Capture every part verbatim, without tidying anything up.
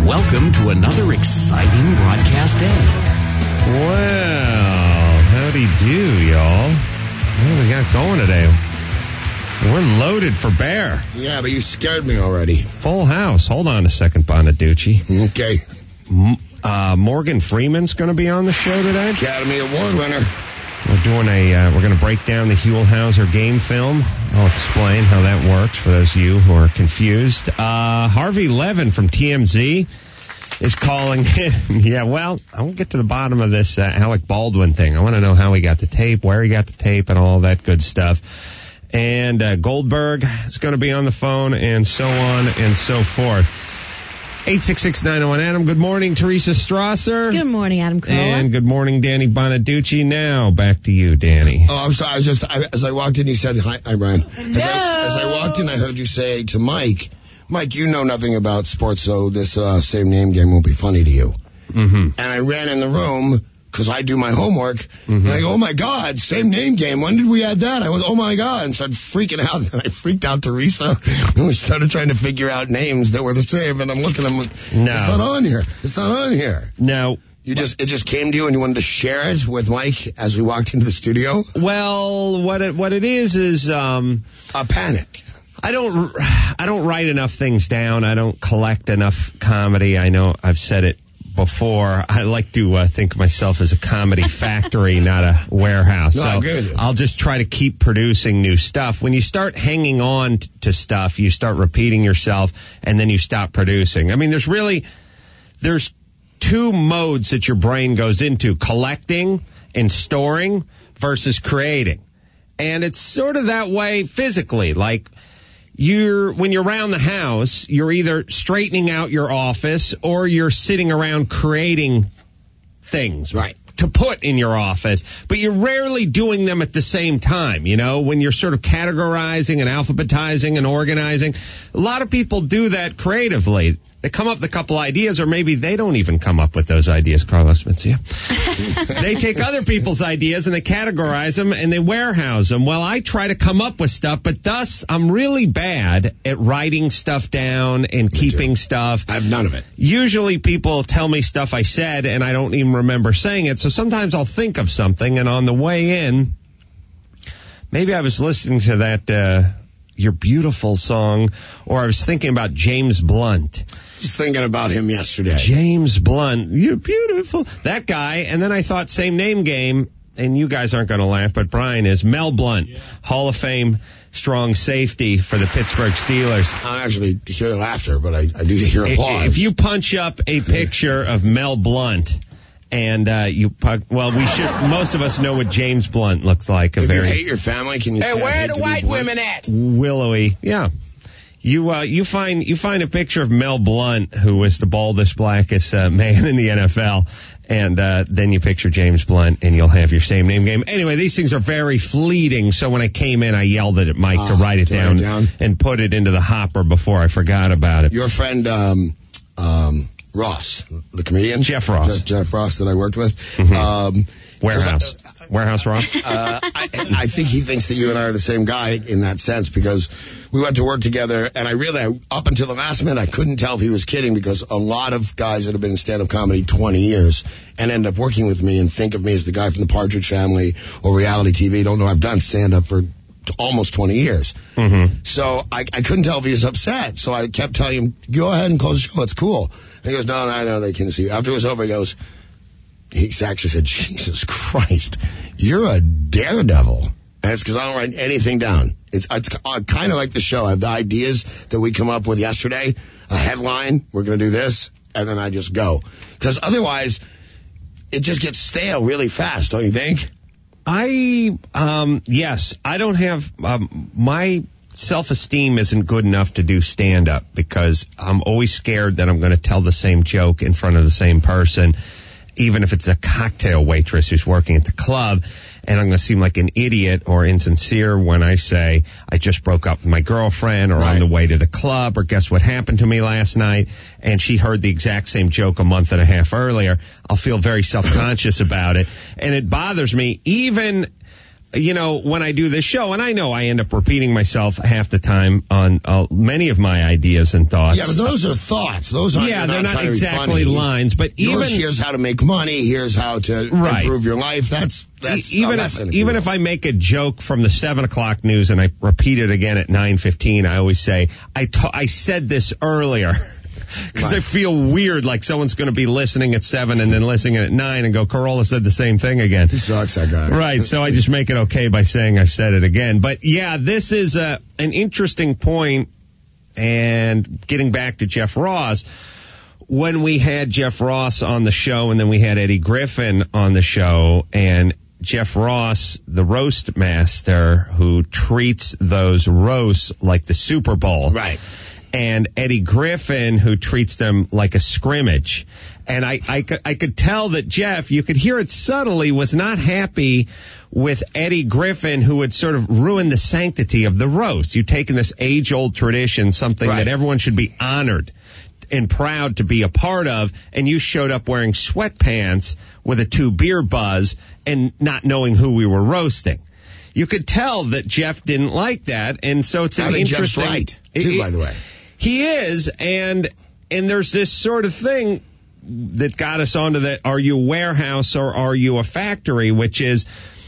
Welcome to another exciting broadcast day. Well, howdy do, y'all. What do we got going today? We're loaded for bear. Yeah, but you scared me already. Full house. Hold on a second, Bonaducci. Okay. M- uh, Morgan Freeman's going to be on the show today. Academy Award winner. We're doing a, uh, we're going to break down the Huell Howser game film. I'll explain how that works for those of you who are confused. Uh, Harvey Levin from T M Z is calling in. Yeah, well, I won't get to the bottom of this uh, Alec Baldwin thing. I want to know how he got the tape, where he got the tape, and all that good stuff. And uh, Goldberg is going to be on the phone, and so on and so forth. eight six six, nine oh one, Adam. Good morning, Teresa Strasser. Good morning, Adam Carolla. And good morning, Danny Bonaducci. Now, back to you, Danny. Oh, I'm sorry. I was just, I, as I walked in, you said, hi, hi Brian. As, no. I, as I walked in, I heard you say to Mike, Mike, you know nothing about sports, so this uh, same name game won't be funny to you. Mm-hmm. And I ran in the room because I do my homework. Mm-hmm. And I go, oh, my God, same name game. When did we add that? I went, oh, my God, and started freaking out. And I freaked out Teresa. And we started trying to figure out names that were the same. And I'm looking at them, no. It's not on here. It's not on here. No. You just, it just came to you and you wanted to share it with Mike as we walked into the studio? Well, what it, what it is is, um, a panic. I don't, I don't write enough things down. I don't collect enough comedy. I know I've said it before. I like to uh, think of myself as a comedy factory, not a warehouse. No, so I agree with you. I'll just try to keep producing new stuff. When you start hanging on t- to stuff, you start repeating yourself, and then you stop producing. I mean, there's really, there's two modes that your brain goes into, collecting and storing versus creating. And it's sort of that way physically. Like, You're, when you're around the house, you're either straightening out your office or you're sitting around creating things. Right. To put in your office, but you're rarely doing them at the same time, you know, when you're sort of categorizing and alphabetizing and organizing. A lot of people do that creatively. They come up with a couple ideas, or maybe they don't even come up with those ideas, Carlos Mencia. They take other people's ideas and they categorize them and they warehouse them. Well, I try to come up with stuff, but thus I'm really bad at writing stuff down and keeping stuff. I have none of it. Usually people tell me stuff I said and I don't even remember saying it. So sometimes I'll think of something, and on the way in, maybe I was listening to that, uh, You're Beautiful song, or I was thinking about James Blunt. Just thinking about him yesterday. James Blunt, You're Beautiful. That guy. And then I thought, same name game, and you guys aren't going to laugh, but Brian is Mel Blunt, yeah. Hall of Fame strong safety for the Pittsburgh Steelers. I don't actually hear laughter, but I, I do hear applause. If you punch up a picture of Mel Blunt, and uh, you, well, we should. Most of us know what James Blunt looks like. A if very you hate your family, can you? Hey, say where I are the white women at? Willowy, yeah. You uh, you find you find a picture of Mel Blunt, who was the baldest, blackest uh, man in the N F L, and uh, then you picture James Blunt, and you'll have your same name game. Anyway, these things are very fleeting. So when I came in, I yelled at Mike uh, to write it to down, write it down and put it into the hopper before I forgot about it. Your friend. Um, um, Ross, the comedian. Jeff Ross. Jeff, Jeff Ross that I worked with. Mm-hmm. Um, Warehouse. Uh, Warehouse Ross? Uh, I, I think he thinks that you and I are the same guy in that sense, because we went to work together, and I really, I, up until the last minute, I couldn't tell if he was kidding, because a lot of guys that have been in stand-up comedy twenty years and end up working with me and think of me as the guy from the Partridge Family or reality T V don't know I've done stand-up for almost twenty years. Mm-hmm. So I, I couldn't tell if he was upset. So I kept telling him, go ahead and close the show. It's cool. And he goes, no, no, no, they can see you. After it was over, he goes, he actually said, Jesus Christ, you're a daredevil. And it's because I don't write anything down. It's, it's kind of like the show. I have the ideas that we come up with yesterday, a headline, we're going to do this, and then I just go. Because otherwise, it just gets stale really fast, don't you think? I, um, yes, I don't have, um, my self-esteem isn't good enough to do stand-up, because I'm always scared that I'm going to tell the same joke in front of the same person, even if it's a cocktail waitress who's working at the club, and I'm going to seem like an idiot or insincere when I say I just broke up with my girlfriend, or right. on the way to the club, or guess what happened to me last night, and she heard the exact same joke a month and a half earlier. I'll feel very self-conscious about it, and it bothers me. Even you know, when I do this show, and I know I end up repeating myself half the time on uh, many of my ideas and thoughts. Yeah, but those are thoughts. Those aren't. Yeah, not they're not exactly lines, but Yours, even here's how to make money. Here's how to right. improve your life. That's that's even a if, lesson, if even if I make a joke from the seven o'clock news and I repeat it again at nine fifteen, I always say I ta- I said this earlier. Because right. I feel weird, like someone's going to be listening at seven and then listening at nine and go, Carolla said the same thing again. He sucks, that guy. Right, so I just make it okay by saying I've said it again. But yeah, this is a, an interesting point, and getting back to Jeff Ross, when we had Jeff Ross on the show and then we had Eddie Griffin on the show, and Jeff Ross, the roast master who treats those roasts like the Super Bowl. Right. And Eddie Griffin, who treats them like a scrimmage. And I, I, could, I could tell that Jeff, you could hear it subtly, was not happy with Eddie Griffin, who had sort of ruined the sanctity of the roast. You've taken this age-old tradition, something right. that everyone should be honored and proud to be a part of, and you showed up wearing sweatpants with a two-beer buzz and not knowing who we were roasting. You could tell that Jeff didn't like that, and so it's an I think interesting... Jeff's right, too, it, by the way. He is, and and there's this sort of thing that got us onto that, are you a warehouse or are you a factory, which is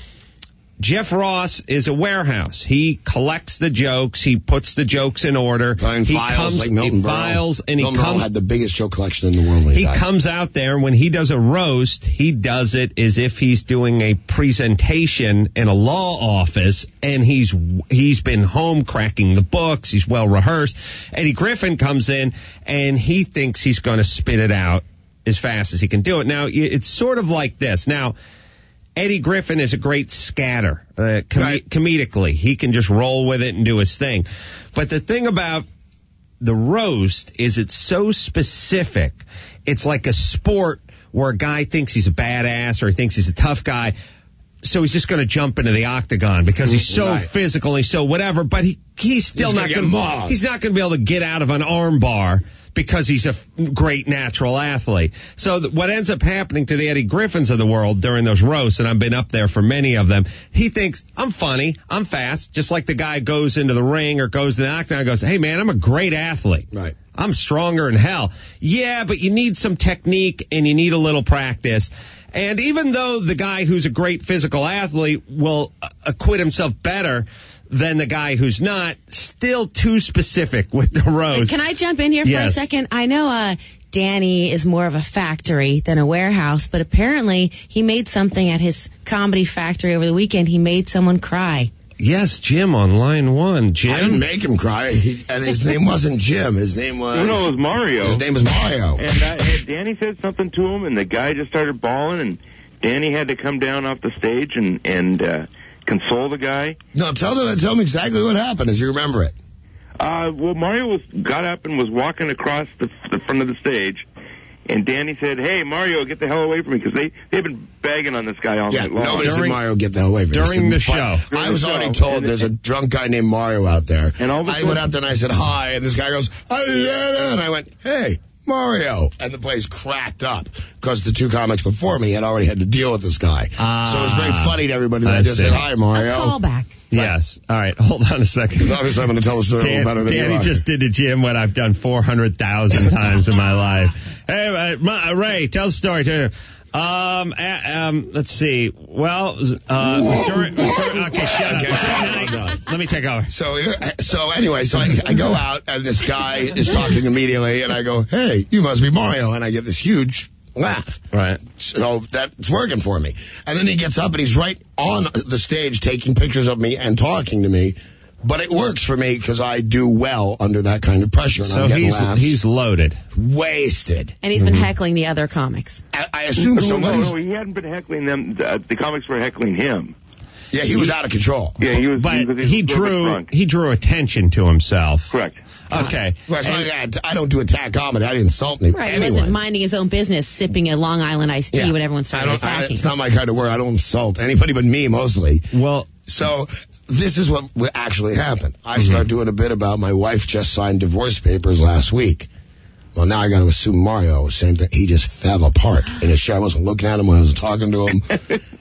Jeff Ross is a warehouse. He collects the jokes. He puts the jokes in order. Buying he files comes, like Milton he Berle. files, and Milton he comes. Berle had the biggest joke collection in the world when he, he died. comes out there, when he does a roast, he does it as if he's doing a presentation in a law office, and he's he's been home cracking the books. He's well rehearsed. Eddie Griffin comes in, and he thinks he's going to spit it out as fast as he can do it. Now, it's sort of like this. Now, Eddie Griffin is a great scatter, uh, com- right. comedically. He can just roll with it and do his thing. But the thing about the roast is it's so specific. It's like a sport where a guy thinks he's a badass or he thinks he's a tough guy. So he's just going to jump into the octagon because he's so right. physical, he's so whatever. But he he's still he's not going to he's not going to be able to get out of an arm bar because he's a f- great natural athlete. So th- what ends up happening to the Eddie Griffins of the world during those roasts, and I've been up there for many of them, he thinks, I'm funny, I'm fast, just like the guy goes into the ring or goes to the octagon and goes, hey man, I'm a great athlete. Right. I'm stronger than hell. Yeah, but you need some technique and you need a little practice. And even though the guy who's a great physical athlete will uh, acquit himself better than the guy who's not, still too specific with the roast. Can I jump in here for yes. a second? I know uh, Danny is more of a factory than a warehouse, but apparently he made something at his comedy factory over the weekend. He made someone cry. Yes, Jim on line one. Jim? I didn't make him cry, he, and his name wasn't Jim. His name was... No, no, it was Mario. His name was Mario. And, uh, and Danny said something to him, and the guy just started bawling, and Danny had to come down off the stage and, and uh, console the guy. No, tell them, tell them exactly what happened as you remember it. Uh, well, Mario was got up and was walking across the, the front of the stage, and Danny said, hey, Mario, get the hell away from me, because they, they've been bagging on this guy all yeah, night long. nobody During, said Mario, get the hell away from me. During the show. During I was the already show. told and there's it, a drunk guy named Mario out there. And all of a I sudden, went out there and I said, hi, and this guy goes, hi, and I went, hey, Mario. And the place cracked up because the two comics before me had already had to deal with this guy. Ah, so it was very funny to everybody that I, I just see. said, hi, Mario. A callback. Yes. All right. Hold on a second. Because obviously I'm going to tell the story Dan, a little better than Danny you are. just did to Jim what I've done four hundred thousand times in my life. Hey, uh, Ma, Ray, tell the story to him. Um, uh, um, let's see. Well, uh, it was during, it was during, okay, shut up. Okay, shut up. Let me take over. So, so anyway, so I, I go out and this guy is talking immediately and I go, hey, you must be Mario. And I get this huge laugh. Right. So that's working for me. And then he gets up and he's right on the stage taking pictures of me and talking to me. But it works for me because I do well under that kind of pressure. And So I'm getting he's laughs. he's loaded. Wasted. And he's been heckling the other comics. I, I assume no, somebody's... no, no, he hadn't been heckling them. Uh, the comics were heckling him. Yeah, he was out of control. Yeah, he was. But he, was, he was a little bit drew drunk. he drew attention to himself. Correct. Okay. Well, it's not like I, I don't do attack comedy. I didn't insult me. Right, he anyone. wasn't minding his own business, sipping a Long Island iced tea Yeah. when everyone I started don't, I, attacking. it's not my kind of work. I don't insult anybody but me, mostly. Well, So this is what what actually happened. I Mm-hmm. start doing a bit about my wife just signed divorce papers last week. Well, now I got to assume Mario, same thing. He just fell apart in his show. I wasn't looking at him when I was talking to him.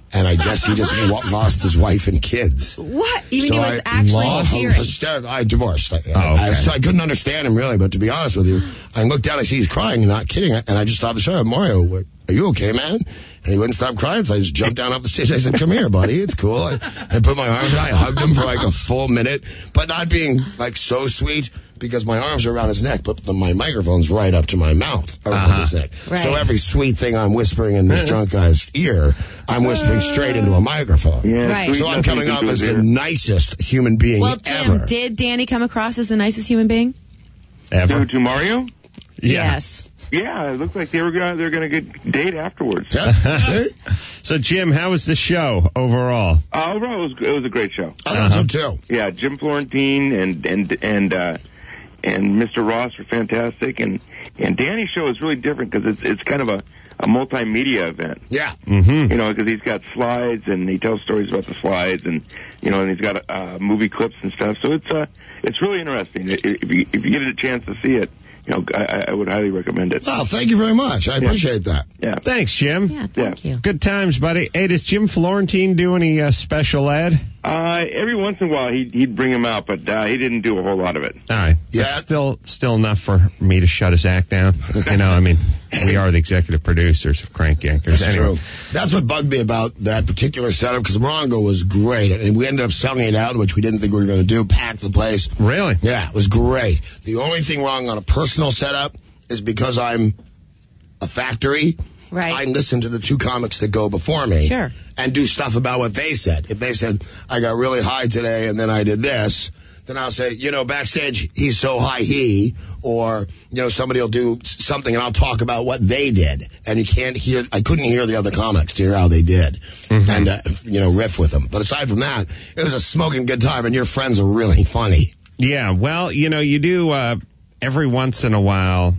and I guess he just wa- lost his wife and kids. What? Even So he was I actually lost hearing. hysterical. I divorced. I, Oh, okay. I, so I couldn't understand him really, but to be honest with you, I looked down, I see he's crying, not kidding, and I just stopped the show. Mario, what, are you okay, man? And he wouldn't stop crying, so I just jumped down off the stage. I said, come here, buddy, it's cool. I, I put my arms out, I hugged him for like a full minute, but not being like so sweet because my arms are around his neck, but the, my microphone's right up to my mouth around Uh-huh. his neck. Right. So every sweet thing I'm whispering in this drunk guy's ear, I'm whispering straight into a microphone. Yeah, Right. sweet So I'm nothing coming to up do as with the it. nicest human being Well, Tim, ever. did Danny come across as the nicest human being? Ever? To, to Mario? Yeah. Yes. Yeah, it looked like they were gonna, they're going to get date afterwards. Yeah. So, Jim, how was the show overall? Uh, overall, it was, it was a great show. I thought so too. Yeah, Jim Florentine and and and uh, and Mister Ross were fantastic, and and Danny's show is really different because it's it's kind of a, a multimedia event. Yeah. Mm-hmm. You know, because he's got slides and he tells stories about the slides, and you know, and he's got uh, movie clips and stuff. So it's uh it's really interesting. If you if you get a chance to see it, you know, I, I would highly recommend it. Oh, thank you very much. I appreciate that. Yeah. Thanks, Jim. Yeah, thank you. Good times, buddy. Hey, does Jim Florentine do any uh, special ed? Uh, every once in a while he'd, he'd bring him out, but uh, he didn't do a whole lot of it. All right. Yeah. That's still still enough for me to shut his act down. You know, I mean, we are the executive producers of Crank Yankers. That's anyway. true. That's what bugged me about that particular setup because Morongo was great, and we ended up selling it out, which we didn't think we were going to do. Packed the place. Really? Yeah, it was great. The only thing wrong on a personal setup is because I'm a factory. Right. I listen to the two comics that go before me. Sure. And do stuff about what they said. If they said, I got really high today and then I did this, then I'll say, you know, backstage, he's so high he, or, you know, somebody will do something and I'll talk about what they did. And you can't hear, I couldn't hear the other comics to hear how they did. Mm-hmm. And, uh, you know, riff with them. But aside from that, it was a smoking good time and your friends are really funny. Yeah. Well, you know, you do uh, every once in a while.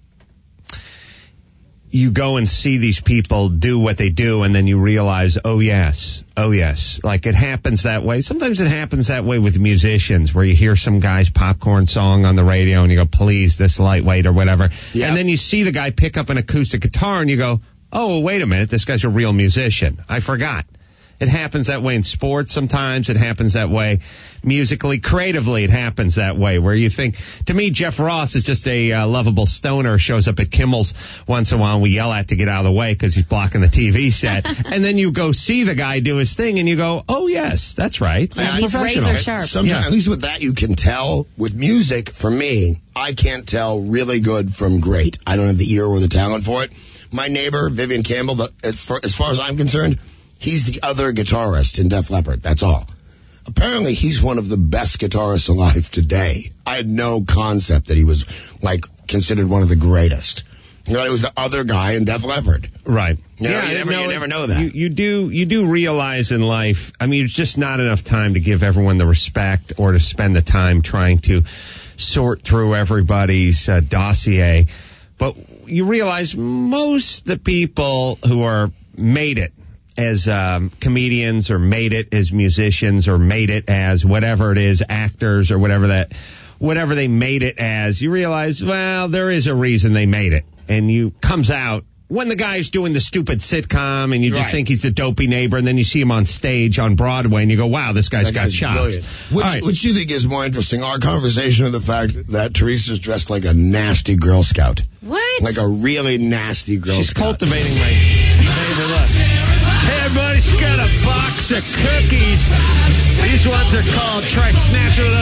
You go and see these people do what they do, and then you realize, oh, yes, oh, yes. Like, it happens that way. Sometimes it happens that way with musicians, where you hear some guy's popcorn song on the radio, and you go, please, this lightweight or whatever. Yep. And then you see the guy pick up an acoustic guitar, and you go, oh, wait a minute, this guy's a real musician. I forgot. It happens that way in sports sometimes. It happens that way musically, creatively. It happens that way where you think, to me, Jeff Ross is just a uh, lovable stoner who shows up at Kimmel's once in a while and we yell at to get out of the way because he's blocking the T V set. And then you go see the guy do his thing and you go, oh, yes, that's right. Yeah, That's he's professional. razor sharp. Sometimes, Yeah. at least with that, you can tell. With music, for me, I can't tell really good from great. I don't have the ear or the talent for it. My neighbor, Vivian Campbell, the, as, far, as far as I'm concerned, he's the other guitarist in Def Leppard. That's all. Apparently, he's one of the best guitarists alive today. I had no concept that he was, like, considered one of the greatest. You know, it was the other guy in Def Leppard. Right. You know, yeah, you never- no, you never know that. You, you do, you do realize in life, I mean, it's just not enough time to give everyone the respect or to spend the time trying to sort through everybody's uh, dossier. But you realize most the people who are made it as um, comedians or made it as musicians or made it as whatever it is, actors or whatever that, whatever they made it as, you realize, well, there is a reason they made it. And you comes out when the guy's doing the stupid sitcom and you just Right. think he's the dopey neighbor and then you see him on stage on Broadway and you go, wow, this guy's That got guy's chops. brilliant. Which, All right. which do you think is more interesting, our conversation or the fact that Teresa's dressed like a nasty Girl Scout? What? Like a really nasty Girl She's Scout. cultivating my favorite look. Hey, everybody, she's got a box of cookies. These ones are called Try Snatch of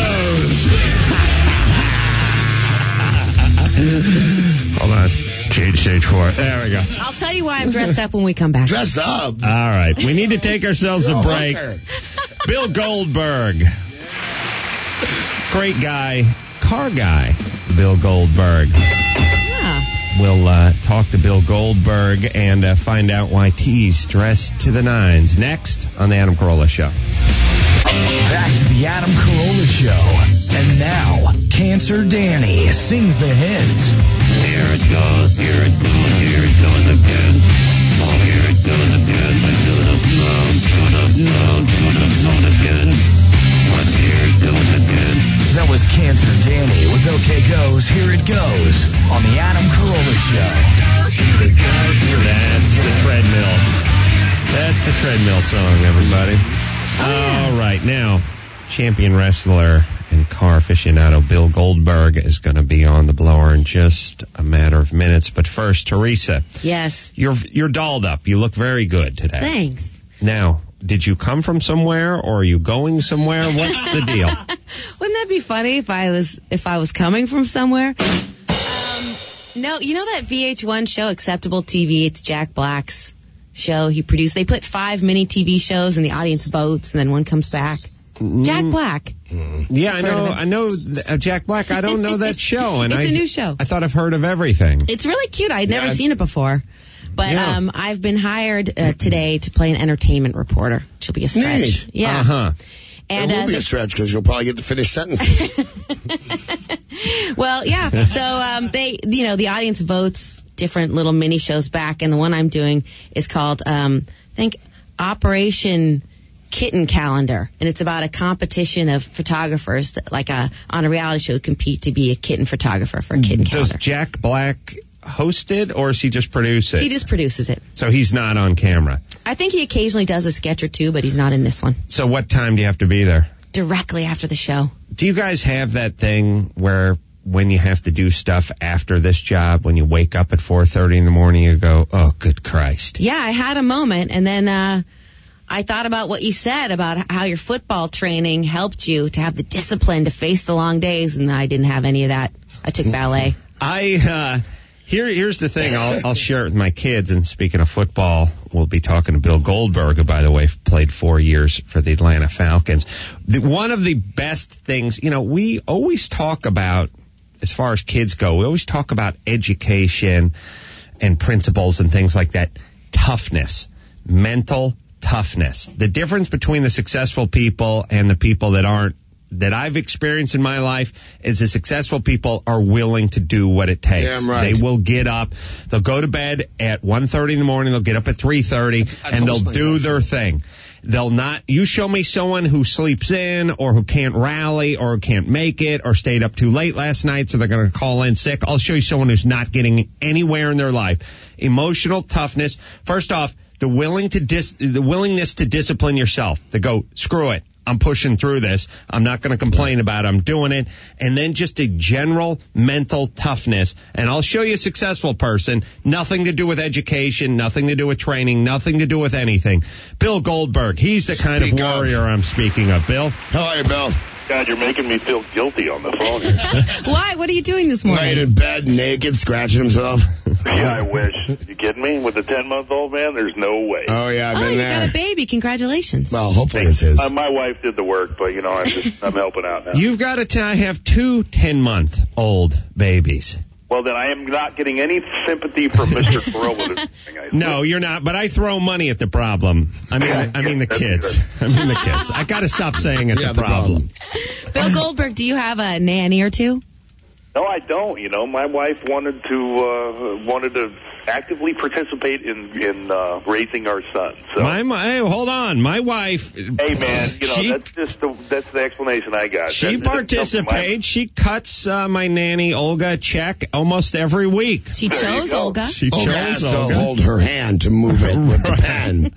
Those. Hold on. Change stage four. There we go. I'll tell you why I'm dressed up when we come back. Dressed up. All right. We need to take ourselves a You're break. hooker. Bill Goldberg. Great guy. Car guy. Bill Goldberg. Yeah. We'll uh, talk to Bill Goldberg and uh, find out why T's dressed to the nines. Next on the Adam Carolla Show. Back to the Adam Carolla Show. And now, Cancer Danny sings the hits. Here it goes, here it goes, here it goes again. Oh, here it goes again. I should have known, should have known, should have known again. But here it goes again. That was Cancer Danny with OK Goes, Here It Goes on the Adam Carolla Show. That's the treadmill. That's the treadmill song, everybody. All right, now, champion wrestler and car aficionado Bill Goldberg is going to be on the blower in just a matter of minutes. But first, Teresa. Yes. You're you're dolled up. You look very good today. Thanks. Now, did you come from somewhere, or are you going somewhere? What's the deal? Wouldn't that be funny if I was if I was coming from somewhere? Um, no, you know that V H one show, Acceptable T V? It's Jack Black's show he produced. They put five mini T V shows, and the audience votes, and then one comes back. Jack Black. Yeah, I know. I know uh, Jack Black. I don't know that show, and it's I, a new show. I thought I've heard of everything. It's really cute. I'd never Yeah. seen it before. But Yeah. um, I've been hired uh, today to play an entertainment reporter, which will be a stretch. Neat. Yeah. Uh-huh. And it will uh, be the- a stretch because you'll probably get to finish sentences. well, yeah. So um, they, you know, the audience votes different little mini shows back, and the one I'm doing is called, um, I think, Operation Kitten Calendar, and it's about a competition of photographers that, like a on a reality show, compete to be a kitten photographer for a kitten Does calendar. Jack Black host it, or does he just produce it? He just produces it. So he's not on camera. I think he occasionally does a sketch or two, but he's not in this one. So what time do you have to be there? Directly after the show. Do you guys have that thing where when you have to do stuff after this job, when you wake up at four thirty in the morning, you go, oh, good Christ. Yeah, I had a moment, and then uh, I thought about what you said about how your football training helped you to have the discipline to face the long days, and I didn't have any of that. I took ballet. I, uh, here, here's the thing. I'll, I'll share it with my kids. And speaking of football, we'll be talking to Bill Goldberg, who, by the way, played four years for the Atlanta Falcons. The, one of the best things, you know, we always talk about, as far as kids go, we always talk about education and principles and things like that. Toughness, mental toughness. The difference between the successful people and the people that aren't, that I've experienced in my life, is the successful people are willing to do what it takes. Damn right. They will get up. They'll go to bed at one thirty in the morning. They'll get up at three thirty, and they'll almost like do that. their thing. They'll not, you show me someone who sleeps in or who can't rally or can't make it or stayed up too late last night, so they're going to call in sick. I'll show you someone who's not getting anywhere in their life. Emotional toughness. First off, the willing to dis, the willingness to discipline yourself, to go, screw it. I'm pushing through this. I'm not going to complain about it. I'm doing it. And then just a general mental toughness. And I'll show you a successful person. Nothing to do with education, nothing to do with training, nothing to do with anything. Bill Goldberg, he's the kind Speak of of. warrior I'm speaking of. Bill? How are you, Bill? God, you're making me feel guilty on the phone here. Why? What are you doing this Laying morning? in bed, naked, scratching himself. Yeah, I wish. You kidding me? With a ten-month-old man, there's no way. Oh, yeah, I've Oh, been you there. got a baby. Congratulations. Well, hopefully it's his. Uh, my wife did the work, but, you know, I'm just, I'm helping out now. You've got to t- have two ten-month-old babies. Well, then I am not getting any sympathy from Mister Carell with this thing. I No, you're not, but I throw money at the problem. I mean, I mean the That's kids. I mean the kids. I got to stop saying it's Yeah, a the problem. Bill Goldberg, do you have a nanny or two? No, I don't. You know, my wife wanted to uh, wanted to actively participate in in uh, raising our son. So, My, my, hey, hold on. My wife. hey, man, you know she, that's just the that's the explanation I got. She That- that- participates. She cuts uh, my nanny Olga a check almost every week. She There you chose go. Olga. She Olga chose has to Olga. hold her hand to move it with the pen.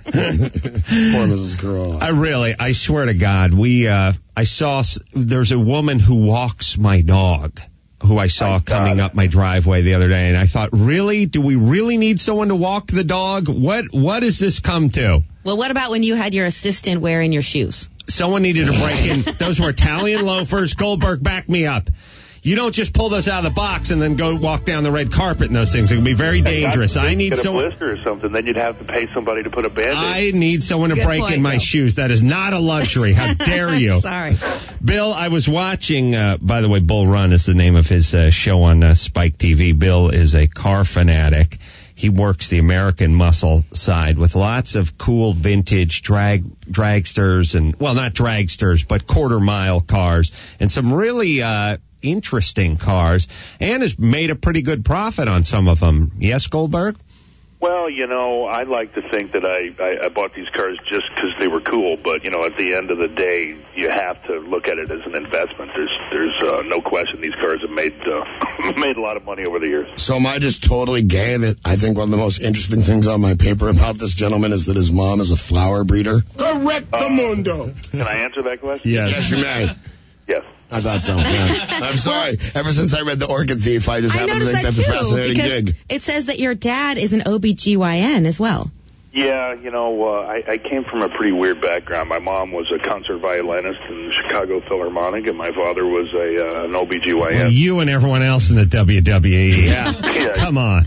Poor Missus Corolla. I really, I swear to God, we. Uh, I saw s- there's a woman who walks my dog, who I saw My coming God. up my driveway the other day, and I thought, really, do we really need someone to walk the dog? What What does this come to? Well, what about when you had your assistant wearing your shoes? Someone needed to break in. Those were Italian loafers. Goldberg, back me up. You don't just pull those out of the box and then go walk down the red carpet in those things. It can be very dangerous. I need get a someone. blister or something. Then you'd have to pay somebody to put a band-aid. I need someone to Good break point, in my Bill. shoes. That is not a luxury. How dare you? Sorry. Bill, I was watching, uh, by the way, Bull Run is the name of his uh, show on uh, Spike T V. Bill is a car fanatic. He works the American muscle side with lots of cool vintage drag dragsters and, well, not dragsters, but quarter mile cars and some really uh, interesting cars, and has made a pretty good profit on some of them. Yes, Goldberg? Well, you know, I like to think that I, I, I bought these cars just because they were cool, but, you know, at the end of the day, you have to look at it as an investment. There's there's uh, no question these cars have made uh, made a lot of money over the years. So am I just totally gay that I think one of the most interesting things on my paper about this gentleman is that his mom is a flower breeder? Correctamundo. Uh, can I answer that question? Yes. Yes, you may. Yes. I thought so. Yeah. I'm sorry. Ever since I read The Orchid Thief, I just I happen to noticed think that that's too, a fascinating because gig. it says that your dad is an O B G Y N as well. Yeah, you know, uh, I, I came from a pretty weird background. My mom was a concert violinist in the Chicago Philharmonic, and my father was a uh, an O B G Y N. Well, you and everyone else in the W W E. Yeah. Yeah. Come on.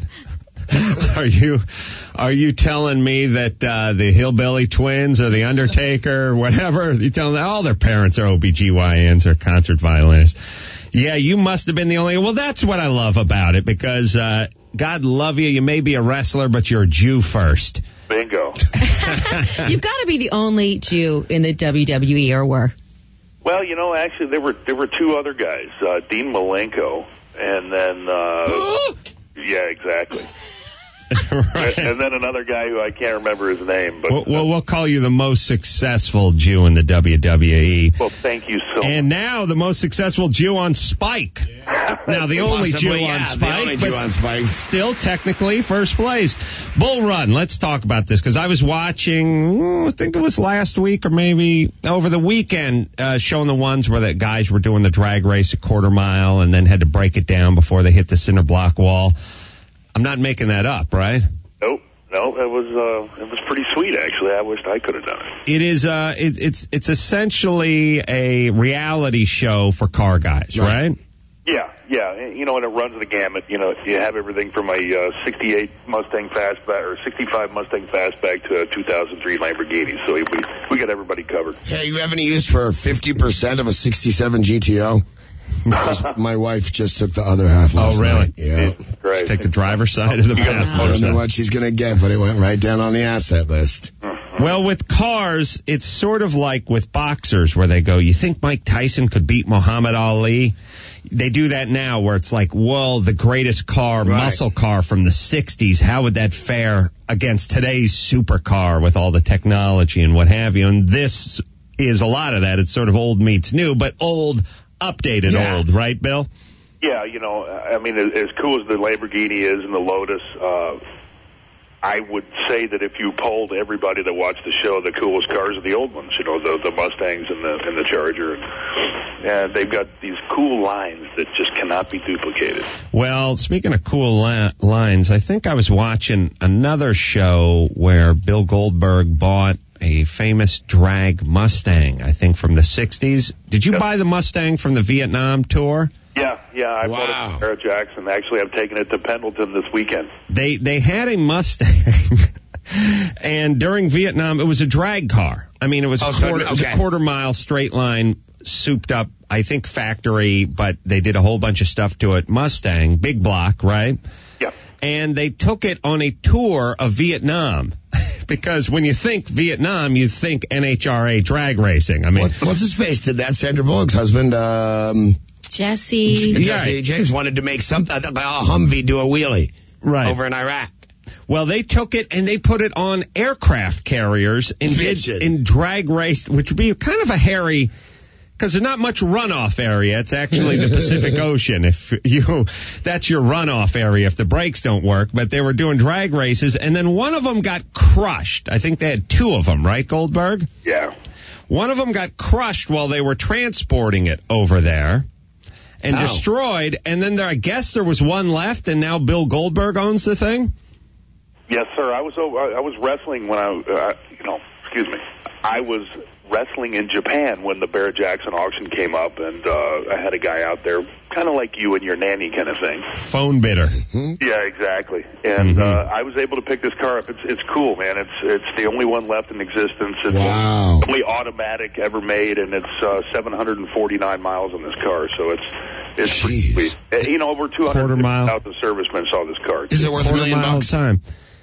Are you are you telling me that uh, the Hillbilly Twins or the Undertaker or whatever, you telling them all their parents are O B G Y Ns or concert violinists? Yeah, you must have been the only. Well, that's what I love about it, because uh, God love you. You may be a wrestler, but you're a Jew first. Bingo. You've got to be the only Jew in the W W E, or were. Well, you know, actually, there were there were two other guys, uh, Dean Malenko, and then uh, yeah, exactly. Right. And then another guy who I can't remember his name. But Well, well, we'll call you the most successful Jew in the W W E. well, thank you so And much. now the most successful Jew on Spike. Now the only Possibly, Jew yeah, on the Spike, only but Jew on Spike. still technically first place. Bull Run. Let's talk about this, because I was watching, oh, I think it was last week or maybe over the weekend, uh, showing the ones where the guys were doing the drag race a quarter mile and then had to break it down before they hit the cinder block wall. I'm not making that up, right? Nope. No, it was uh, it was pretty sweet, actually. I wished I could have done it. It is. Uh, it, it's it's essentially a reality show for car guys, right? right? Yeah, yeah. You know, and it runs the gamut. You know, you have everything from a uh, sixty-eight Mustang Fastback or sixty-five Mustang Fastback to a two thousand three Lamborghini. So we we got everybody covered. Hey, you have any use for fifty percent of a sixty-seven G T O? Because my wife just took the other half last Oh, really? night. Yeah. Great. Take the driver's side of the I passenger don't know side. what she's going to get, but it went right down on the asset list. Well, with cars, it's sort of like with boxers, where they go, you think Mike Tyson could beat Muhammad Ali? They do that now, where it's like, whoa, the greatest car, Right. muscle car from the sixties. How would that fare against today's supercar with all the technology and what have you? And this is a lot of that. It's sort of old meets new, but old, updated Yeah. old, right, Bill? Yeah, you know, I mean, as as cool as the Lamborghini is and the Lotus, uh, I would say that if you polled everybody that watched the show, the coolest cars are the old ones, you know, the, the Mustangs and the and the Charger. And, and they've got these cool lines that just cannot be duplicated. Well, speaking of cool la- lines, I think I was watching another show where Bill Goldberg bought a famous drag Mustang, I think from the sixties. Did you Yep. buy the Mustang from the Vietnam tour? Yeah, yeah, I Wow. bought it from Barrett Jackson. Actually, I'm taking it to Pendleton this weekend. They they had a Mustang, and during Vietnam, it was a drag car. I mean, it was, Oh, a, so- quarter, it was a okay. quarter mile straight line, souped up, I think factory, but they did a whole bunch of stuff to it. Mustang, big block, right? Yeah. And they took it on a tour of Vietnam. Because when you think Vietnam, you think N H R A drag racing. I mean, What, what's his face? Did that Sandra Bullock's husband, um, Jesse. Jesse James, wanted to make something, a Humvee do a wheelie right. over in Iraq. Well, they took it and they put it on aircraft carriers and did Bitchin'. in drag race, which would be kind of a hairy, because there's not much runoff area. It's actually the Pacific Ocean. If you, that's your runoff area if the brakes don't work. But they were doing drag races, and then one of them got crushed. I think they had two of them, right, Goldberg? Yeah. One of them got crushed while they were transporting it over there and Ow. destroyed. And then there, I guess there was one left, and now Bill Goldberg owns the thing. Yes, sir. I was over, I was wrestling when I, uh, you know, excuse me. I was wrestling in Japan when the Barrett Jackson auction came up, and uh, I had a guy out there, kind of like you and your nanny kind of thing. Phone bidder. Yeah, exactly. And Mhm. uh, I was able to pick this car up. It's it's cool, man. It's it's the only one left in existence. It's Wow. the only automatic ever made, and it's uh, seven hundred forty-nine miles on this car. So it's it's pretty Jeez. sweet. Uh, You know, over two Quarter hundred mile. thousand servicemen saw this car. Is it worth a Quarter million mile bucks? time.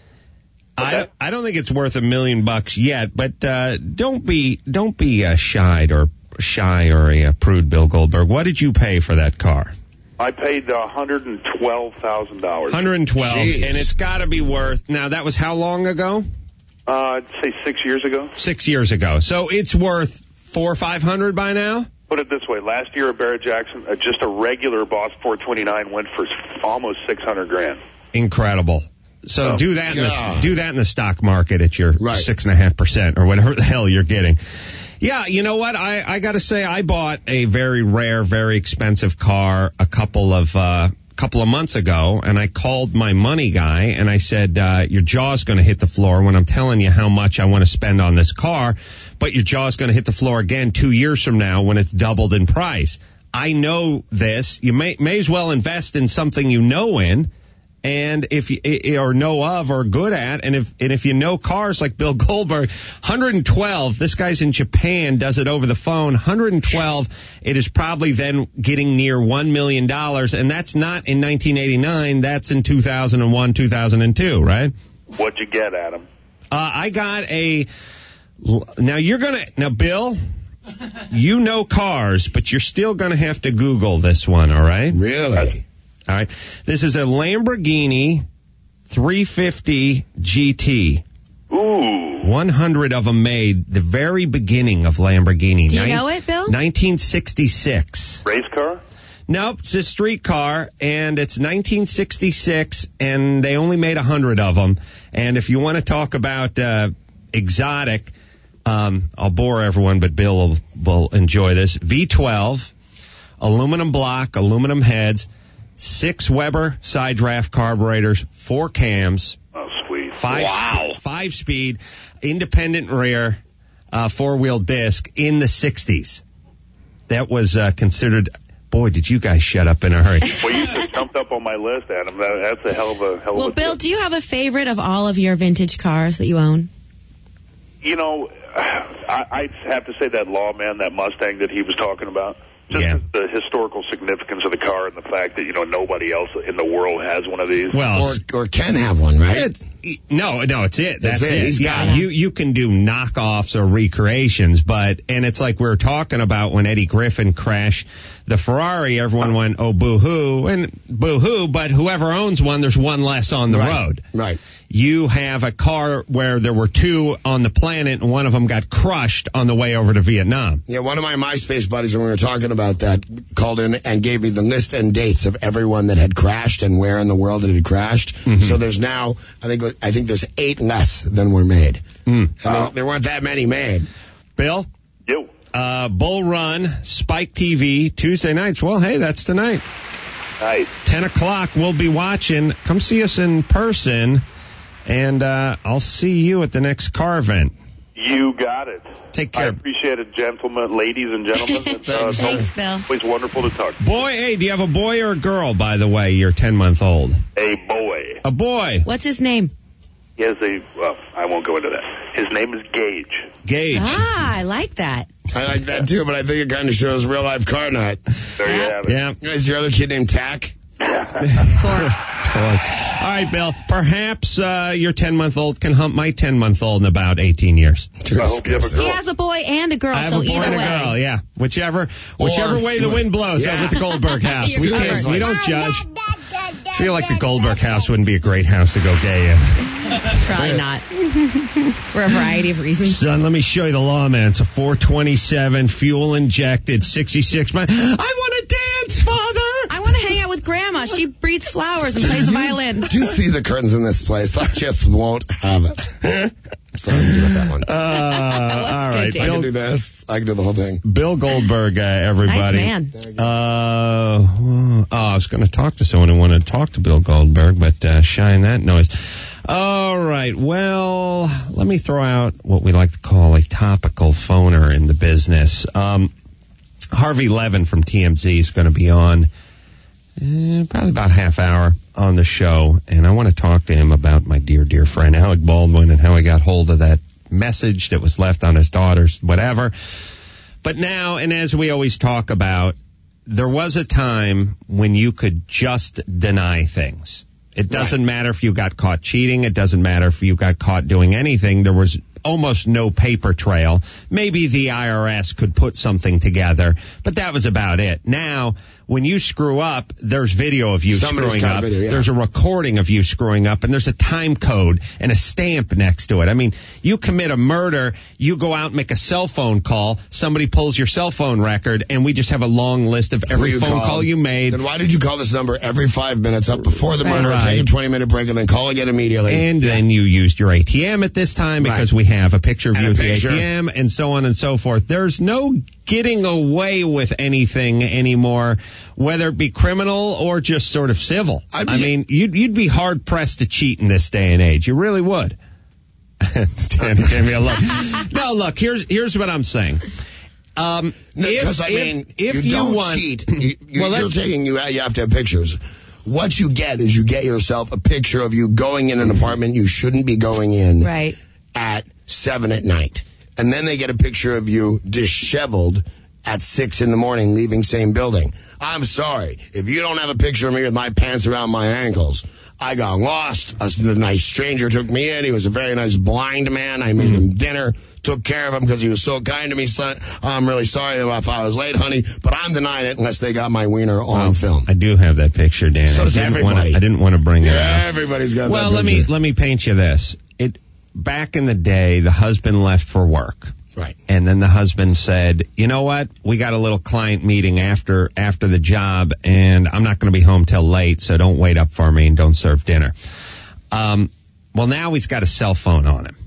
I, that? I don't think it's worth a million bucks yet, but uh, don't be don't be uh, shy or shy or a, uh prude, Bill Goldberg. What did you pay for that car? I paid one hundred twelve thousand dollars. one hundred twelve, Jeez. and it's got to be worth. Now that was how long ago? Uh, I'd say six years ago. Six years ago. So it's worth four or five hundred by now. Put it this way: last year at Barrett Jackson, uh, just a regular Boss four twenty-nine went for almost six hundred grand. Incredible. So Oh, do that in the, God. do that in the stock market at your Right. six and a half percent or whatever the hell you're getting. Yeah, you know what? I, I got to say, I bought a very rare, very expensive car a couple of uh, couple of months ago, and I called my money guy and I said, uh, "Your jaw's going to hit the floor when I'm telling you how much I want to spend on this car, but your jaw's going to hit the floor again two years from now when it's doubled in price." I know this. You may may as well invest in something you know in. And if you or know of or good at, and if and if you know cars like Bill Goldberg, one hundred twelve. This guy's in Japan, does it over the phone. one hundred twelve. It is probably then getting near one million dollars, and that's not in nineteen eighty-nine. That's in two thousand one, two thousand two, right? What'd you get, Adam? Uh, I got a. Now you're gonna now, Bill. You know cars, but you're still gonna have to Google this one. All right. Really? All right. This is a Lamborghini three fifty G T. Ooh. one hundred of them made the very beginning of Lamborghini. Do you Nin- know it, Bill? nineteen sixty-six. Race car? Nope, it's a street car, and it's nineteen sixty-six, and they only made one hundred of them. And if you want to talk about uh, exotic, um, I'll bore everyone, but Bill will, will enjoy this. V twelve, aluminum block, aluminum heads, six Weber side draft carburetors, four cams, Oh, sweet. five Wow. five speed, independent rear, uh, four wheel disc in the sixties. That was uh, considered. Boy, did you guys shut up in a hurry? Well, you just jumped up on my list, Adam. That, that's a hell of a hell Well, of a Bill, do you have a favorite of all of your vintage cars that you own? You know, I, I'd have to say that Lawman, that Mustang that he was talking about. Just Yeah. the historical significance of the car and the fact that, you know, nobody else in the world has one of these. Well, Or, it's, or can have one, right? it's, no, no, it's it. That's, That's it. it. He's yeah, got it. you you can do knockoffs or recreations, but and it's like we were talking about when Eddie Griffin crashed the Ferrari. Everyone went, "Oh, boo-hoo," and boo-hoo. But whoever owns one, there's one less on the Right. road. Right. You have a car where there were two on the planet, and one of them got crushed on the way over to Vietnam. Yeah, one of my MySpace buddies, when we were talking about that, called in and gave me the list and dates of everyone that had crashed and where in the world it had crashed. Mm-hmm. So there's now, I think, I think there's eight less than were made. Mm. And there, there weren't that many made. Bill, Yo. uh, Bull Run, Spike T V, Tuesday nights. Well, hey, that's tonight. Nice. ten o'clock, we'll be watching. Come see us in person, and uh, I'll see you at the next car event. You got it. Take I care. appreciate it, gentlemen, ladies and gentlemen. It's, uh, Thanks, Bill. always wonderful to talk to. Boy, hey, do you have a boy or a girl, by the way? You're ten-month-old. A boy. A boy. What's his name? He has a, well, I won't go into that. His name is Gage. Gage. Ah, I like that. I like that too, but I think it kind of shows real life car night. There you have it. Yeah. Is your other kid named Tack? Torque. All right, Bill. Perhaps uh, your ten-month-old can hump my ten-month-old in about eighteen years. I hope you have a He girl. has a boy and a girl, I have so a boy either and a way. girl, yeah. Whichever, whichever way the wind blows Yeah. over at the Goldberg house. You're we covered. can't, we don't judge. I feel like the Goldberg house wouldn't be a great house to go gay in. Probably not. For a variety of reasons. Son, let me show you the law, man. It's a four twenty-seven, fuel injected, sixty-six. I want to dance, Father. I want to hang out with Grandma. She breathes flowers and plays the violin. Do you see the curtains in this place? I just won't have it. So I can do that one. Uh, all right, tempting. I can Bill, do this. I can do the whole thing. Bill Goldberg, uh, everybody. Nice man. Uh, oh, I was going to talk to someone who wanted to talk to Bill Goldberg, but uh, shine that noise. All right, well, let me throw out what we like to call a topical phoner in the business. Um, Harvey Levin from T M Z is going to be on eh, probably about a half hour on the show, and I want to talk to him about my dear, dear friend Alec Baldwin and how he got hold of that message that was left on his daughter's whatever. But now, and as we always talk about, there was a time when you could just deny things. It doesn't matter if you got caught cheating. It doesn't matter if you got caught doing anything. There was almost no paper trail. Maybe the I R S could put something together, but that was about it. Now, when you screw up, there's video of you Somebody's screwing got a up. video, yeah. There's a recording of you screwing up, and there's a time code and a stamp next to it. I mean, you commit a murder, you go out and make a cell phone call, somebody pulls your cell phone record, and we just have a long list of every you phone called. call you made. Then why did you call this number every five minutes up before the murder, Right. take a twenty-minute break, and then call again immediately? And then you used your A T M at this time because Right. we have a picture of And you a at picture. the A T M and so on and so forth. There's no getting away with anything anymore, whether it be criminal or just sort of civil. I'd be- I mean, you'd, you'd be hard pressed to cheat in this day and age. You really would. Danny gave me a look. No, look, here's, here's what I'm saying. Um, Because, if, I mean, if, if you, you don't want, cheat. You, you, Well, you're let's- taking, you, you have to have pictures. What you get is you get yourself a picture of you going in an apartment you shouldn't be going in Right. at seven at night. And then they get a picture of you disheveled at six in the morning leaving same building. I'm sorry. If you don't have a picture of me with my pants around my ankles, I got lost. A nice stranger took me in. He was a very nice blind man. I made him dinner, took care of him because he was so kind to me. Son, I'm really sorry if I was late, honey, but I'm denying it unless they got my wiener on Well, film. I do have that picture, Dan. So I does didn't everybody. wanna- I didn't want to bring it up. Yeah, everybody's got Well, that let me picture. let me paint you this. It back in the day, the husband left for work. Right. And then the husband said, "You know what? We got a little client meeting after after the job, and I'm not going to be home till late, so don't wait up for me and don't serve dinner." Um, well, now he's got a cell phone on him,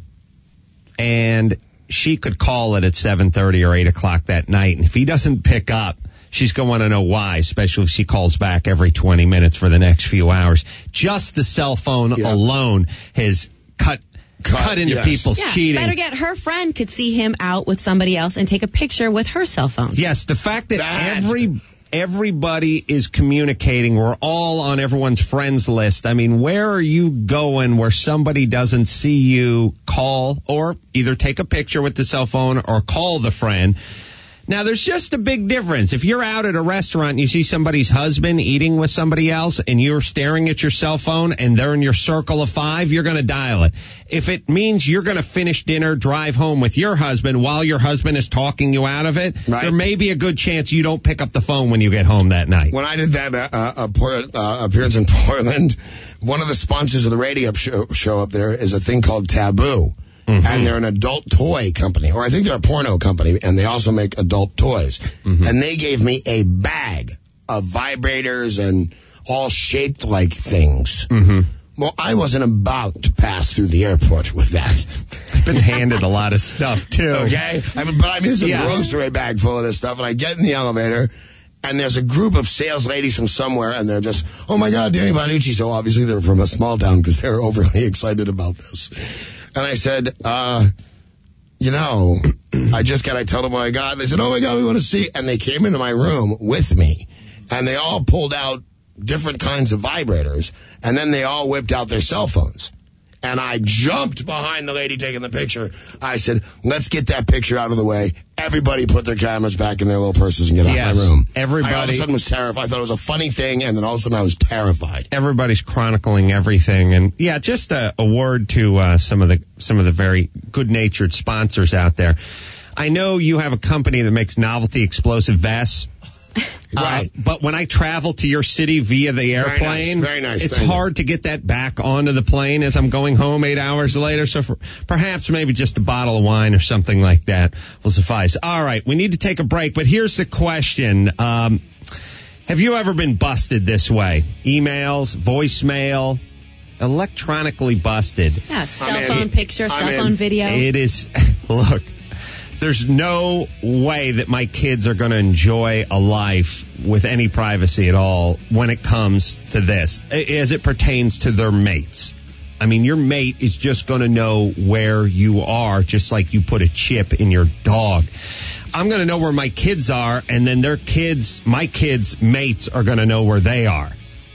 and she could call it at seven thirty or eight o'clock that night, and if he doesn't pick up, she's going to want to know why, especially if she calls back every twenty minutes for the next few hours. Just the cell phone Yeah. alone has cut cut, Cut, into yes. people's Yeah, cheating. better get her friend could see him out with somebody else and take a picture with her cell phone. Yes, the fact that That- every everybody is communicating, we're all on everyone's friends list. I mean, where are you going where somebody doesn't see you call or either take a picture with the cell phone or call the friend? Now, there's just a big difference. If you're out at a restaurant and you see somebody's husband eating with somebody else and you're staring at your cell phone and they're in your circle of five, you're going to dial it. If it means you're going to finish dinner, drive home with your husband while your husband is talking you out of it, Right. there may be a good chance you don't pick up the phone when you get home that night. When I did that uh, uh, Port, uh, appearance in Portland, one of the sponsors of the radio show, show up there is a thing called Taboo. Mm-hmm. And they're an adult toy company, or I think they're a porno company, and they also make adult toys. Mm-hmm. And they gave me a bag of vibrators and all shaped like things. Mm-hmm. Well, I wasn't about to pass through the airport with that. I've been handed a lot of stuff, too. Okay? I mean, but I'm in some Yeah. grocery bag full of this stuff, and I get in the elevator, and there's a group of sales ladies from somewhere, and they're just, oh my God, Danny Bonucci. So obviously they're from a small town because they're overly excited about this. And I said, uh, you know, I just got, I told them what I got. They said, oh my God, we want to see. And they came into my room with me, and they all pulled out different kinds of vibrators, and then they all whipped out their cell phones. And I jumped behind the lady taking the picture. I said, let's get that picture out of the way. Everybody put their cameras back in their little purses and get out Yes, of my room. everybody- I all of a sudden was terrified. I thought it was a funny thing, and then all of a sudden I was terrified. Everybody's chronicling everything, and yeah, just a, a word to uh, some of the some of the very good-natured sponsors out there. I know you have a company that makes novelty explosive vests. Right. Uh, but when I travel to your city via the airplane, nice, very nice, it's thank you. hard to get that back onto the plane as I'm going home eight hours later. So for, perhaps maybe just a bottle of wine or something like that will suffice. All right, we need to take a break, but here's the question. Um, have you ever been busted this way? Emails, voicemail, electronically busted. Yeah, cell in. phone picture, I'm cell in. phone video. It is, look, there's no way that my kids are going to enjoy a life with any privacy at all when it comes to this, as it pertains to their mates. I mean, your mate is just going to know where you are, just like you put a chip in your dog. I'm going to know where my kids are, and then their kids, my kids' mates are going to know where they are.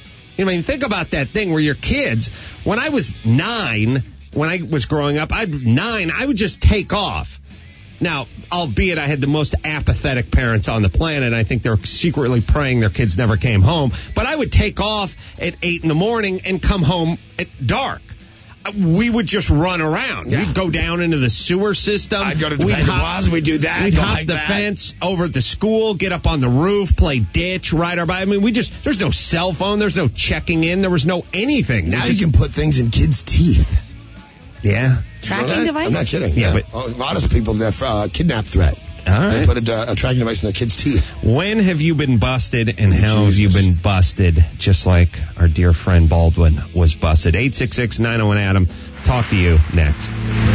I mean, think about that thing where your kids, when I was nine, when I was growing up, I'd nine, I would just take off. Now, albeit I had the most apathetic parents on the planet, I think they're secretly praying their kids never came home, but I would take off at eight in the morning and come home at dark. we would just run around. Yeah. We'd go down into the sewer system. I'd go to the we'd Defender hop, Plaza. We'd do that. We'd go hop like the that. fence over at the school, get up on the roof, play ditch, ride our bike. I mean, we just, there's no cell phone. There's no checking in. There was no anything. Now There's you just- can put things in kids' teeth. Yeah. Tracking You know that? device? I'm not kidding. Yeah, Yeah, but- Oh, a lot of people have uh, kidnap threat. All right. They put a, a tracking device in their kids' teeth. When have you been busted, and how have you Jesus. been busted, just like our dear friend Baldwin was busted? eight six six, nine oh one, Adam. Talk to you next.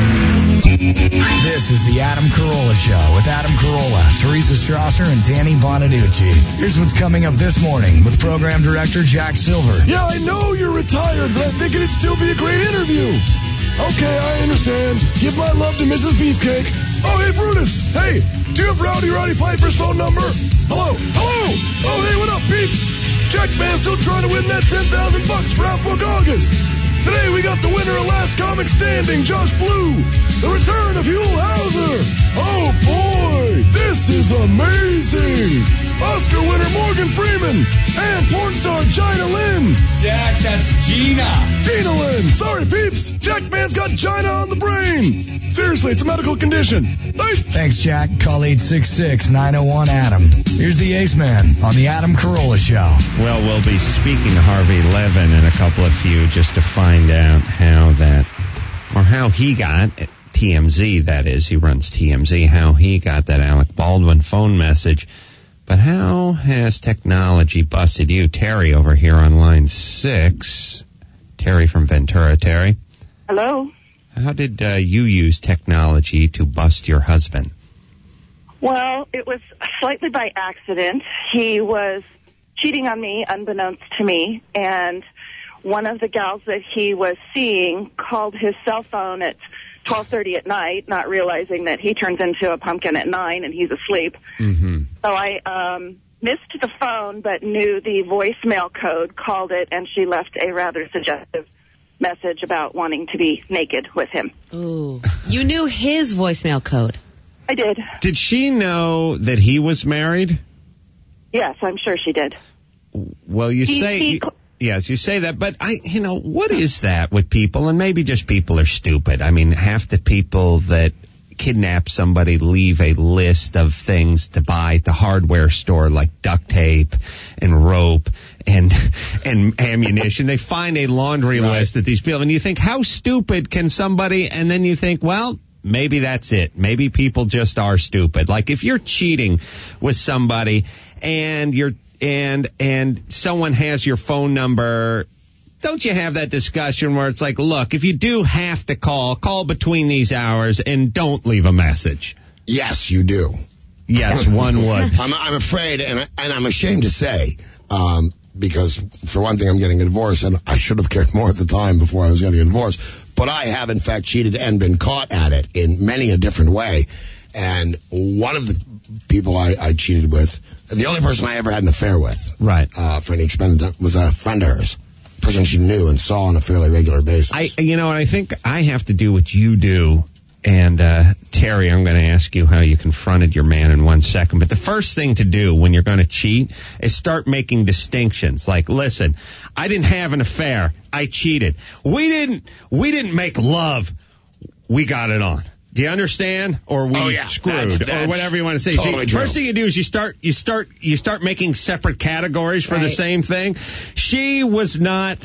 This is the Adam Carolla Show with Adam Carolla, Teresa Strasser, and Danny Bonaducci. Here's what's coming up this morning with Program Director Jack Silver. Yeah, I know you're retired, but I think it'd still be a great interview. Okay, I understand. Give my love to Missus Beefcake. Oh, hey, Brutus. Hey, do you have Rowdy Roddy Piper's phone number? Hello? Hello? Oh, hey, what up, peeps? Jack Man still trying to win that ten thousand bucks for Outbook August. Today we got the winner of Last Comic Standing, Josh Blue. The return of Huell Hauser. Oh, boy, this is amazing. Oscar winner Morgan Freeman and porn star Gina Lynn. Jack, that's Gina. Gina Lynn. Sorry, peeps. Jack Man's got Gina on the brain. Seriously, it's a medical condition. Hey. Thanks, Jack. Call eight six six, nine oh one, Adam. Here's the Ace Man on the Adam Carolla Show. Well, we'll be speaking to Harvey Levin in a couple of few just to find out how that, or how he got, T M Z that is, he runs T M Z, how he got that Alec Baldwin phone message. But how has technology busted you? Terry over here on line six. Terry from Ventura. Terry? Hello. How did uh, you use technology to bust your husband? Well, it was slightly by accident. He was cheating on me unbeknownst to me, and one of the gals that he was seeing called his cell phone at twelve thirty at night, not realizing that he turns into a pumpkin at nine and he's asleep. Mm-hmm. So I um, missed the phone but knew the voicemail code, called it, and she left a rather suggestive message about wanting to be naked with him. Ooh. You knew his voicemail code. I did. Did she know that he was married? Yes, I'm sure she did. Well, you He- say... he- Yes, you say that, but I, you know, what is that with people? And maybe just people are stupid. I mean, half the people that kidnap somebody leave a list of things to buy at the hardware store, like duct tape and rope and and ammunition. They find a laundry Right. list that these people, and you think, how stupid can somebody? And then you think, well, maybe that's it. Maybe people just are stupid. Like if you're cheating with somebody and you're and and someone has your phone number, don't you have that discussion where it's like, look, if you do have to call, call between these hours and don't leave a message? Yes, you do. Yes, one would. I'm, I'm afraid, and, I, and I'm ashamed to say, um, because for one thing, I'm getting a divorce, and I should have cared more at the time before I was getting a divorce. But I have, in fact, cheated and been caught at it in many a different way. And one of the people I, I cheated with, the only person I ever had an affair with, Right. uh, for any expense, was a friend of hers. Person she knew and saw on a fairly regular basis. I, you know, and I think I have to do what you do. And, uh, Terry, I'm going to ask you how you confronted your man in one second. But the first thing to do when you're going to cheat is start making distinctions. Like, listen, I didn't have an affair. I cheated. We didn't, we didn't make love. We got it on. Do you understand? Or we Oh, yeah. screwed, That's- or that's whatever you want to say. totally See, true. first thing you do is you start, you start, you start making separate categories for the Right. same thing. She was not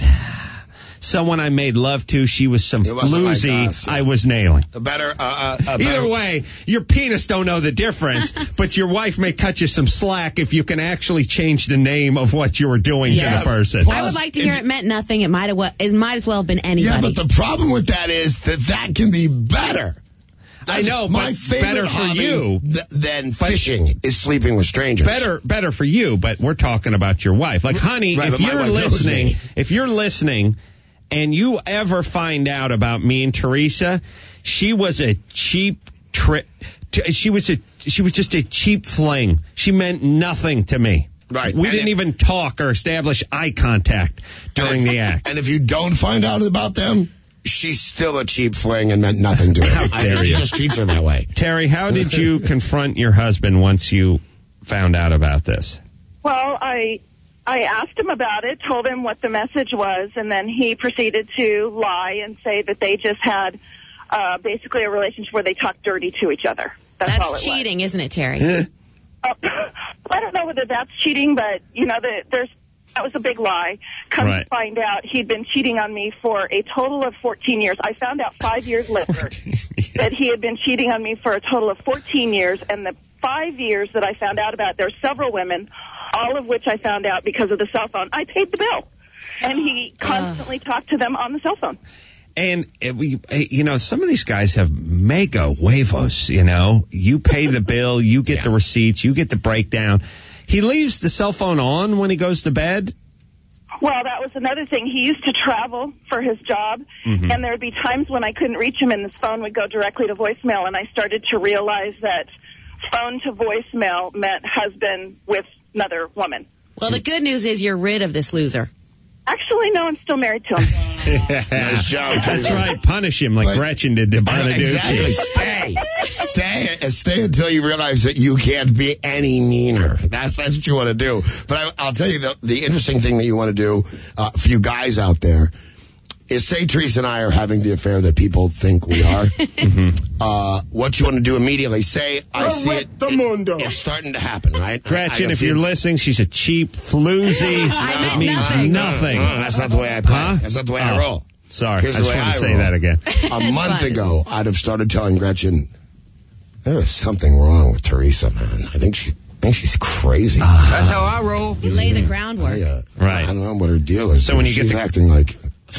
someone I made love to. She was some It wasn't like floozy us, yeah. I was nailing. a better, uh, uh, a Either better, way, your penis don't know the difference, but your wife may cut you some slack if you can actually change the name of what you were doing Yes. to the person. Plus, I would like to if hear you- it meant nothing. It might have well, it might as well have been anybody. Yeah, but the problem with that is that that can be better. I know, my but favorite better for hobby you. th- than fishing is sleeping with strangers. Better, better for you, but we're talking about your wife. Like, honey, Right, if but my you're wife knows listening, me. if you're listening, and you ever find out about me and Teresa, she was a cheap trick. She was a, she was just a cheap fling. She meant nothing to me. Right. We And didn't it- even talk or establish eye contact during the act. And if you don't find out about them, she's still a cheap fling and meant nothing to her. I dare he you. just treats her that way. Terry, how did you confront your husband once you found out about this? Well, I I asked him about it, told him what the message was, and then he proceeded to lie and say that they just had uh, basically a relationship where they talked dirty to each other. That's, That's all it cheating, isn't it, Terry? was. Uh, I don't know whether that's cheating, but, you know, the, there's that was a big lie. Come Right. to find out, he'd been cheating on me for a total of fourteen years. I found out five years later that he had been cheating on me for a total of fourteen years, and the five years that I found out about, there's several women, all of which I found out because of the cell phone. I paid the bill, and he constantly talked to them on the cell phone. And, uh, we, uh, you know, some of these guys have mega huevos, you know. You pay the bill, you get the receipts, you get the breakdown. He leaves the cell phone on when he goes to bed? Well, that was another thing. He used to travel for his job, Mhm. and there would be times when I couldn't reach him, and his phone would go directly to voicemail, and I started to realize that phone to voicemail meant husband with another woman. Well, the good news is you're rid of this loser. Actually, no, I'm still married to him. Nice job. That's right. Punish him like But- Gretchen did to Bonaducci. Exactly. Stay. Stay. Stay until you realize that you can't be any meaner. That's that's what you want to do. But I, I'll tell you the the interesting thing that you want to do uh, for you guys out there is say Teresa and I are having the affair that people think we are. Mm-hmm. uh, what you want to do immediately? Say I see it, it. It's starting to happen, right? Gretchen, I- I if see you're it. listening, she's a cheap floozy. I meant It means nothing. nothing. No, no, no, that's not the way I play. Huh? That's not the way Oh. I roll. Sorry, Here's I the just way want to I say roll. that again. A month fine. ago, I'd have started telling Gretchen, there is something wrong with Teresa, man. I think she, I think she's crazy. That's how I roll. You lay the groundwork. I, uh, Right. I don't know what her deal is. So when you she's get the- acting like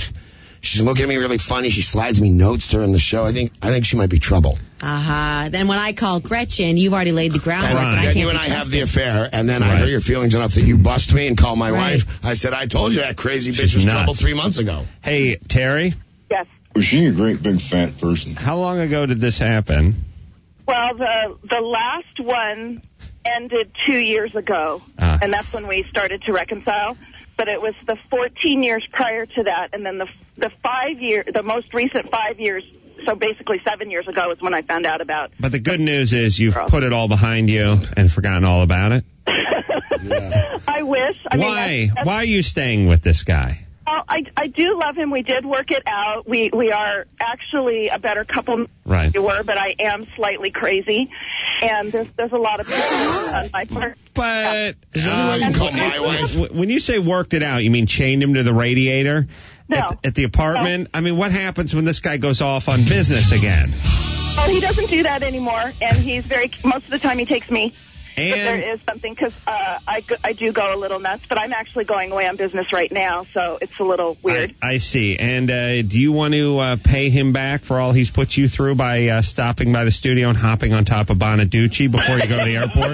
she's looking at me really funny. She slides me notes during the show. I think I think she might be trouble. Uh-huh. Then when I call Gretchen, you've already laid the groundwork. And and I then can't you be and I have trusted. the affair, and then I Right. hurt your feelings enough that you bust me and call my Right. wife. I said, I told you that crazy bitch She's was nuts. trouble three months ago. Hey, Terry, Yes. Was she a great big fat person? how long ago did this happen? Well, the the last one ended two years ago, Ah. and that's when we started to reconcile. But it was the fourteen years prior to that, and then the the five year, the most recent five years. So basically, seven years ago is when I found out about. But the good news is you've Girl. put it all behind you and forgotten all about it. I wish. I mean, Why? that's- that's- Why are you staying with this guy? Well, I, I do love him. We did work it out. We we are actually a better couple than Right. we were, but I am slightly crazy, and there's there's a lot of people on my part. But Is there any way you can um, call my wife? w- when you say worked it out, you mean chained him to the radiator No. at, at the apartment? I mean, what happens when this guy goes off on business again? Oh, he doesn't do that anymore, and he's very most of the time he takes me. But there And is something because uh, I go- I do go a little nuts, but I'm actually going away on business right now, so it's a little weird. I, I see. And uh, do you want to uh, pay him back for all he's put you through by uh, stopping by the studio and hopping on top of Bonaducci before you go to the airport?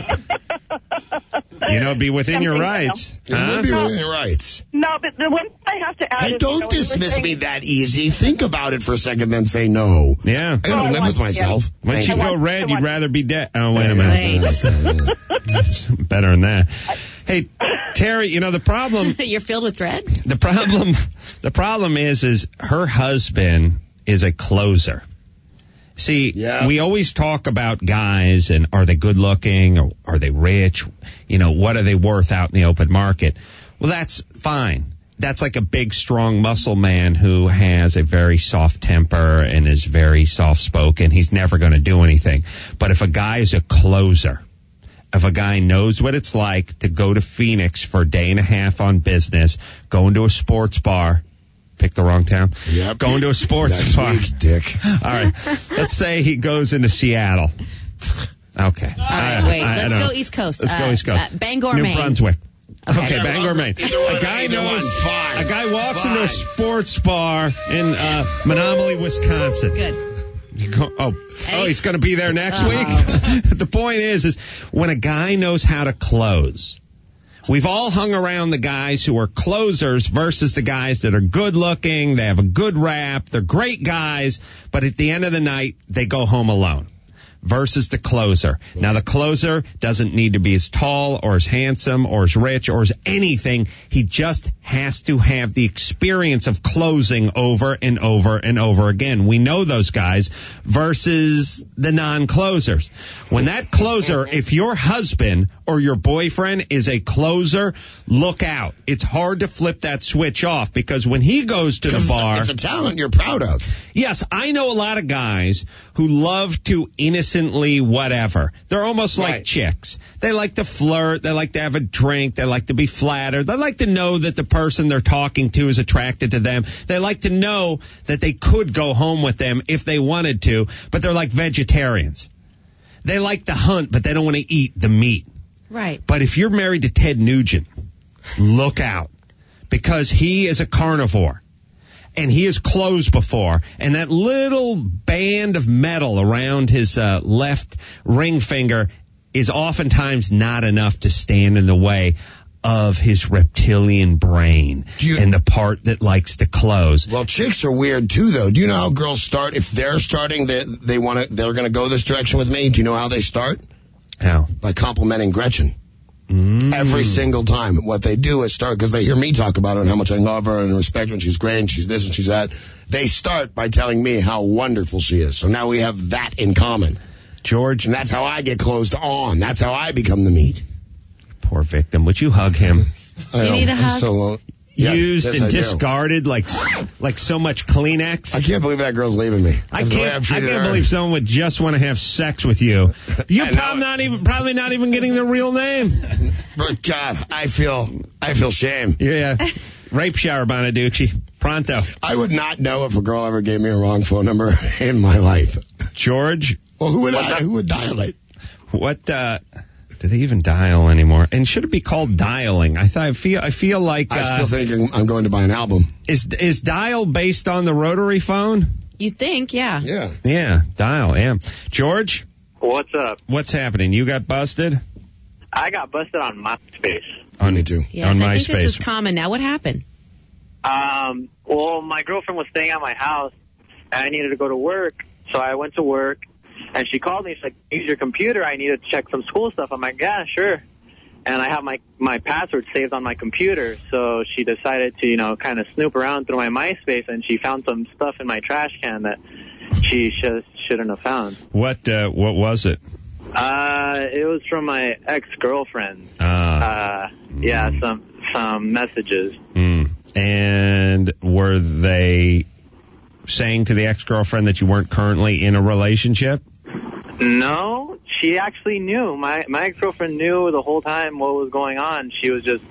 You know, it'd be within your Something, rights. It Huh? would be within your rights. No, but the one I have to add Hey, is, you know, don't when you were dismiss saying- me that easy. Think about it for a second, then say no. Yeah. I gotta Oh, I live want- with myself. Once Thank you you. go want- red, I you'd want- rather be dead. Oh, wait a minute. Something better than that. Hey, Terry, you know, the problem, You're filled with dread? the problem, the problem is, is her husband is a closer. See, Yeah. we always talk about guys and are they good looking or are they rich? You know, what are they worth out in the open market? Well, that's fine. That's like a big, strong muscle man who has a very soft temper and is very soft spoken. He's never going to do anything. But if a guy is a closer, if a guy knows what it's like to go to Phoenix for a day and a half on business, go into a sports bar, pick the wrong town, Yep. go into a sports Next bar. week, Dick. All right. Let's say he goes into Seattle. Okay. All right, wait. Let's go East Coast. Let's go Uh, East Coast. uh, Bangor, New Maine. Brunswick. Okay. Okay, Bangor, Maine. Either one, A guy either knows. one, fine. A guy walks Fine. into a sports bar in uh, Menominee, Wisconsin. Good. You go, oh, oh, he's going to be there next Oh. week. The point is, is when a guy knows how to close. We've all hung around the guys who are closers versus the guys that are good looking. They have a good rap. They're great guys, but at the end of the night, they go home alone. versus the closer. Now, the closer doesn't need to be as tall or as handsome or as rich or as anything. He just has to have the experience of closing over and over and over again. We know those guys versus the non-closers. When that closer, if your husband or your boyfriend is a closer, look out. It's hard to flip that switch off because when he goes to the bar... It's a talent you're proud of. Yes, I know a lot of guys who love to innocently whatever. They're almost like Right. chicks. They like to flirt. They like to have a drink. They like to be flattered. They like to know that the person they're talking to is attracted to them. They like to know that they could go home with them if they wanted to, but they're like vegetarians. They like to hunt, but they don't want to eat the meat. Right. But if you're married to Ted Nugent, look out, because he is a carnivore. And he has closed before, and that little band of metal around his uh, left ring finger is oftentimes not enough to stand in the way of his reptilian brain you, and the part that likes to close. Well, chicks are weird too, though. Do you know how girls start? If they're starting, they, they want to, they're going to go this direction with me. Do you know how they start? How? By complimenting Gretchen. Mm. Every single time. What they do is start, because they hear me talk about her and how much I love her and respect her and she's great and she's this and she's that. They start by telling me how wonderful she is. So now we have that in common. George. And that's how I get closed on. That's how I become the meat. Poor victim. Would you hug him? Do you need a hug? So, uh, yeah, Used yes, and I do. discarded like like so much Kleenex. I can't believe that girl's leaving me. I That's the way can't. I've I treated can't her. believe someone would just want to have sex with you. You're I know probably it. not even probably not even getting the real name. But God, I feel I feel shame. Yeah, rape shower, Bonaducci. Pronto, I would not know if a girl ever gave me a wrong phone number in my life. George. Well, who would I, who would dial it? What uh, do they even dial anymore? And should it be called dialing? I thought I feel I feel like uh, I still think I'm going to buy an album. is is dial based on the rotary phone? You think, yeah. Yeah. Yeah, dial. Yeah, George. What's up? What's happening? You got busted I got busted on MySpace. on Me too. Yes, on I think this is MySpace. common now. What happened? Um, well, my girlfriend was staying at my house, and I needed to go to work, so I went to work, and she called me. She's like, use your computer. I need to check some school stuff. I'm like, yeah, sure. And I have my, my password saved on my computer, so she decided to, you know, kind of snoop around through my MySpace, and she found some stuff in my trash can that she sh- shouldn't have found. What uh, what was it? Uh, it was from my ex-girlfriend. Ah. Uh, yeah, some some messages. Mm. And were they saying to the ex-girlfriend that you weren't currently in a relationship? No, she actually knew. My my ex-girlfriend knew the whole time what was going on. She was just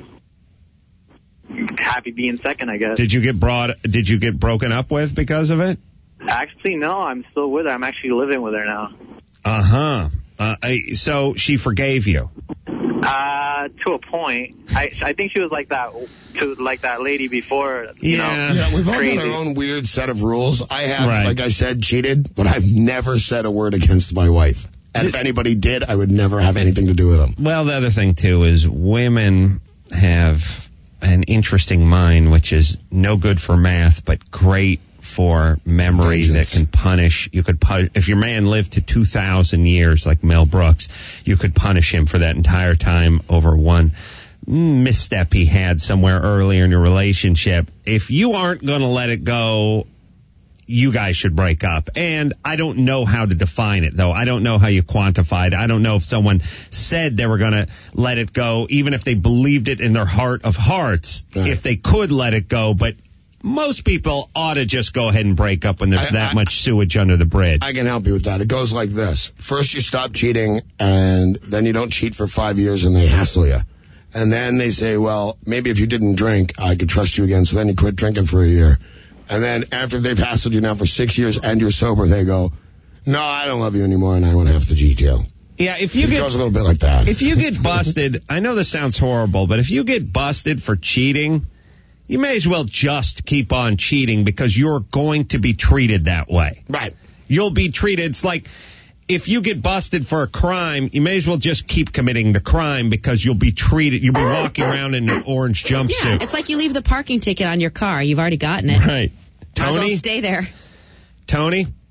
happy being second, I guess. Did you get brought? Did you get broken up with because of it? Actually, no, I'm still with her. I'm actually living with her now. Uh-huh. Uh I, so she forgave you. Uh, to a point. I I think she was like that to like that lady before. You Yeah. know, Yeah, we've all crazy. got our own weird set of rules. I have, Right. like I said, cheated, but I've never said a word against my wife. And if anybody did, I would never have anything to do with them. Well, the other thing, too, is women have an interesting mind, which is no good for math, but great for memory Vengeance. that can punish. You could pu- if your man lived to two thousand years like Mel Brooks, you could punish him for that entire time over one misstep he had somewhere earlier in your relationship. If you aren't going to let it go, you guys should break up. And I don't know how to define it, though. I don't know how you quantify it. I don't know if someone said they were going to let it go, even if they believed it in their heart of hearts, Right. if they could let it go. But most people ought to just go ahead and break up when there's I- that I- much sewage under the bridge. I can help you with that. It goes like this. First you stop cheating, and then you don't cheat for five years, and they hassle you. And then they say, well, maybe if you didn't drink, I could trust you again. So then you quit drinking for a year. And then after they've hassled you now for six years and you're sober, they go, no, I don't love you anymore, and I want to have the detail. Yeah, if you It get goes a little bit like that. if you get busted, I know this sounds horrible, but if you get busted for cheating, you may as well just keep on cheating because you're going to be treated that way. Right. You'll be treated. It's like if you get busted for a crime, you may as well just keep committing the crime because you'll be treated. You'll be walking around in an orange Yeah, jumpsuit. it's like you leave the parking ticket on your car. You've already gotten it. Right. Might as well Tony, stay there. Tony,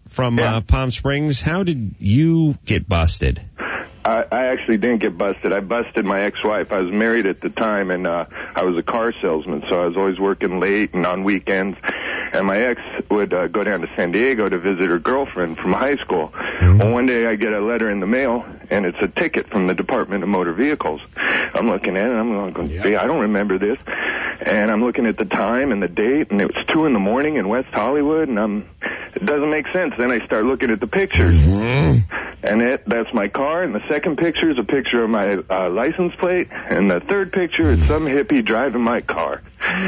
from Yeah. uh, Palm Springs. How did you get busted? I, I actually didn't get busted. I busted my ex-wife. I was married at the time, and uh, I was a car salesman, so I was always working late and on weekends. And my ex would uh, go down to San Diego to visit her girlfriend from high school. Mm-hmm. Well, one day I get a letter in the mail, and it's a ticket from the Department of Motor Vehicles. I'm looking at it, and I'm going, yeah. I don't remember this. And I'm looking at the time and the date, and it was two in the morning in West Hollywood, and I'm, it doesn't make sense. Then I start looking at the pictures. Mm-hmm. And it, that's my car, and the second picture is a picture of my uh, license plate, and the third picture is some hippie driving my car.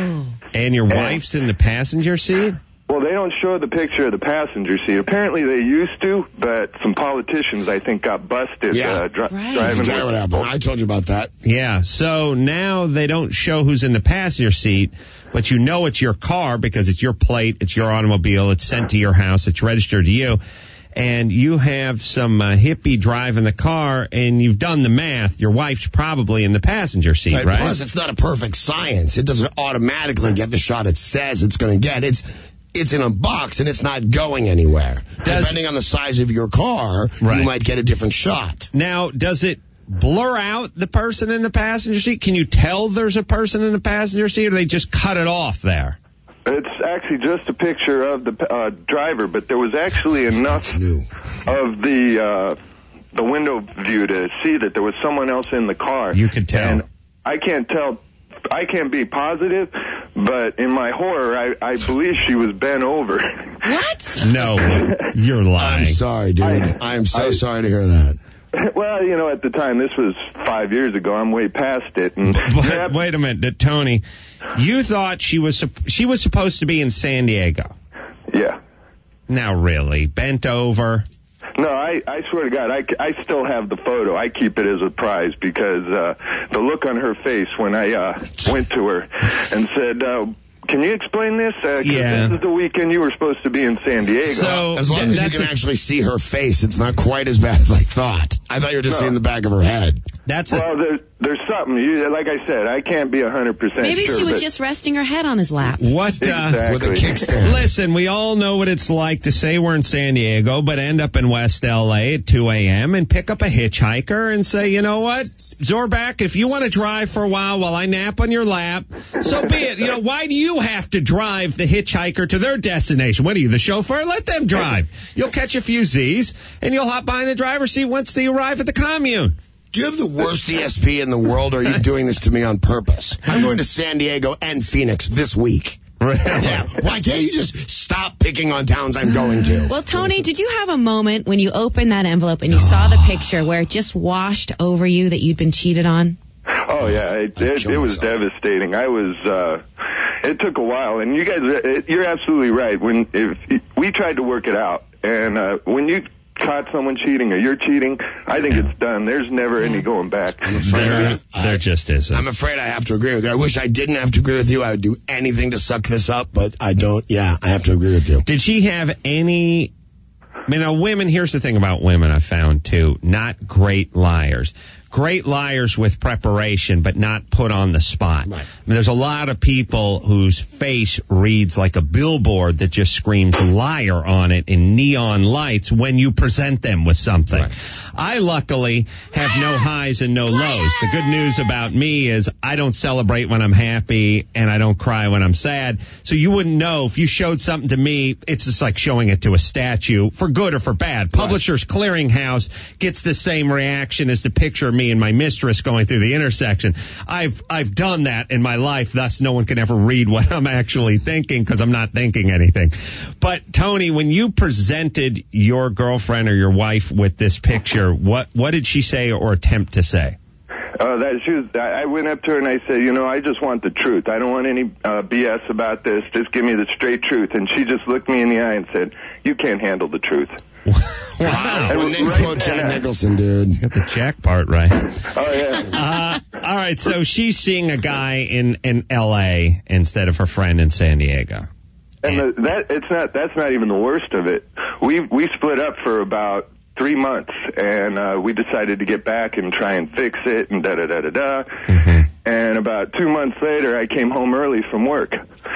And your and, wife's in the passenger seat? Well, they don't show the picture of the passenger seat. Apparently they used to, but some politicians, I think, got busted yeah. uh, dri- right. driving. That's exactly what happened. I told you about that. Yeah, so now they don't show who's in the passenger seat, but you know it's your car because it's your plate, it's your automobile, it's sent to your house, it's registered to you. And you have some uh, hippie driving the car, and you've done the math. Your wife's probably in the passenger seat, right? right? Plus, it's not a perfect science. It doesn't automatically get the shot it says it's going to get. It's it's in a box, and it's not going anywhere. Does, Depending on the size of your car, right. you might get a different shot. Now, does it blur out the person in the passenger seat? Can you tell there's a person in the passenger seat, or do they just cut it off there? It's actually just a picture of the uh, driver, but there was actually enough of the uh, the window view to see that there was someone else in the car. You could tell. And I can't tell. I can't be positive, but in my horror, I, I believe she was bent over. What? No, you're lying. I'm sorry, dude. I, I am so I, sorry to hear that. Well, you know, at the time, this was five years ago. I'm way past it. And but, wait a minute, Tony. You thought she was she was supposed to be in San Diego. Yeah. Now, really? Bent over? No, I, I swear to God, I, I still have the photo. I keep it as a prize because uh, the look on her face when I uh, went to her and said, uh, can you explain this? Uh, 'cause yeah. This is the weekend you were supposed to be in San Diego. So, as long as you can a, actually see her face, it's not quite as bad as I thought. I thought you were just no. seeing the back of her head. That's well, a, there, there's something. You, like I said, I can't be one hundred percent Maybe sure. she was but just resting her head on his lap. What? Exactly. Uh, With a kickstand. Listen, we all know what it's like to say we're in San Diego, but end up in West L A at two a.m. and pick up a hitchhiker and say, you know what, Zorback, if you want to drive for a while while I nap on your lap, so be it. You know, why do you have to drive the hitchhiker to their destination? What are you, the chauffeur? Let them drive. You'll catch a few Z's, and you'll hop behind the driver's seat once they arrive at the commune. Do you have the worst E S P in the world, or are you doing this to me on purpose? I'm going to San Diego and Phoenix this week. Yeah. Why can't you just stop picking on towns I'm going to? Well, Tony, did you have a moment when you opened that envelope and you saw the picture where it just washed over you that you'd been cheated on? Oh, yeah. It, it, it was devastating. I was, uh, it took a while. And you guys, it, you're absolutely right. When, if, we tried to work it out. And, uh, when you caught someone cheating or you're cheating, I think it's done. There's never any going back. I'm afraid there, I, there just isn't. I'm afraid I have to agree with you. I wish I didn't have to agree with you. I would do anything to suck this up, but I don't. Yeah, I have to agree with you. Did she have any... I mean, now, women, here's the thing about women I found, too. Not great liars. Great liars with preparation, but not put on the spot. Right. I mean, there's a lot of people whose face reads like a billboard that just screams liar on it in neon lights when you present them with something. Right. I luckily have no highs and no lows. The good news about me is I don't celebrate when I'm happy and I don't cry when I'm sad. So you wouldn't know if you showed something to me. It's just like showing it to a statue, for good or for bad. Publishers Clearinghouse gets the same reaction as the picture of me and my mistress going through the intersection. I've I've done that in my life, thus no one can ever read what I'm actually thinking because I'm not thinking anything. But Tony, when you presented your girlfriend or your wife with this picture, what what did she say or attempt to say? Uh, that she was, I went up to her and I said, you know, I just want the truth. I don't want any uh, B S about this. Just give me the straight truth. And she just looked me in the eye and said, you can't handle the truth. Wow. And then quote Jack Nicholson, dude. Got the Jack part right. Oh, yeah. Uh, all right, so she's seeing a guy in, in L A instead of her friend in San Diego. And the, that it's not that's not even the worst of it. We we split up for about three months, and uh, we decided to get back and try and fix it, and da da da da da. Mm-hmm. And about two months later, I came home early from work.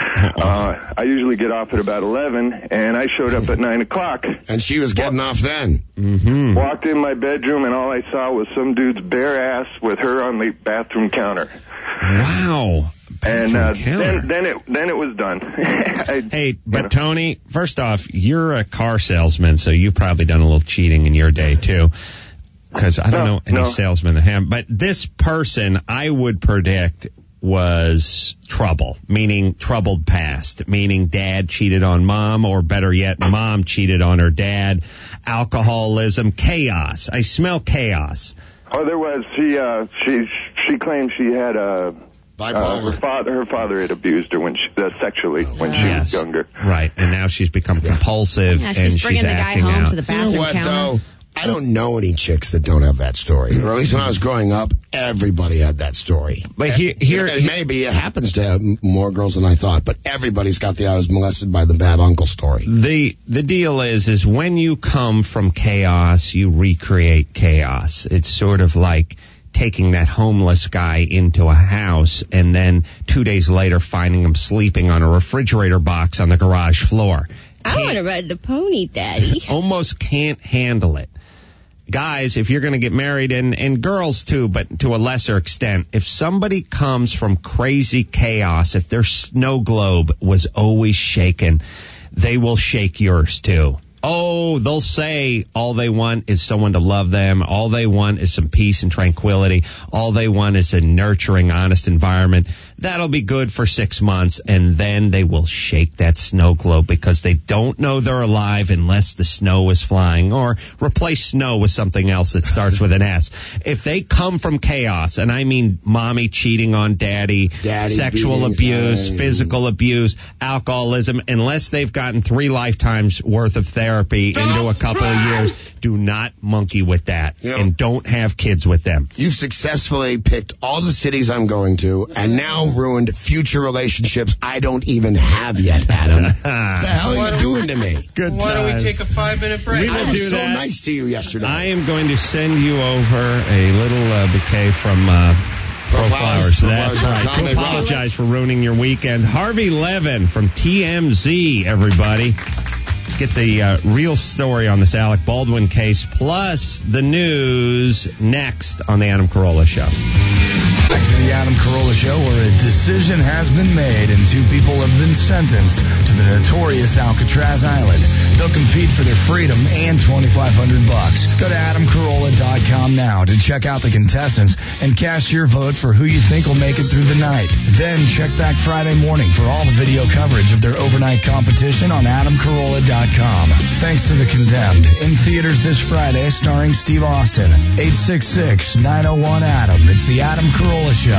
Uh, I usually get off at about eleven, and I showed up at nine o'clock. And she was getting off then. Mm-hmm. Walked in my bedroom, and all I saw was some dude's bare ass with her on the bathroom counter. Wow. And uh, Bathroom counter. then, then it then it was done. I, Hey, but Tony, first off, you're a car salesman, so you've probably done a little cheating in your day, too. Because I don't No, know any no. salesman that have. But this person, I would predict, was trouble, meaning troubled past, meaning dad cheated on mom, or better yet, mom cheated on her dad, alcoholism, chaos. I smell chaos. Oh, there was. She uh, she she claimed she had a. Uh, Bipolar. her father, her father had abused her when she, uh, sexually when she Yes. was younger. Right, and now she's become compulsive, Yeah, and she's she's bringing the guy acting home out. to the You bathroom know what, counter. though? I don't know any chicks that don't have that story. Or at least when I was growing up, everybody had that story. But here, here, And maybe it happens to have more girls than I thought, but everybody's got the I was molested by the bad uncle story. The the deal is is when you come from chaos, you recreate chaos. It's sort of like taking that homeless guy into a house and then two days later finding him sleeping on a refrigerator box on the garage floor. I want to ride the pony, Daddy. Almost can't handle it. Guys, if you're going to get married, and, and girls too, but to a lesser extent, if somebody comes from crazy chaos, if their snow globe was always shaken, they will shake yours too. Oh, they'll say all they want is someone to love them. All they want is some peace and tranquility. All they want is a nurturing, honest environment. That'll be good for six months, and then they will shake that snow globe because they don't know they're alive unless the snow is flying, or replace snow with something else that starts with an S. If they come from chaos, and I mean mommy cheating on daddy, Daddy sexual beating, abuse, uh, physical abuse, alcoholism, unless they've gotten three lifetimes worth of therapy into a couple of years, do not monkey with that, You know, and don't have kids with them. You've successfully picked all the cities I'm going to and now ruined future relationships I don't even have yet, Adam. What the hell are you doing to me? Good Why don't we times. take a five-minute break? We will I was do so that. nice to you yesterday. I am going to send you over a little uh, bouquet from uh, Pro Pro Flowers. Flowers. That's Pro right. Flowers. To They brought- apologize for ruining your weekend. Harvey Levin from T M Z, everybody. Get the uh, real story on this Alec Baldwin case, plus the news next on the Adam Carolla Show. Back to the Adam Carolla Show, where a decision has been made and two people have been sentenced to the notorious Alcatraz Island. They'll compete for their freedom and twenty-five hundred bucks. Go to adam carolla dot com now to check out the contestants and cast your vote for who you think will make it through the night. Then check back Friday morning for all the video coverage of their overnight competition on adam carolla dot com. Thanks to The Condemned, in theaters this Friday, starring Steve Austin. eight six six, nine oh one, Adam. It's the Adam Carolla Show.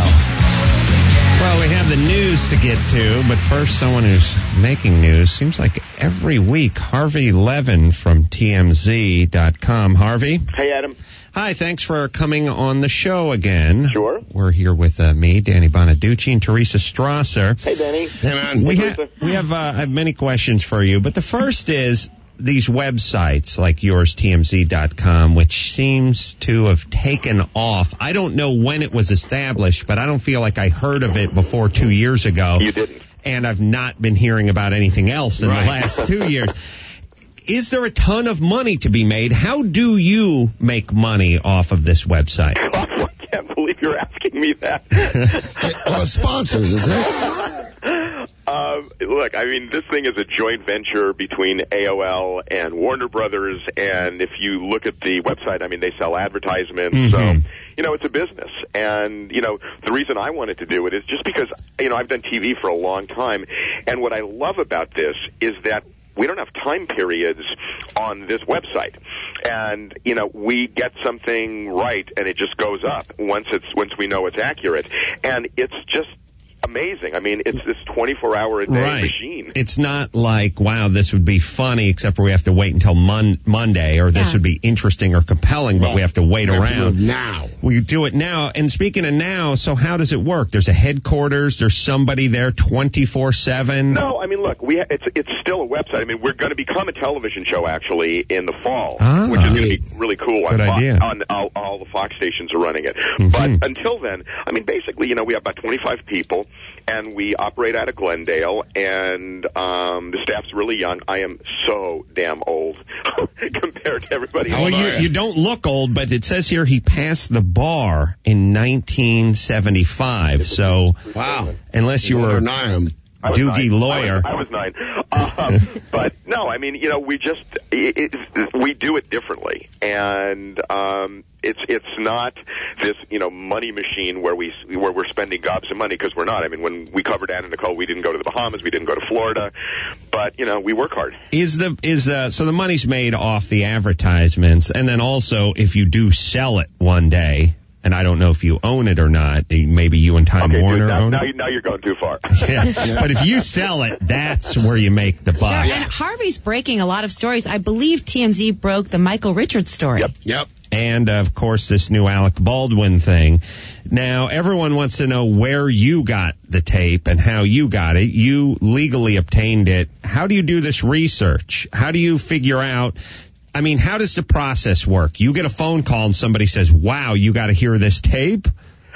Well, we have the news to get to, but first, someone who's making news seems like every week. Harvey Levin from T M Z dot com. Harvey? Hey, Adam. Hi, thanks for coming on the show again. Sure. We're here with uh, me, Danny Bonaducci, and Teresa Strasser. Hey, Danny. Hey, man. We, Hey, ha- Teresa. we have, uh, I have many questions for you, but the first is these websites like yours, T M Z dot com, which seems to have taken off. I don't know when it was established, but I don't feel like I heard of it before two years ago. You didn't. And I've not been hearing about anything else in Right. the last two years. Is there a ton of money to be made? How do you make money off of this website? I can't believe you're asking me that. Well, it's sponsors, isn't it? Um, look, I mean, this thing is a joint venture between A O L and Warner Brothers, and if you look at the website, I mean, they sell advertisements, Mhm. so, you know, it's a business. And, you know, the reason I wanted to do it is just because, you know, I've done T V for a long time, and what I love about this is that we don't have time periods on this website. And, you know, we get something right and it just goes up once it's, once we know it's accurate. And it's just amazing. I mean, it's this twenty-four hour a day Right. machine. It's not like, wow, this would be funny, except for we have to wait until mon- Monday, or this Yeah. would be interesting or compelling, but we have to wait We have to do around. it now. We do it now. And speaking of now, so how does it work? There's a headquarters. There's somebody there twenty-four seven. No, I mean, look, we ha- it's it's still a website. I mean, we're going to become a television show actually in the fall, Ah. which is going to be really cool. Good on Fox, idea. on all, all the Fox stations are running it. Mhm. But until then, I mean, basically, you know, we have about twenty-five people, and we operate out of Glendale, and um, the staff's really young. I am so damn old compared to everybody Well, else. you, you don't look old, but it says here he passed the bar in nineteen seventy-five. So, Wow. unless you were Younger than I am. I was Doogie nine. lawyer. I was, I was nine. Um, but no, I mean, you know, we just it, it, we do it differently, and um, it's it's not this you know money machine where we where we're spending gobs of money, because we're not. I mean, when we covered Anna Nicole, we didn't go to the Bahamas, we didn't go to Florida, but you know, we work hard. Is the is uh so the money's made off the advertisements, and then also if you do sell it one day, and I don't know if you own it or not, maybe you and Time Okay, Warner dude, now, own now, it. you, now you're going too far. Yeah. But if you sell it, that's where you make the Sure, buck. and Harvey's breaking a lot of stories. I believe T M Z broke the Michael Richards story. Yep. Yep. And of course, this new Alec Baldwin thing. Now, everyone wants to know where you got the tape and how you got it. You legally obtained it. How do you do this research? How do you figure out? I mean, how does the process work? You get a phone call and somebody says, wow, you got to hear this tape?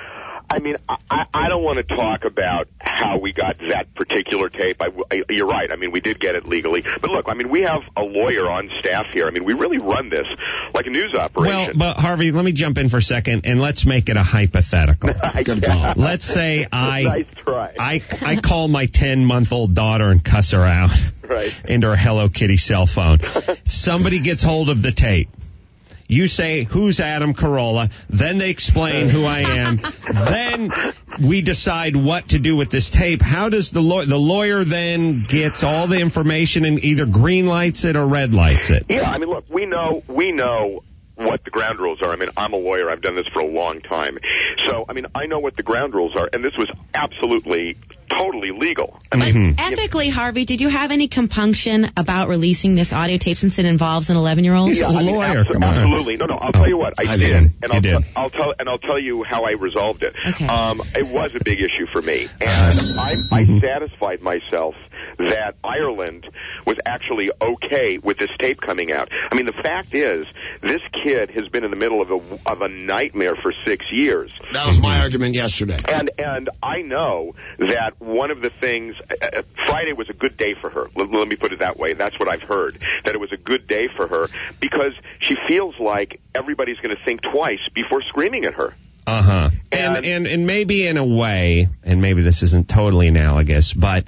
I mean, I, I don't want to talk about how we got that particular tape. I, I, you're right. I mean, we did get it legally. But look, I mean, we have a lawyer on staff here. I mean, we really run this like a news Well, operation. but Harvey, let me jump in for a second, and let's make it a hypothetical. Good call. Let's say I, nice try. I, I call my ten-month-old daughter and cuss her out Right. into her Hello Kitty cell phone. Somebody gets hold of the tape. You say, who's Adam Carolla? Then they explain who I am. Then we decide what to do with this tape. How does the lawyer, the lawyer then gets all the information and either green lights it or red lights it? Yeah, I mean, look, we know, we know what the ground rules are. I mean, I'm a lawyer. I've done this for a long time. So, I mean, I know what the ground rules are, and this was absolutely, totally legal. I mean, But ethically, Harvey, did you have any compunction about releasing this audio tape since it involves an eleven-year-old? Yeah, I mean, lawyer, abso- come on. absolutely. No, no. I'll tell you what I, I did, didn't. and You I'll, did. t- I'll tell and I'll tell you how I resolved it. Okay. Um, it was a big issue for me, and I, I satisfied myself that Ireland was actually okay with this tape coming out. I mean, the fact is, this kid has been in the middle of a of a nightmare for six years. That was my argument yesterday. And and I know that one of the things, uh, Friday was a good day for her. Let, let me put it that way. That's what I've heard, that it was a good day for her because she feels like everybody's going to think twice before screaming at her. Uh-huh. And, And- and, and maybe in a way, and maybe this isn't totally analogous, but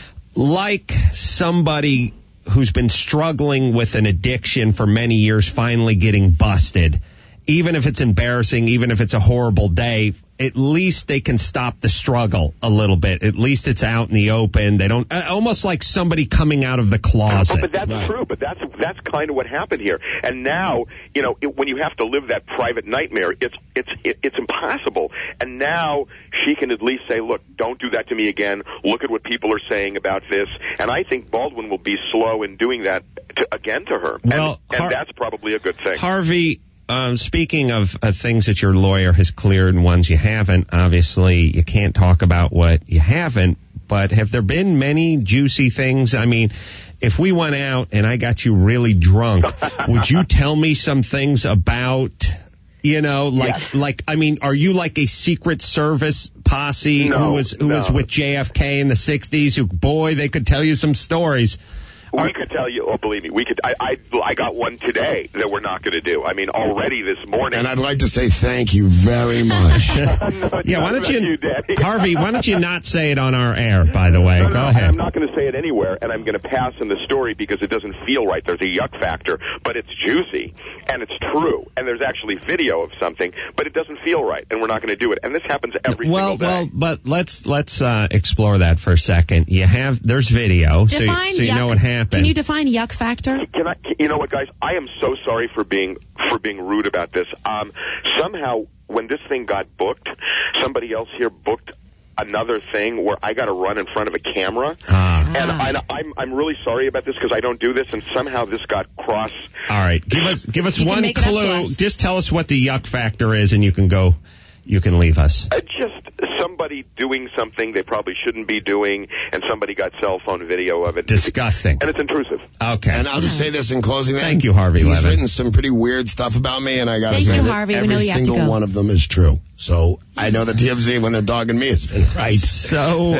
like somebody who's been struggling with an addiction for many years finally getting busted, even if it's embarrassing, even if it's a horrible day, at least they can stop the struggle a little bit. At least it's out in the open. They don't, uh, almost like somebody coming out of the closet. Oh, but that's Right. true. But that's that's kind of what happened here. And now, you know, it, when you have to live that private nightmare, it's it's it, it's impossible. And now she can at least say, "Look, don't do that to me again. Look at what people are saying about this." And I think Baldwin will be slow in doing that to, again to her. Well, and, Har- and that's probably a good thing. Harvey, um, speaking of uh, things that your lawyer has cleared and ones you haven't, obviously you can't talk about what you haven't, but have there been many juicy things? I mean, if we went out and I got you really drunk, would you tell me some things about, you know, like, Yes. like, I mean, are you like a Secret Service posse No, who was, who was no. with J F K in the sixties who, boy, they could tell you some stories? We could tell you, oh, believe me, we could. I, I, I got one today that we're not going to do. I mean, already this morning. And I'd like to say thank you very much. No, Yeah, why don't not you, Daddy. Harvey, why don't you not say it on our air, by the way? No, Go no, ahead. I'm not going to say it anywhere, and I'm going to pass in the story because it doesn't feel right. There's a yuck factor, but it's juicy, and it's true, and there's actually video of something, but it doesn't feel right, and we're not going to do it. And this happens every well, single day. well, but let's let's uh, explore that for a second. You have there's video, so, you- Define so you yuck. know what happened. Can you define yuck factor? Can I, you know what, guys? I am so sorry for being for being rude about this. Um, somehow, when this thing got booked, somebody else here booked another thing where I got to run in front of a camera, Ah. and I, I'm I'm really sorry about this because I don't do this, and somehow this got cross. All right, give us give us You can one make it up to clue. us. Just tell us what the yuck factor is, and you can go. You can leave us. Uh, just somebody doing something they probably shouldn't be doing, and somebody got cell phone video of it. Disgusting. And it's intrusive. Okay. And I'll just say this in closing. Then. Thank you, Harvey He's Levin. written some pretty weird stuff about me, and I got to Thank say you, that Harvey. We every know you have to single go. one of them is true. So I know the T M Z, when they're dogging me, has been right. So,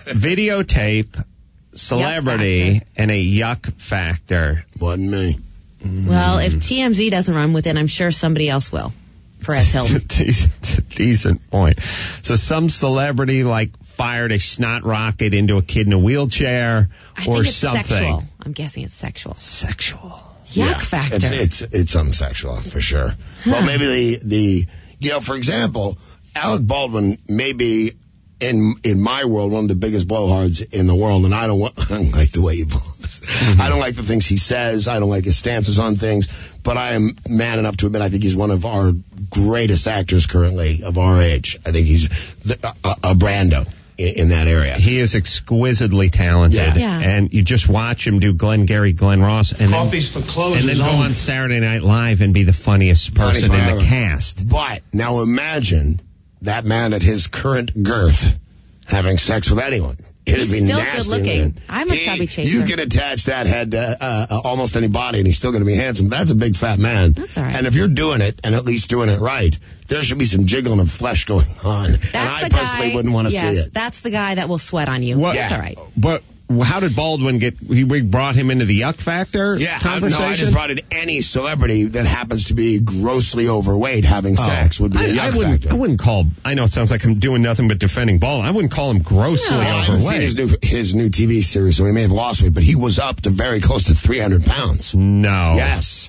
videotape, celebrity, Yuck and a yuck factor. Wasn't me. Well, if T M Z doesn't run with it, I'm sure somebody else will. Perez Hilton. It's a decent point. So some celebrity like fired a snot rocket into a kid in a wheelchair I or think it's something. sexual. I'm guessing it's sexual. Sexual. Yuck Yeah, factor. It's it's it's something sexual for sure. Well, maybe the the you know, for example, Alec Baldwin may be in in my world one of the biggest blowhards in the world, and I don't want, I don't like the way he blows. Mm-hmm. I don't like the things he says. I don't like his stances on things. But I am man enough to admit I think he's one of our greatest actors currently of our age. I think he's the, a, a Brando in, in that area. He is exquisitely talented, Yeah. Yeah. and you just watch him do Glenn Gary, Glenn Ross, and Coffee's then, for closers and then go only. on Saturday Night Live and be the funniest Funniest person in forever. the cast. But now imagine that man at his current girth having sex with anyone. It'd He's be still nasty, good looking. man. I'm a He- chubby chaser. You can attach that head to uh, uh, almost any body, and he's still going to be handsome. That's a big fat man. That's all right. And if you're doing it, and at least doing it right, there should be some jiggling of flesh going on. That's and I the personally guy, wouldn't want to yes, see it. that's the guy that will sweat on you. What- That's all right. But how did Baldwin get? We we brought him into the yuck factor Yeah, I, no, conversation. I just brought in any celebrity that happens to be grossly overweight having sex would be I, a I yuck wouldn't. factor. I wouldn't call. I know it sounds like I'm doing nothing but defending Baldwin. I wouldn't call him grossly Well, I haven't seen overweight. his new, his new T V series, so he may have lost weight, but he was up to very close to three hundred pounds. No. Yes.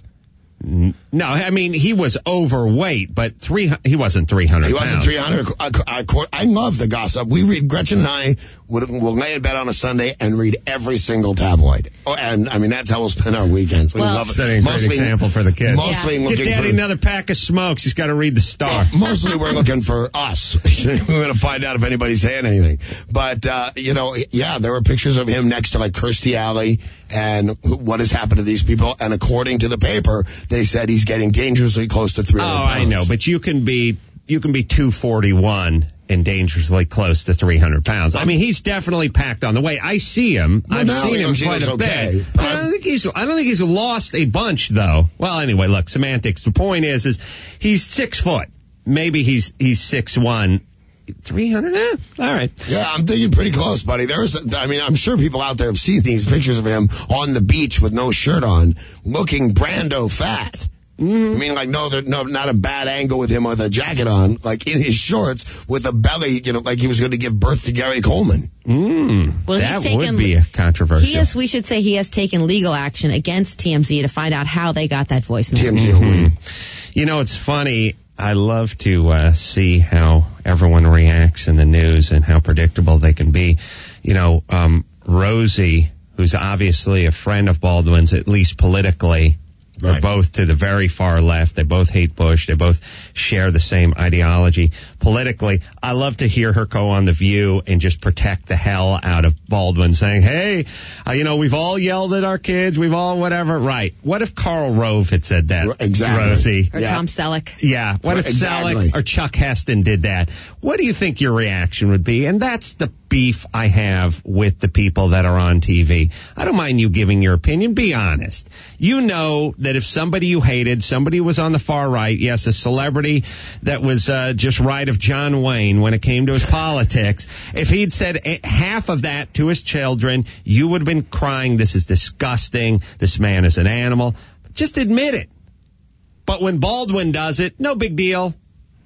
No, I mean he was overweight, but three. He wasn't three hundred. He wasn't pounds. three hundred. I, I, I love the gossip. We read, Gretchen and I would, will lay in bed on a Sunday and read every single tabloid. Oh, and, I mean, that's how we'll spend our weekends. We Well, love it. Setting a great Mostly- example for the kids. Mostly Yeah. looking Get Daddy for... another pack of smokes. He's got to read the Star. Mostly we're looking for us. We're going to find out if anybody's saying anything. But, uh, you know, yeah, there were pictures of him next to, like, Kirstie Alley and what has happened to these people. And according to the paper, they said he's getting dangerously close to three Oh, hundred pounds. I know, but you can be you can be two forty-one and dangerously close to three hundred pounds. I mean, he's definitely packed on the weight. I see him. Well, I've now seen he him looks- he quite looks a okay. bit. But I don't think he's I don't think he's lost a bunch though. Well, anyway, look, semantics. The point is, is he's six foot. Maybe he's he's six one. three hundred? Eh, all right. Yeah, I'm thinking pretty close, buddy. There's, I mean, I'm sure people out there have seen these pictures of him on the beach with no shirt on, looking Brando fat. Mm-hmm. I mean, like, no, there, no, not a bad angle with him with a jacket on, like in his shorts with a belly, you know, like he was going to give birth to Gary Coleman. Mm, Well, he's that taken- would be a controversial. He is, we should say he has taken legal action against T M Z to find out how they got that voicemail. T M Z Mhm. You know, it's funny. I love to uh, see how everyone reacts in the news and how predictable they can be. You know, um, Rosie, who's obviously a friend of Baldwin's, at least politically, they're Right. both to the very far left. They both hate Bush. They both share the same ideology. Politically, I love to hear her go on The View and just protect the hell out of Baldwin, saying, hey, uh, you know, we've all yelled at our kids. We've all whatever. Right. What if Karl Rove had said that? Exactly. Rosie. Or Yeah. Tom Selleck. Yeah. What if Exactly. Selleck or Chuck Heston did that? What do you think your reaction would be? And that's the beef I have with the people that are on T V. I don't mind you giving your opinion. Be honest. You know that if somebody you hated, somebody who was on the far right, yes, a celebrity that was uh, just right of John Wayne when it came to his politics, if he'd said a- half of that to his children, you would have been crying, this is disgusting, this man is an animal. Just admit it. But when Baldwin does it, no big deal.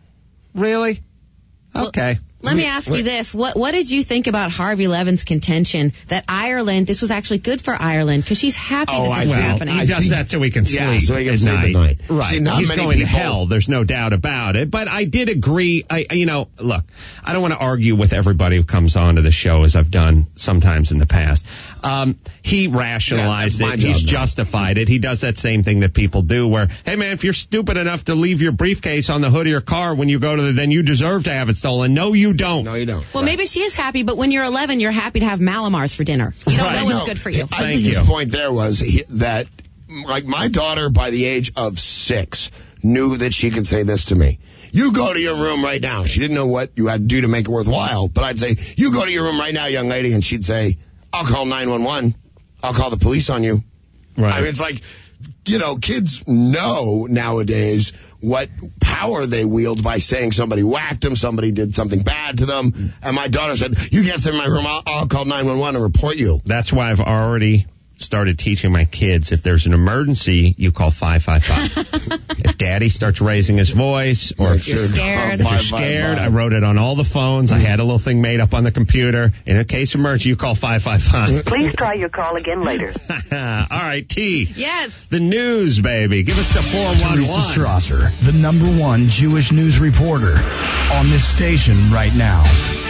Really? Okay. Let me ask you this. What what did you think about Harvey Levin's contention that Ireland, this was actually good for Ireland because she's happy Oh, that I this is well, happening? he does that so he can sleep. Yeah, so he can at sleep night. at night. Right. See, not He's many going to people- hell. There's no doubt about it. But I did agree. I, you know, look, I don't want to argue with everybody who comes onto the show as I've done sometimes in the past. Um, he rationalized Yeah, that's it. my He's job now. justified it. He does that same thing that people do where, hey man, if you're stupid enough to leave your briefcase on the hood of your car when you go to the, then you deserve to have it stolen. No, you you don't. No, you don't. Well, maybe she is happy, but when you're eleven, you're happy to have Malamars for dinner. You don't Right. know what's No, good for you. I think his point there was he, that, like, my daughter, by the age of six, knew that she could say this to me. You go to your room right now. She didn't know what you had to do to make it worthwhile, but I'd say, you go to your room right now, young lady, and she'd say, I'll call nine one one. I'll call the police on you. Right. I mean, it's like, you know, kids know nowadays what power they wield by saying somebody whacked them, somebody did something bad to them. And my daughter said, you can't sit in my room, I'll, I'll call nine one one and report you. That's why I've already started teaching my kids, if there's an emergency, you call five five five. If daddy starts raising his voice, or if You're scared. if you're scared, I wrote it on all the phones. I had a little thing made up on the computer. In a case of emergency, you call five five five. Please try your call again later. All right, T. Yes. The news, baby. Give us the four one Teresa one. Strasser, the number one Jewish news reporter on this station right now.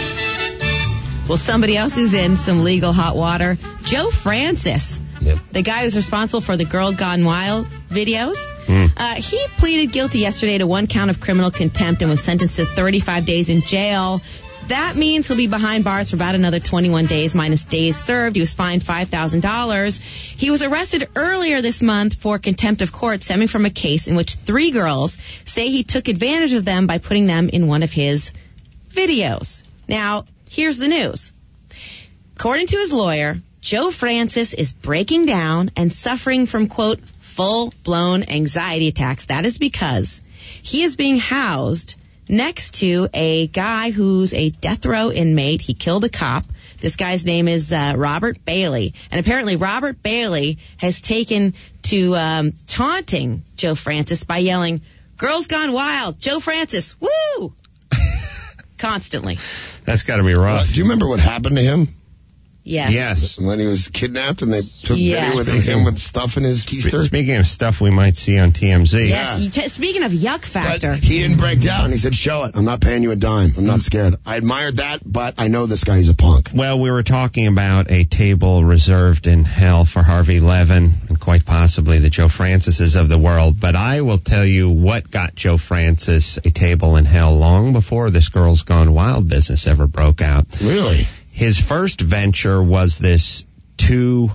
Well, somebody else who's in some legal hot water, Joe Francis, Yep. the guy who's responsible for the Girl Gone Wild videos. Mm. Uh, he pleaded guilty yesterday to one count of criminal contempt and was sentenced to thirty-five days in jail. That means he'll be behind bars for about another twenty-one days minus days served. He was fined five thousand dollars. He was arrested earlier this month for contempt of court stemming from a case in which three girls say he took advantage of them by putting them in one of his videos. Now, here's the news. According to his lawyer, Joe Francis is breaking down and suffering from, quote, full-blown anxiety attacks. That is because he is being housed next to a guy who's a death row inmate. He killed a cop. This guy's name is uh, Robert Bailey. And apparently Robert Bailey has taken to um, taunting Joe Francis by yelling, "Girls Gone Wild, Joe Francis, woo!" Constantly. That's got to be rough. Uh, do you remember what happened to him? Yes. Yes. When he was kidnapped and they took Yes. video with him with stuff in his keister? Speaking of stuff we might see on T M Z. Yes. You t- speaking of yuck factor. But he didn't break down. He said, show it. I'm not paying you a dime. I'm not scared. I admired that, but I know this guy's a punk. Well, we were talking about a table reserved in hell for Harvey Levin and quite possibly the Joe Francises of the world. But I will tell you what got Joe Francis a table in hell long before this Girls Gone Wild business ever broke out. Really? His first venture was this two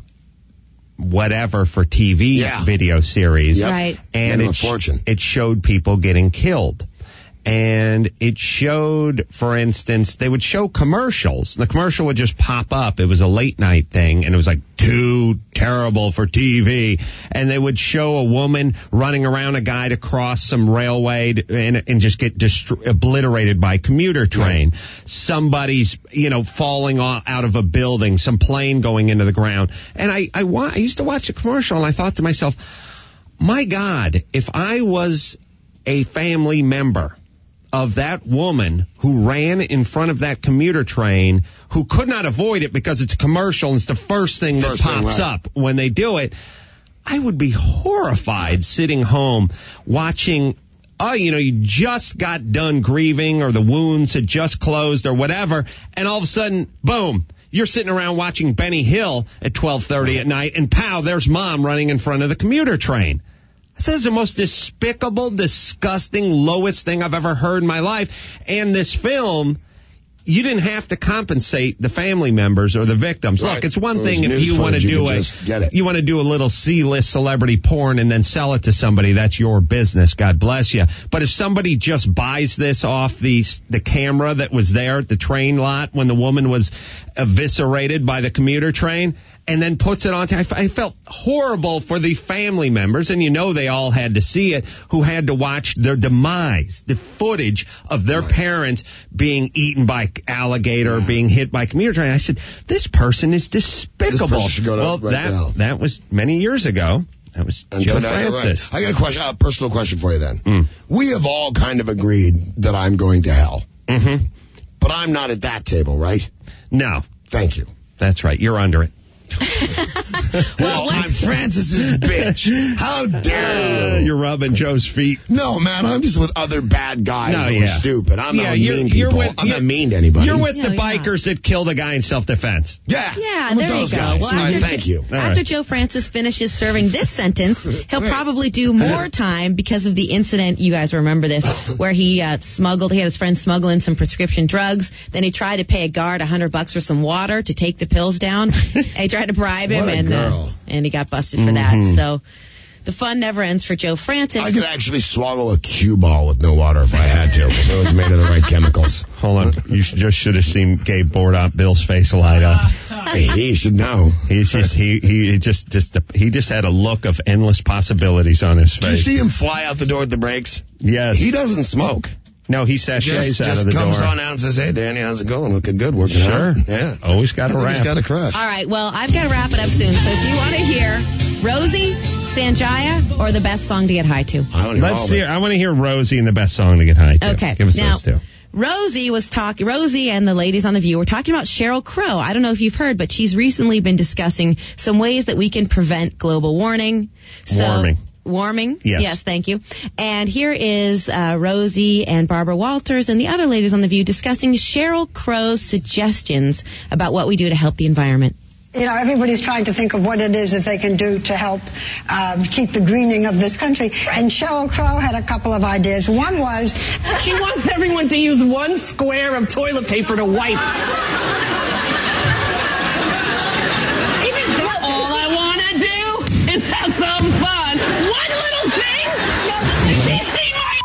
whatever for T V Yeah. video series. Yep. Right. And Made him a it, sh- fortune. it showed people getting killed. And it showed, for instance, they would show commercials. The commercial would just pop up. It was a late night thing, and it was like, too terrible for T V. And they would show a woman running around a guy to cross some railway to, and, and just get destro- obliterated by a commuter train. Yeah. Somebody's, you know, falling off, out of a building, some plane going into the ground. And I, I, wa- I used to watch a commercial, and I thought to myself, my God, if I was a family member of that woman who ran in front of that commuter train, who could not avoid it because it's a commercial and it's the first thing First that thing, pops right. up when they do it, I would be horrified sitting home watching, oh, you know, you just got done grieving or the wounds had just closed or whatever, and all of a sudden, boom, you're sitting around watching Benny Hill at twelve thirty at night, and pow, there's mom running in front of the commuter train. This is the most despicable, disgusting, lowest thing I've ever heard in my life. And this film, you didn't have to compensate the family members or the victims. Right. Look, it's one Well, thing it was if you news want to footage, you do could a, just get it. you want to do a little C-list celebrity porn and then sell it to somebody. That's your business. God bless you. But if somebody just buys this off the the camera that was there at the train lot when the woman was eviscerated by the commuter train, and then puts it on. T- I, f- I felt horrible for the family members, and you know they all had to see it, who had to watch their demise, the footage of their parents being eaten by alligator, yeah. being hit by commuter train. I said, this person is despicable. This person should go to well, right that now. that was many years ago. That was And Joe tonight, Francis. right. I got a question, a personal question for you then. Mm. We have all kind of agreed that I'm going to hell. Mm-hmm. But I'm not at that table, right? No. Thank you. That's right. You're under it. well, I'm Francis's bitch. How dare Uh, you? you're rubbing Joe's feet. No, man, I'm just with other bad guys No, who yeah. are stupid. I'm Yeah, not you're- mean you're people. with- I'm you're- not mean to anybody. You're with Yeah, the yeah. bikers that killed a guy in self-defense. Yeah, Yeah, I'm with there those you go. guys. Well, All right, after- thank you. All After right. Joe Francis finishes serving this sentence, he'll probably do more time because of the incident. You guys remember this, where he uh, smuggled, he had his friend smuggle in some prescription drugs. Then he tried to pay a guard a hundred bucks for some water to take the pills down. And he tried to bribe him, What a and girl. Uh, and he got busted for that. So the fun never ends for Joe Francis. I could actually swallow a cue ball with no water if I had to, if it was made of the right chemicals. Hold on. You should, just should have seen Gabe Bordoff, Bill's face light up. He should know. He's just, he, he just, just, he just had a look of endless possibilities on his Did you face. see him fly out the door at the brakes? Yes. He doesn't smoke. No, he sachets Just, out just of the comes door. on out and says, "Hey, Danny, how's it going? Looking good, working Sure. out." Yeah. Always got a I think rap. He's got a crush. All right, well, I've got to wrap it up soon. So if you want to hear Rosie, Sanjaya, or the best song to get high to. I don't hear all Let's of hear, it. I want to hear Rosie and the best song to get high to. Okay. Give us Now, those two. Rosie was talking, Rosie and the ladies on The View were talking about Sheryl Crow. I don't know if you've heard, but she's recently been discussing some ways that we can prevent global warming. So, Warming. Warming? Yes. Yes, thank you. And here is uh, Rosie and Barbara Walters and the other ladies on The View discussing Sheryl Crow's suggestions about what we do to help the environment. You know, everybody's trying to think of what it is that they can do to help um, keep the greening of this country. And Sheryl Crow had a couple of ideas. One was... She wants everyone to use one square of toilet paper to wipe. Even all I want to do is have some fun. One little thing? Did she see my...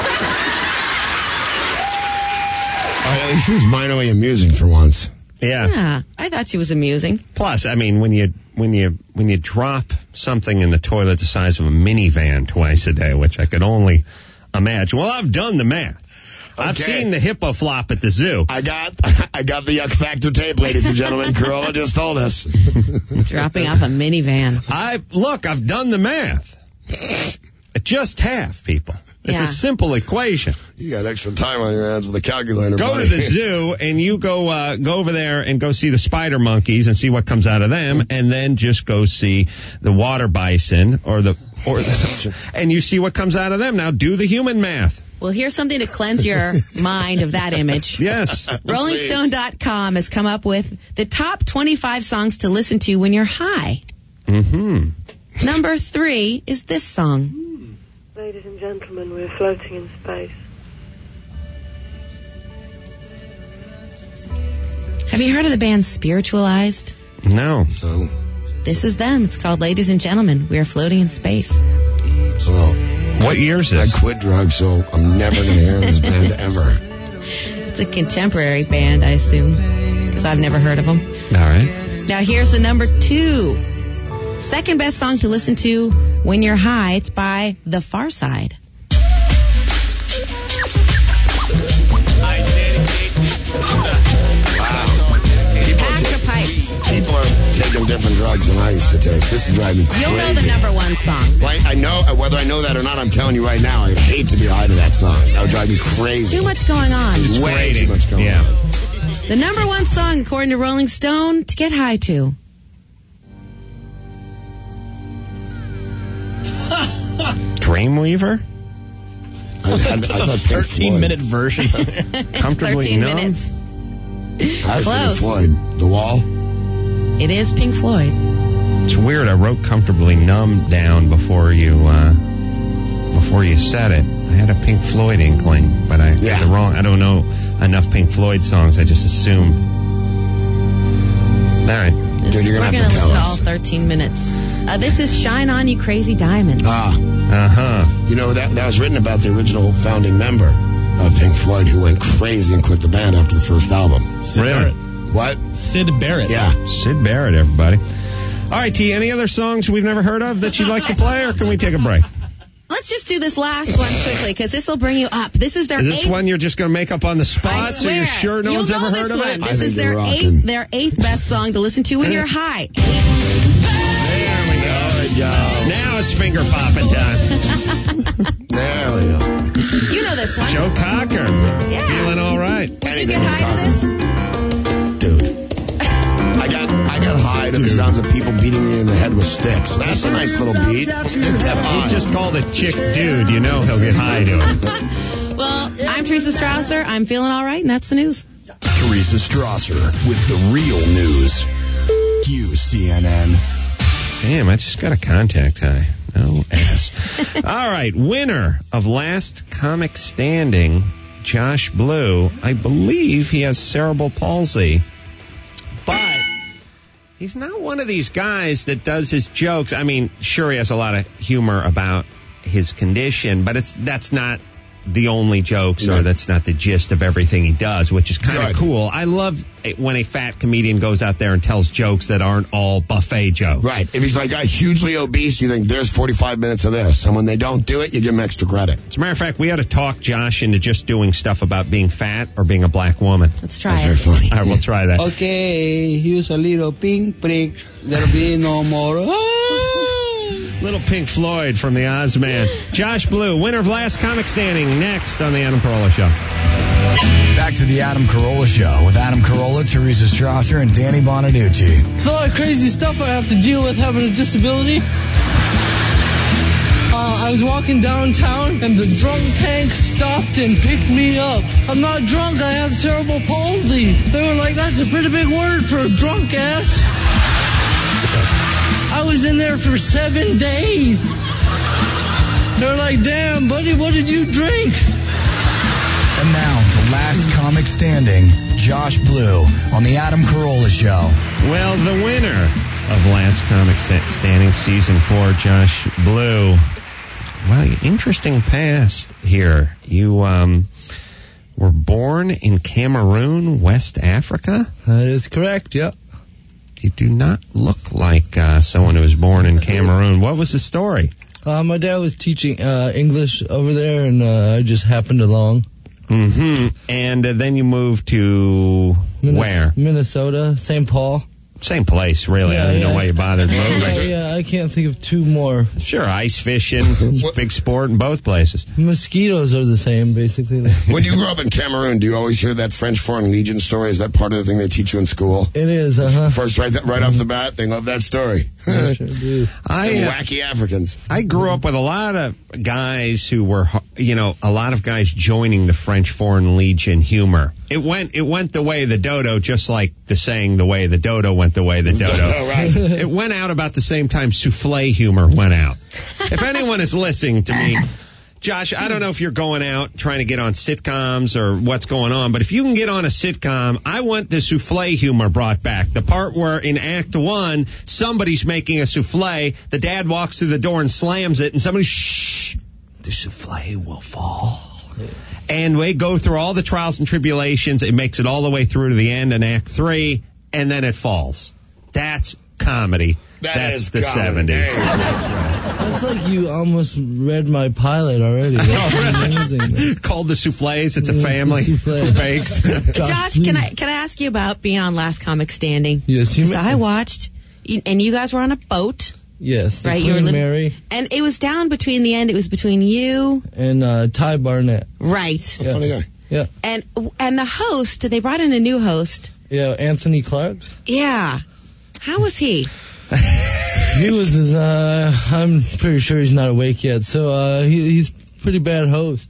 All right, she was minorly amusing for once. Yeah. Yeah, I thought she was amusing. Plus, I mean, when you when you when you drop something in the toilet the size of a minivan twice a day, which I could only imagine. Well, I've done the math. I've Okay. seen the hippo flop at the zoo. I got I got the Yuck Factor tape, ladies and gentlemen. Corolla just told us. Dropping off a minivan. I look, I've done the math. Just half, people. It's Yeah. a simple equation. You got extra time on your hands with a calculator. Go buddy. to the zoo and you go uh, go over there and go see the spider monkeys and see what comes out of them, and then just go see the water bison or the or the, and you see what comes out of them. Now do the human math. Well, here's something to cleanse your mind of that image. Yes. Rolling Stone dot com has come up with the top twenty-five songs to listen to when you're high. Mm-hmm. Number three is this song. Ladies and gentlemen, we're floating in space. Have you heard of the band Spiritualized? No. No. This is them. It's called Ladies and Gentlemen, We Are Floating in Space. Well, What year is I this? quit drugs, so I'm never going to hear this band ever. It's a contemporary band, I assume, because I've never heard of them. All right. Now here's the number two. Second best song to listen to when you're high. It's by The Far Side. Pack a pipe. People are taking different drugs than I used to take. This is driving me crazy. You'll know the number one song. Right? I know, whether I know that or not, I'm telling you right now, I'd hate to be high to that song. That would drive me crazy. Too much going on. There's way too much going Yeah. on. The number one song, according to Rolling Stone, to get high to. Dreamweaver? I, I, I thought Pink thirteen Floyd. minute version. Comfortably thirteen numb? minutes. I was Close. thinking Floyd. The Wall. It is Pink Floyd. It's weird. I wrote comfortably numb down before you uh, before you said it. I had a Pink Floyd inkling, but I Yeah. did it wrong. I don't know enough Pink Floyd songs. I just assume. All right. This- Dude, you're we're gonna going have to to listen tell to all us. thirteen minutes. Uh, this is Shine On You Crazy Diamond. Ah, Uh-huh. you know, that, that was written about the original founding member of Pink Floyd who went crazy and quit the band after the first album. Sid Really? Barrett. What? Sid Barrett. Yeah. Sid Barrett, everybody. All right, T, any other songs we've never heard of that you'd like to play, or can we take a break? Let's just do this last one quickly, because this will bring you up. This is their Is this eighth. one you're just going to make up on the I spot, so swear. you're sure no You'll one's know ever this heard of one. it? I This think is their you're eighth, rocking. their eighth best song to listen to when you're high. There we go. Now it's finger popping time. There we go. You know this one. Joe Cocker. Yeah. Feeling all right. Would you get high to this? Dude. I got I got high to to the sounds of people beating you in the head with sticks. That's a nice little beat. He just called a chick dude. You know he'll get high to it. Well, I'm Teresa Strasser. I'm feeling all right, and that's the news. Teresa Strasser with the real news. Q C N N. Damn, I just got a contact high. No ass. All right, winner of Last Comic Standing, Josh Blue. I believe he has cerebral palsy. But he's not one of these guys that does his jokes. I mean, sure, he has a lot of humor about his condition, but it's that's not the only jokes, or that's not the gist of everything he does, which is kind of cool. I love it when a fat comedian goes out there and tells jokes that aren't all buffet jokes. Right. If he's like uh, hugely obese, you think there's forty-five minutes of this. And when they don't do it, you give him extra credit. As a matter of fact, we ought to talk Josh into just doing stuff about being fat or being a black woman. Let's try That's it. very funny. All right, we'll try that. Okay, here's a little pink prick. There'll be no more. Little Pink Floyd from the Ozman. Josh Blue, winner of Last Comic Standing, next on the Adam Carolla Show. Back to the Adam Carolla Show with Adam Carolla, Teresa Strasser, and Danny Bonaducci. It's a lot of crazy stuff I have to deal with having a disability. Uh, I was walking downtown and the drunk tank stopped and picked me up. I'm not drunk, I have cerebral palsy. They were like, that's a pretty big word for a drunk ass. I was in there for seven days. They're like, damn, buddy, what did you drink? And now, the last comic standing, Josh Blue, on the Adam Carolla Show. Well, the winner of Last Comic Standing Season four, Josh Blue. Well, interesting past here. You um, were born in Cameroon, West Africa? That is correct, yeah. You do not look like uh, someone who was born in Cameroon. What was the story? Uh, my dad was teaching uh, English over there, and uh, I just happened along. Mm-hmm. And uh, then you moved to Minnes- where? Minnesota, Saint Paul. Same place, really. Yeah, I don't yeah. know why you bothered moving. Yeah, yeah, I can't think of two more. Sure, ice fishing. It's a big sport in both places. Mosquitoes are the same, basically. When you grew up in Cameroon, do you always hear that French Foreign Legion story? Is that part of the thing they teach you in school? It is, uh-huh. First, right, right off the bat, they love that story. I sure do. I, Them uh, wacky Africans. I grew up with a lot of guys who were, you know, a lot of guys joining the French Foreign Legion humor. It went, it went the way of the dodo, just like the saying the way the dodo went the way the dodo. Oh, right. It went out about the same time souffle humor went out. If anyone is listening to me, Josh, I don't know if you're going out trying to get on sitcoms or what's going on, but if you can get on a sitcom, I want the souffle humor brought back. The part where in Act One, somebody's making a souffle, the dad walks through the door and slams it, and somebody, shh, the souffle will fall. And we go through all the trials and tribulations. It makes it all the way through to the end in Act Three, and then it falls. That's comedy. That That's is the comedy. seventies. That's like you almost read my pilot already. That's amazing. Called the Souffles. It's a Yeah, family the souffle. who bakes. Josh, can I can I ask you about being on Last Comic Standing? Yes, you Because may. I watched, and you guys were on a boat, Yes, the right? You were Queen living- Mary and it was down between the end. It was between you, and uh, Ty Barnett. right? Yeah. Funny guy. Yeah, And and the host, they brought in a new host. yeah, Anthony Clark. Yeah, how was he? He was, uh, I'm pretty sure he's not awake yet, so uh, he, he's a pretty bad host.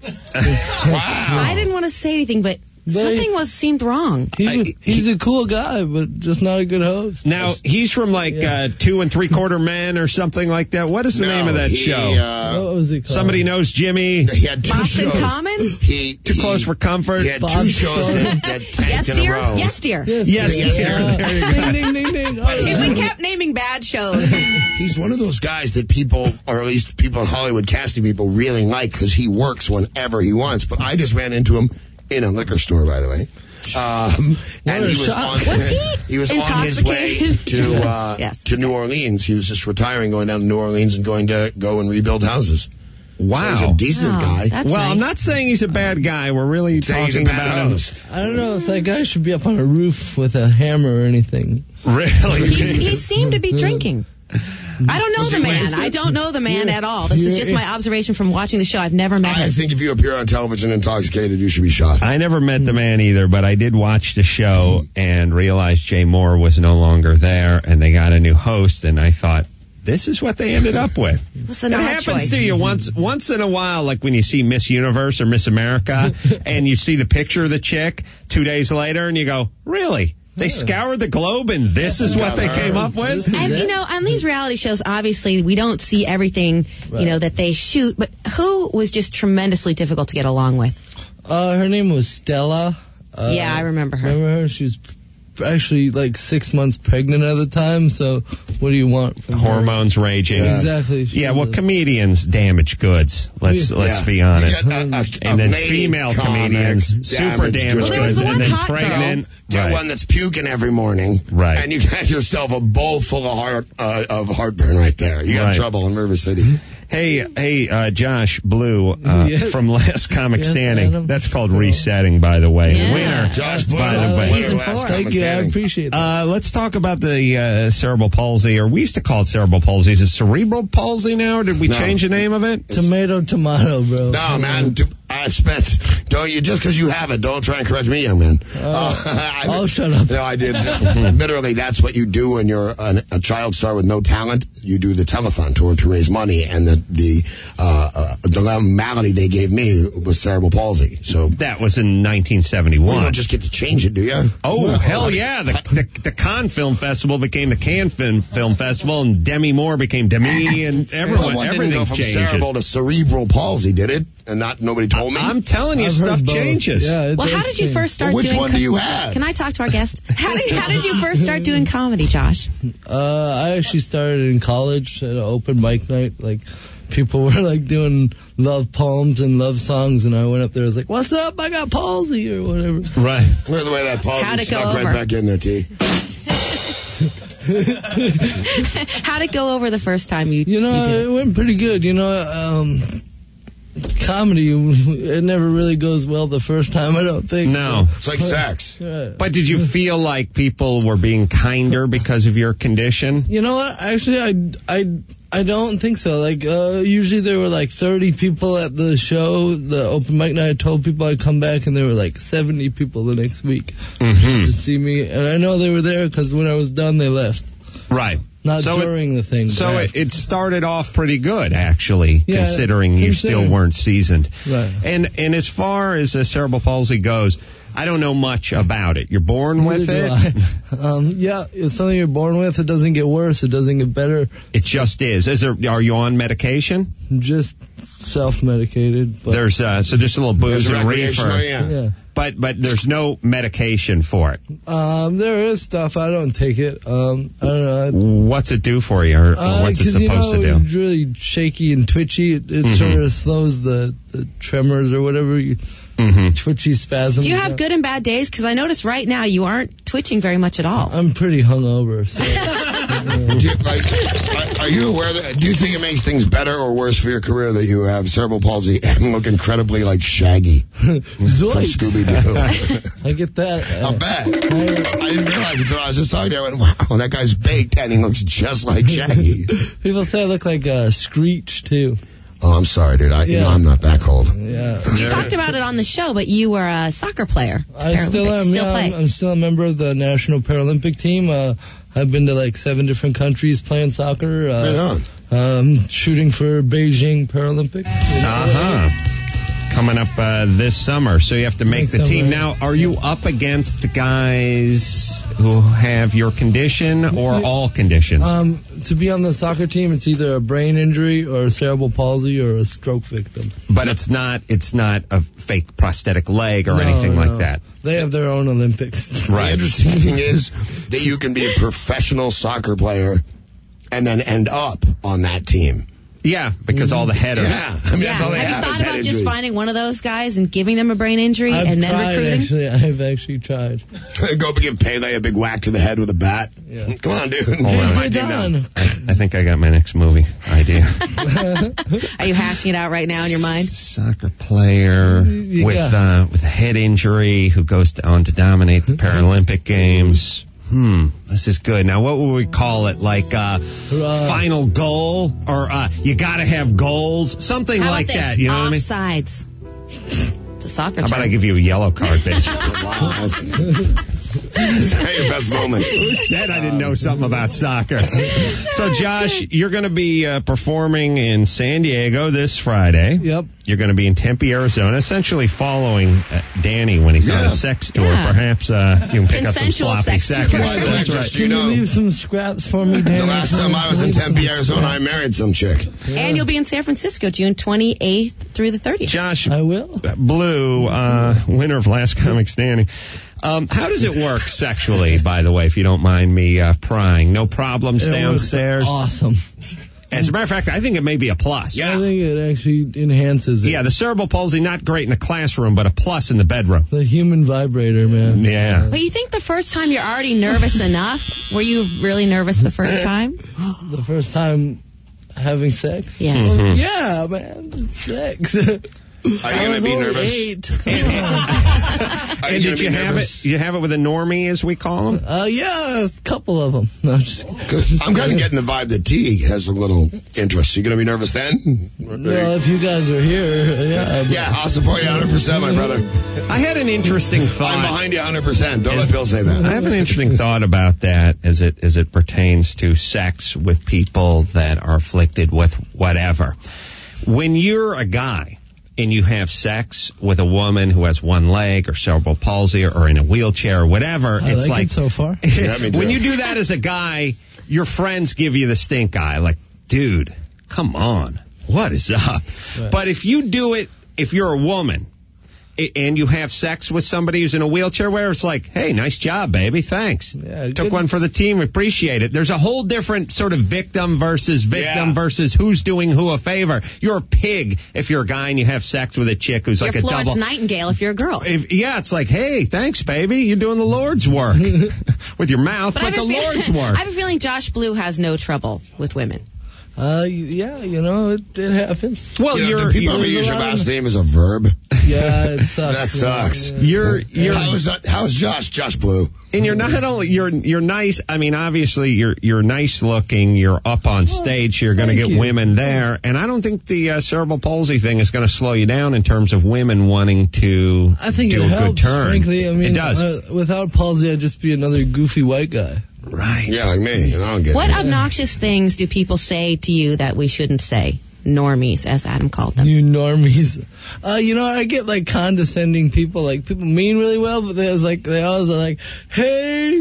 I didn't want to say anything, but, But something was seemed wrong. He's, a, he's a cool guy, but just not a good host. Now, he's from like uh, Two and Three Quarter Men or something like that. What is the No, name of that he, show? uh, What was it called? Somebody knows Jimmy. He had two Boston shows. Common? He, Too he- close for comfort. He had Bob two shows Stone. that, that tanked Yes, in a dear. row. Yes, dear. Yes, Yes, yes, dear. uh, There you go. Ding, ding, ding, ding. If we kept naming bad shows. He's one of those guys that people, or at least people in Hollywood casting people, really like because he works whenever he wants. But I just ran into him in a liquor store, by the way. Um, and a he was shock. on, Was he he was on his way intoxicated? to uh, Yes. to New Orleans. He was just retiring, going down to New Orleans and going to go and rebuild houses. Wow. So he's a decent Wow, guy. that's well, I'm nice. not saying he's a bad guy. We're really Saying he's a talking bad about him. host. I don't know if that guy should be up on a roof with a hammer or anything. Really? He's, he seemed to be drinking. I don't know Was the he man. wasted? I don't know the man at all. This is just my observation from watching the show. I've never met I him. think if you appear on television intoxicated, you should be shot. I never met the man either, but I did watch the show and realized Jay Moore was no longer there, and they got a new host, and I thought, this is what they ended up with. What's an It odd happens choice? to you once once in a while, like when you see Miss Universe or Miss America, and you see the picture of the chick two days later, and you go, really? They scoured the globe, and this is what they came up with? And, you know, on these reality shows, obviously, we don't see everything, you know, that they shoot. But who was just tremendously difficult to get along with? Uh, her name was Stella. Uh, Yeah, I remember her. Remember her? She was actually like six months pregnant at the time. So what do you want from her? Hormones raging. Yeah. Exactly. Yeah, well, comedians damage goods. Let's Yeah. let's Yeah. be honest. You got a- a- and then a lady female comic comedians, super damage damage goods. Well, there was goods, the and one then hot girl. pregnant. Get Right. one that's puking every morning, Right. and you got yourself a bowl full of heart uh, of heartburn right there. You got Right. trouble in River City. Hey, hey, uh, Josh Blue, uh, Yes. from Last Comic Yes, Standing. Adam. That's called resetting, by the way. Yeah. Winner. Josh Blue, by the way. winner of Last Comic Thank you. I Standing. appreciate that. Uh, let's talk about the uh, cerebral palsy, or we used to call it cerebral palsy. Is it cerebral palsy now, or did we No. change the name of it? Tomato, tomato, bro. No, man. do- I've spent. Don't you just because you have it? Don't try and correct me, young man. Uh, I- Oh, shut up. No, I did. Literally, that's what you do when you're an, a child star with no talent. You do the telethon tour to raise money, and the the uh, uh, the malady they gave me was cerebral palsy. So That was in nineteen you seventy-one. don't just get to change it, do you? Oh, hell yeah. The, the the Cannes Film Festival became the Cannes Film, Film Festival, and Demi Moore became Demi, and everyone, Well, one didn't everything go from changes. cerebral to cerebral palsy, did it? And not nobody told me. I'm telling you, I've stuff heard both. changes. Yeah, it Well, how does did you change. first start Well, which doing one do you have? Can I talk to our guest? How did, how did you first start doing comedy, Josh? Uh, I actually started in college at an open mic night. Like, people were like doing love poems and love songs, and I went up there. I was like, "What's up? I got palsy," or whatever. Right. Look at the way that palsy How'd it go snuck right over? back in there, T. How'd it go over the first time you, You know, you did it went pretty good. You know, um, comedy, it never really goes well the first time, I don't think. No. It's like sex. Yeah. But did you feel like people were being kinder because of your condition? You know what? Actually, I, I, I don't think so. Like, uh, usually there were like thirty people at the show, the open mic night. I told people I'd come back, and there were like seventy people the next week just to see me. And I know they were there because when I was done, they left. Right. Not So it- during the thing. So but it, it started off pretty good, actually, Yeah, considering you still considering. weren't seasoned. Right. And and as far as uh, cerebral palsy goes, I don't know much about it. You're born with Neither it. do I. Um, yeah, it's something you're born with. It doesn't get worse. It doesn't get better. It just is. Is there? Are you on medication? Just self-medicated. But There's uh, so just a little booze There's and recreational, reefer. yeah. yeah. But but there's no medication for it. Um, there is stuff. I don't take it. Um, I don't know. What's it do for you, or, or Uh, what's it 'cause, supposed you know, to do? It's really shaky and twitchy. It, it Mhm. sort of slows the, the tremors or whatever, you, Mm-hmm. twitchy spasms. Do you have good and bad days? Because I notice right now you aren't twitching very much at all. I'm pretty hungover. So. Do you, like, are- are you aware that? Do you think it makes things better or worse for your career that you have cerebral palsy and look incredibly like Shaggy from Zoinks. Scooby Doo? I get that. I'll bet. I didn't realize it until I was just talking to you. I went, wow, that guy's baked and he looks just like Shaggy. People say I look like uh, Screech, too. Oh, I'm sorry, dude. I, you Yeah. know, I'm not that cold. Yeah. You talked about it on the show, but you were a soccer player. I still Paralympics. am. Still yeah, play. I'm, I'm still a member of the National Paralympic team. Uh, I've been to like seven different countries playing soccer. Uh, Right on. Um, shooting for Beijing Paralympics. Uh huh. Coming up uh, this summer, so you have to make Next the summer. team. Now, are you up against the guys who have your condition or all conditions? Um, to be on the soccer team, it's either a brain injury or a cerebral palsy or a stroke victim. But it's not it's not a fake prosthetic leg or No, anything no. like that. They have their own Olympics. The interesting thing is that you can be a professional soccer player and then end up on that team. Yeah, because all the headers. Yeah, I mean, Yeah. that's all they Have you have thought is head about just injuries. finding one of those guys and giving them a brain injury I've and then tried, recruiting? actually. I've actually tried. Go up and give Pele a big whack to the head with a bat. Yeah. Come on, dude. Hold on. It's Hey, my team now. Zidane. I think I got my next movie idea. Are you hashing it out right now in your mind? Soccer player You with got- uh, with a head injury who goes on to dominate the Paralympic Games. Hmm, this is good. Now, what would we call it? Like uh, Uh, final goal? Or uh, you got to have goals? Something How like about this? that. You know what I mean? Offsides. It's a soccer How about term. I give you a yellow card, bitch? Say your best moments. Who said I didn't know something about soccer? So, Josh, you're going to be uh, performing in San Diego this Friday. Yep. You're going to be in Tempe, Arizona, essentially following uh, Danny when he's on Yeah. a sex tour. Yeah. Perhaps uh, you can pick Consensual up some sloppy sex tour. seconds. That's right. Just, Can you you know, leave some scraps for me, Dan? the last time I was in Tempe, Arizona, I married some chick. And you'll be in San Francisco June twenty-eighth through the thirtieth. Josh I will. Blue, uh, winner of Last Comic Standing. Um, how does it work sexually, by the way, if you don't mind me uh, prying? No problems It works downstairs? Awesome. As a matter of fact, I think it may be a plus. I think it actually enhances it. Yeah, the cerebral palsy, not great in the classroom, but a plus in the bedroom. The human vibrator, man. Yeah. But you think the first time you're already nervous enough? Were you really nervous the first time? The first time having sex? Yes. Mhm. Yeah, man. It's sex. Are you I going was to be only nervous? eight. Are And you going did to you be have nervous? it? You have it with a normie, as we call them? Uh, yeah, a couple of them. No, just I'm kind of getting the vibe that T has a little interest. You going to be nervous then? Well, if you guys are here, yeah. but- Yeah, I'll support you one hundred percent, my brother. I had an interesting thought. I'm behind you one hundred percent. Don't let Bill say I that. have an interesting thought about that as it as it pertains to sex with people that are afflicted with whatever. When you're a guy and you have sex with a woman who has one leg or cerebral palsy or, or in a wheelchair or whatever, I it's like like it so far. Yeah, me too. when you do that as a guy, your friends give you the stink eye. Like, dude, come on, what is up? Right. But if you do it, if you're a woman, i- and you have sex with somebody who's in a wheelchair, where it's like, hey, nice job, baby, thanks. Yeah, Took good- one for the team, appreciate it. There's a whole different sort of victim versus victim Yeah. versus who's doing who a favor. You're a pig if you're a guy and you have sex with a chick who's You're like a Florence double. Nightingale if you're a girl. If, yeah, it's like, hey, thanks, baby. You're doing the Lord's work with your mouth, but, I have the a feel- Lord's work. I have a feeling Josh Blue has no trouble with women. Uh, yeah, you know, it, it happens. Well, You know, you're do people ever you're use your allowed- last name as a verb? Yeah, it sucks. That sucks. Yeah. you're you're How's that? How's Josh? Josh Blue. and you're not only you're you're nice. I mean, obviously you're you're nice looking. You're up on stage. You're going to thank get you. women there, and I don't think the uh, cerebral palsy thing is going to slow you down in terms of women wanting to I think do it a helps, good turn. frankly. I mean, it does. Uh, without palsy, I'd just be another goofy white guy. Right. Yeah, like me. And I don't get What it. obnoxious things do people say to you that we shouldn't say? Normies, as Adam called them. You normies. Uh, you know, I get like condescending people, like people mean really well, but there's like, they always are like, hey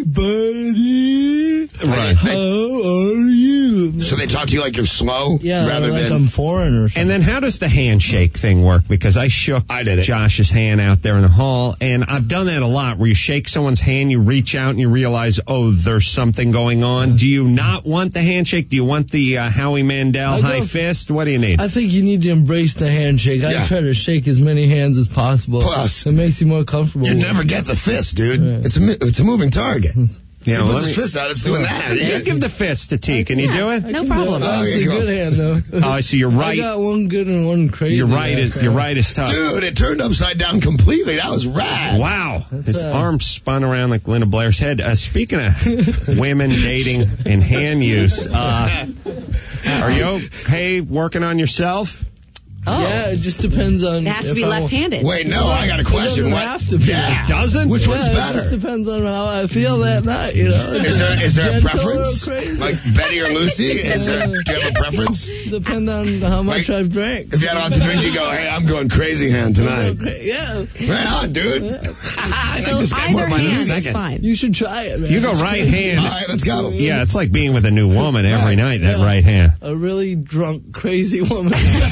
buddy, Right. how are you? So they talk to you like you're slow, Yeah, rather like than. I'm foreign or something. And then how does the handshake thing work? Because I shook I did it. Josh's hand out there in the hall, and I've done that a lot, where you shake someone's hand, you reach out, and you realize, oh, there's something going on. Do you not want the handshake? Do you want the uh, Howie Mandel I high don't- fist? What do you need? I think you need to embrace the handshake. I Yeah. try to shake as many hands as possible. Plus, it makes you more comfortable. You with never it. get the fist, dude. Yeah. It's a mi- it's a moving target. Yeah, he well, puts let his me- fist out, it's doing that. You give the fist to T. Can you do it? I No can problem. Do it. Oh, That's yeah, a you go. good hand, though. Oh, I see. You're I right. got one good and one crazy. Your right is your right is tough. Dude, it turned upside down completely. That was rad. Wow, his uh, arm spun around like Linda Blair's head. Uh, speaking of women dating and hand use, uh, are you okay working on yourself? Oh. Yeah, it just depends on. It has to if be I- left-handed. Wait, no, I got a It question. doesn't What? have to be. Yeah. It doesn't? Which Yeah, one's It just better? depends on how I feel that night, you know. Is there is there a Gentle or preference? crazy? Like Betty or Lucy? Is there, do you have a preference? Depend on how much Like, I've drank. If you had all to drink, you go, hey, I'm going crazy hand tonight. Yeah. Right on, dude. I So like this guy more either by the hand is second. fine. You should try it, man. You go It's right crazy. hand. All right, let's go. Yeah, it's like being with a new woman every night. That Yeah. right hand. A really drunk, crazy woman.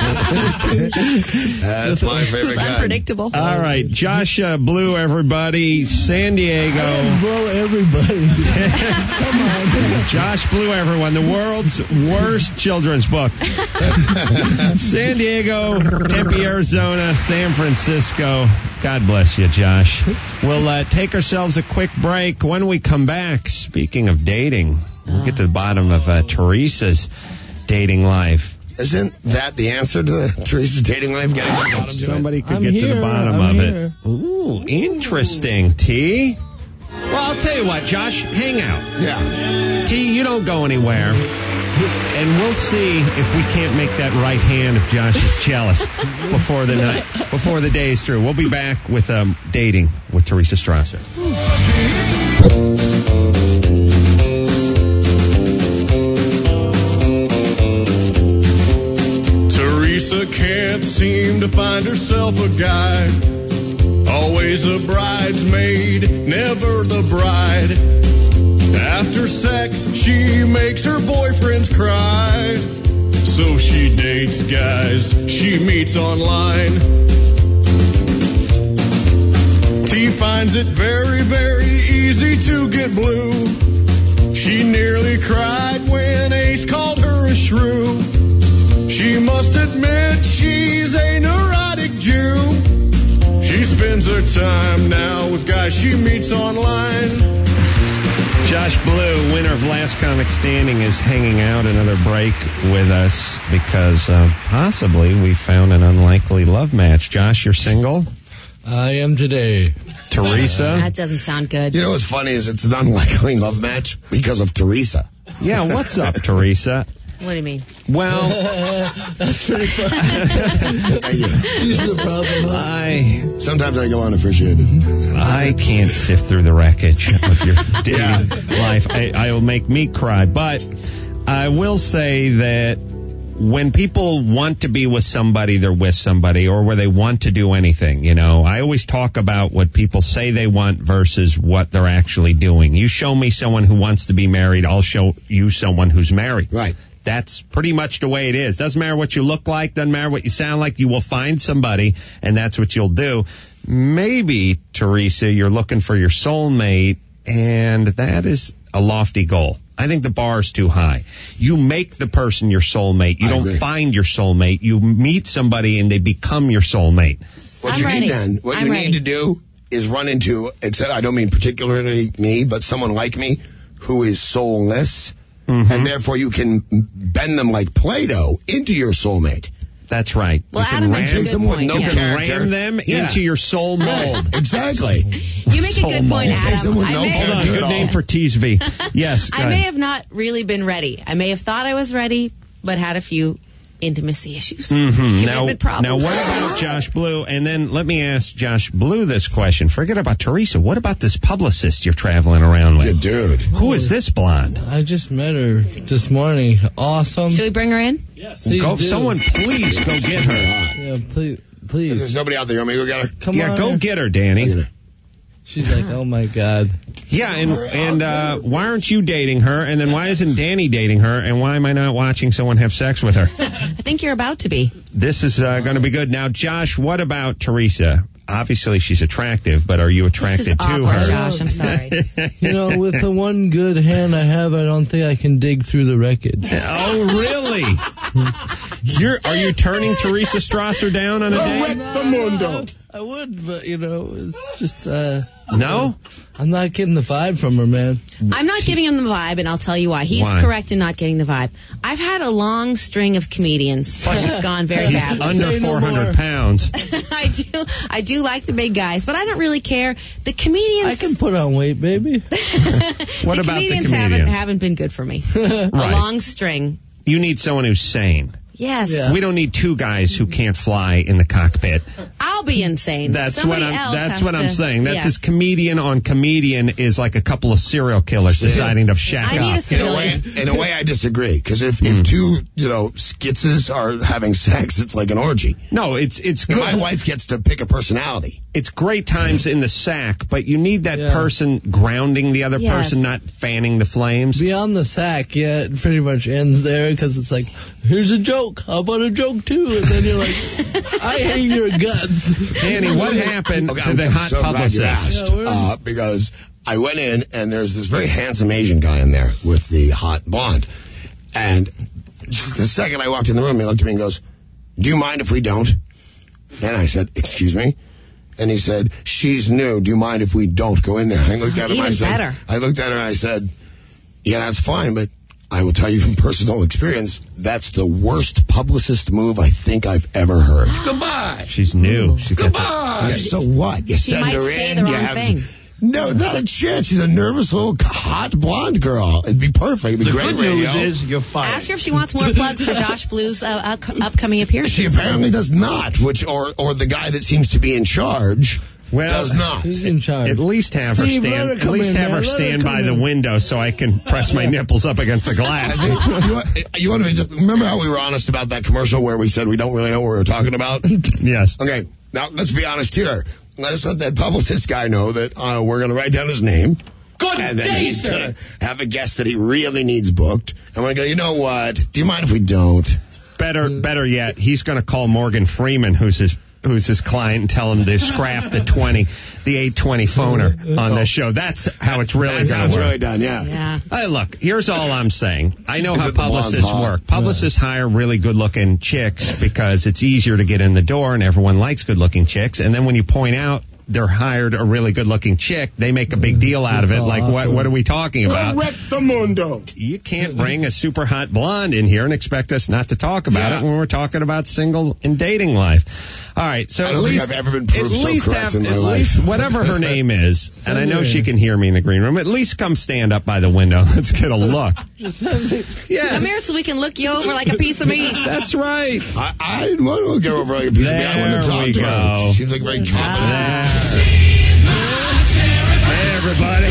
That's my favorite Who's guy. unpredictable. All right, Josh uh, Blue, everybody, San Diego. Blow everybody. Come on. Josh Blue, everyone, the world's worst children's book. San Diego, Tempe, Arizona, San Francisco. God bless you, Josh. We'll uh, take ourselves a quick break. When we come back, speaking of dating, we'll get to the bottom of uh, Teresa's dating life. Isn't that the answer to the Teresa's dating life? Getting to the bottom to it? Somebody could I'm get to here, the bottom I'm of here. it. Ooh, interesting, T. Well, I'll tell you what, Josh, hang out. Yeah. T, you don't go anywhere. And we'll see if we can't make that right hand of Josh's chalice before the night, before the day is through. We'll be back with um, dating with Teresa Strasser. Teresa can't seem to find herself a guy. Always a bridesmaid, never the bride. After sex, she makes her boyfriends cry. So she dates guys she meets online. T finds it very, very easy to get blue. She nearly cried when Ace called her a shrew. She must admit she's a neurotic Jew. She spends her time now with guys she meets online. Josh Blue, winner of Last Comic Standing, is hanging out another break with us because uh, possibly we found an unlikely love match. Josh, you're single? I am today. Teresa? That doesn't sound good. You know what's funny is it's an unlikely love match because of Teresa. Yeah, what's up, Teresa? What do you mean? Well, that's pretty funny. She's the problem. I sometimes I go unappreciated. I can't sift through the wreckage of your dating life. I, I'll make me cry, but I will say that when people want to be with somebody, they're with somebody, or where they want to do anything. You know, I always talk about what people say they want versus what they're actually doing. You show me someone who wants to be married, I'll show you someone who's married. Right. That's pretty much the way it is. Doesn't matter what you look like, doesn't matter what you sound like, you will find somebody, and that's what you'll do. Maybe, Teresa, you're looking for your soulmate, and that is a lofty goal. I think the bar is too high. You make the person your soulmate. You I don't agree. find your soulmate. You meet somebody, and they become your soulmate. What I'm you ready. need then, what I'm you ready. need to do is run into, except I don't mean particularly me, but someone like me who is soulless. Mm-hmm. And therefore you can bend them like Play-Doh into your soulmate. That's right. Well, you can Adam ram, makes a good someone with point. no you yeah. can character. ram them Yeah. into your soul mold. Exactly. You make a Soul good point, mold. Takes Adam. them with I no may, Hold on, character good at name all. for Teasby. Yes, go I ahead. may have not really been ready. I may have thought I was ready, but had a few intimacy issues. Mm-hmm. Now, Commitment problems. now, what about Josh Blue? And then let me ask Josh Blue this question. Forget about Teresa. What about this publicist you're traveling around with? Dude. Who is this blonde? I just met her this morning. Awesome. Should we bring her in? Yes. Go, someone, please go get her. Yeah, please. please. There's nobody out there. You want me to go get her? Come yeah, on. go get her, Danny. She's like, oh my God. Yeah, and and uh, why aren't you dating her? And then why isn't Danny dating her? And why am I not watching someone have sex with her? I think you're about to be. This is uh, going to be good. Now, Josh, what about Teresa? Obviously, she's attractive, but are you attracted This is to awkward, her? Josh. I'm sorry. You know, with the one good hand I have, I don't think I can dig through the wreckage. Oh, really? You're are you turning Teresa Strasser down on a date? No, I would, but you know, it's just uh No? I'm not getting the vibe from her, man. I'm not giving him the vibe, and I'll tell you why. He's Why? correct in not getting the vibe. I've had a long string of comedians who've gone very He's badly. under Say no four hundred more. pounds. I do, I do like the big guys, but I don't really care. The comedians, I can put on weight, baby. What the about the comedians haven't comedians? haven't been good for me. A Right. long string. You need someone who's sane. Yes, Yeah. We don't need two guys who can't fly in the cockpit. I'll be insane. That's Somebody what I'm. else That's has what I'm to- saying. That's yes. his comedian on comedian is like a couple of serial killers deciding to shack I need a up. In a way, civilian. in a way, I disagree. Because if, Hmm. if two, you know, skitzes are having sex, it's like an orgy. No, it's it's You know, good. my wife gets to pick a personality. It's great times in the sack, but you need that Yeah. person grounding the other Yes. person, not fanning the flames. Beyond the sack, yeah, it pretty much ends there because it's like, here's a joke. How about a joke too? And then you're like, I hate your guts. Danny, what happened Okay, to I'm the hot so glad you publicist? asked, Yeah, we're- uh, because I went in and there's this very handsome Asian guy in there with the hot blonde. And just the second I walked in the room, he looked at me and goes, do you mind if we don't? And I said, excuse me? And he said, she's new. Do you mind if we don't go in there? I looked at him. Even I said, better. I looked at her and I said, yeah, that's fine, but I will tell you from personal experience, that's the worst publicist move I think I've ever heard. Goodbye. She's new. She's got the- Yeah, so what? You She send might her say in, the you wrong have, thing. No, not a chance. She's a nervous little hot blonde girl. It'd be perfect. It'd be The great good radio. news is you're fired. Ask her if she wants more plugs for Josh Blue's uh, up- upcoming appearances. She apparently does not, which or or the guy that seems to be in charge Well, does not. He's in charge. At least have her Steve, let stand. her At come least in, have man. her Let her stand come by the in. window so I can press my nipples up against the glass. you, want, you want to just remember how we were honest about that commercial where we said we don't really know what we were talking about? Yes. Okay, now let's be honest here. Let's let that publicist guy know that uh, we're going to write down his name. Good And then day, he's sir. going to have a guest that he really needs booked. And we're going to go, you know what? Do you mind if we don't? Better, better yet, he's going to call Morgan Freeman, who's his who's his client, and tell him to scrap the twenty, the eight twenty phoner on this show. That's how it's really That's going how to it's work. really done, yeah. Yeah. Hey, look, here's all I'm saying. I know Is how it the blonde's publicists hot? work. Publicists hire really good-looking chicks because it's easier to get in the door, and everyone likes good-looking chicks. And then when you point out they're hired a really good-looking chick, they make a big deal out of it. It's all Like, what awkward. what are we talking about? Correctamundo. You can't bring a super hot blonde in here and expect us not to talk about Yeah. it when we're talking about single and dating life. All right, so I at don't think least I've ever been at proved so least correct have in my at life. least whatever her name is, and I know she can hear me in the green room. At least come stand up by the window. Let's get a look. Come Yes, here so we can look you over like a piece of meat. that's right. I, I didn't want to go over like a piece of meat. I wanted to There talk we to her. go. She seems like very competent. There. Hey, everybody.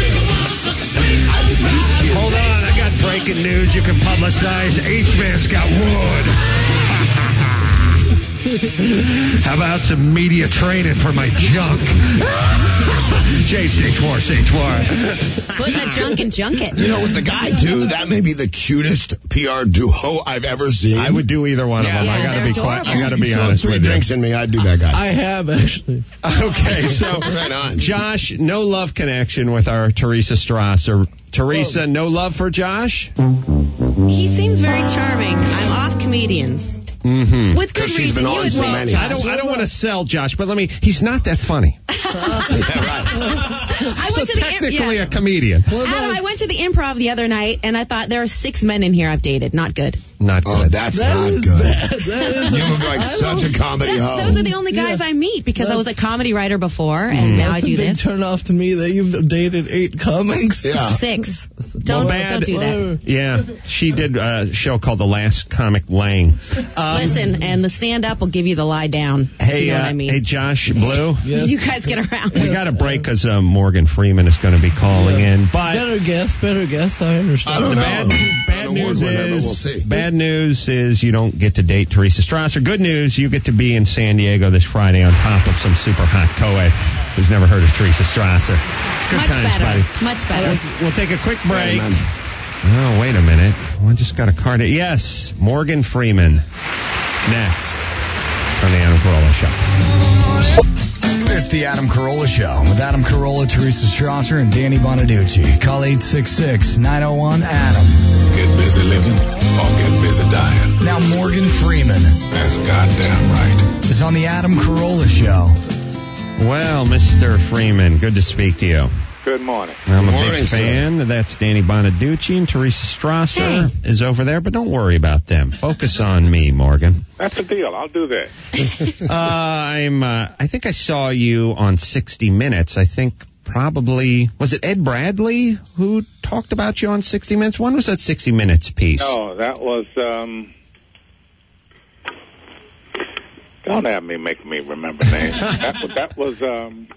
Hold on, I got breaking news you can publicize. H-Man's got wood. How about some media training for my junk? Shade stage four, stage four. Put the junk in junket. You know, with the guy, too, that may be the cutest P R duo I've ever seen. I would do either one Yeah, of them. I yeah, gotta they're be quiet. I adorable. gotta be You throw honest three with you. drinks in me, I'd do that guy. I have, actually. Okay, so Right on. Josh, no love connection with our Teresa Strasser. Teresa, no love for Josh? He seems very charming. I'm off comedians. Mm-hmm. With good 'Cause she's reason. been You on would so well, many. Josh. I don't. I don't want to sell Josh, but let me. He's not that funny. Yeah, right. I So went to the technically yes. a comedian. Adam, I went to the improv the other night, and I thought there are six men in here I've dated. Not good. Not Oh, good. that's That not is good. bad. That is You were like such a comedy That- hoe. those are the only guys I meet because I was a comedy writer before, and now I That's do a big this. turn off to me that you've dated eight comics. Yeah. Six. Don't, bad. don't do that. Yeah, she did a show called The Last Comic Lang. Um, Listen, and the stand-up will give you the lie down. if Hey, you know uh, what I mean. hey, Josh Blue. Yes. You guys get around. We got to break because uh, Morgan Freeman is going to be calling in. But Better guess, better guess. I understand. I don't the know. bad, I'm bad an news award winner, but is we'll see. bad news is you don't get to date Teresa Strasser. Good news, you get to be in San Diego this Friday on top of some super hot co-ed who's never heard of Teresa Strasser. Good Much times, better. buddy. Much better. We'll take a quick break. man. Oh, wait a minute. I just got a card. Yes, Morgan Freeman. Next on the Adam Carolla Show. It's the Adam Carolla Show with Adam Carolla, Teresa Strasser, and Danny Bonaducci. Call eight six six, nine oh one, Adam. Get busy living or get busy dying. Now Morgan Freeman That's goddamn right. is on the Adam Carolla Show. Well, Mister Freeman, good to speak to you. Good morning. I'm a Morning, big sir. fan. That's Danny Bonaducci, and Teresa Strasser is over there, but don't worry about them. Focus on me, Morgan. That's the deal. I'll do that. Uh, I'm. Uh, I think I saw you on sixty minutes. I think probably was it Ed Bradley who talked about you on sixty minutes. When was that sixty minutes piece? No, that was. um Don't have me make me remember names. that was. That was. um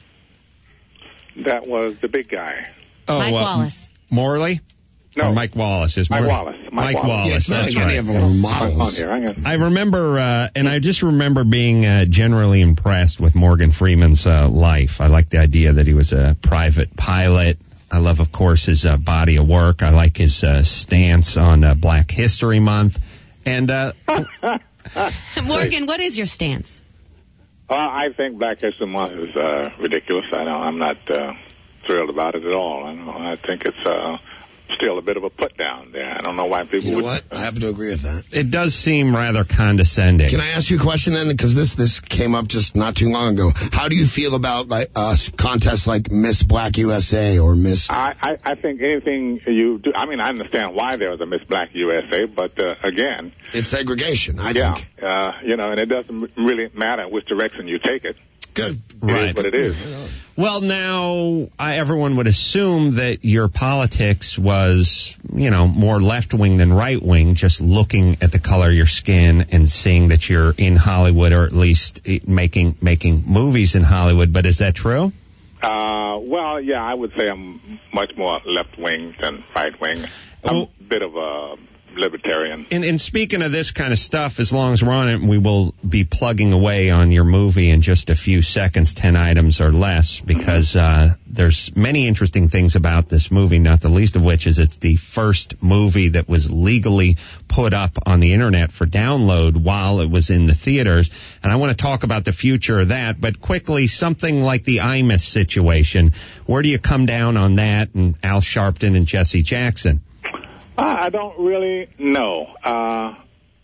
That was the big guy. Oh, Mike uh, Wallace. Morley. No. Or Mike Wallace is Mike Morley. Wallace. Mike Mike Wallace. Wallace. Yeah, it's not that's like right. any of them are On models. here, hang on. I remember, uh, and I just remember being uh, generally impressed with Morgan Freeman's uh, life. I like the idea that he was a private pilot. I love, of course, his uh, body of work. I like his uh, stance on uh, Black History Month. And uh, Morgan, what is your stance? Uh, I think Black History Month is uh, ridiculous. I know I'm not uh, thrilled about it at all. I know. I think it's uh, still a bit of a put down there. I don't know why people You know would. what? I happen to agree with that. it does seem rather condescending. Can I ask you a question then? Because this this came up just not too long ago. How do you feel about like uh, contests like Miss Black U S A or Miss? I, I, I think anything you do. I mean, I understand why there was a Miss Black U S A, but uh, again, It's segregation. I yeah, think. uh, you know, and it doesn't really matter which direction you take it. Good. Right. It is what it is. Well, now I, everyone would assume that your politics was, you know, more left-wing than right-wing, just looking at the color of your skin and seeing that you're in Hollywood, or at least making making movies in Hollywood. But is that true? Uh, well, yeah, I would say I'm much more left-wing than right-wing. I'm Well- a bit of a libertarian. And, and speaking of this kind of stuff, as long as we're on it, we will be plugging away on your movie in just a few seconds, ten items or less, because uh, there's many interesting things about this movie, not the least of which is it's the first movie that was legally put up on the internet for download while it was in the theaters. And I want to talk about the future of that, but quickly, something like the Imus situation. Where do you come down on that, and Al Sharpton and Jesse Jackson? Uh, I don't really know. Uh,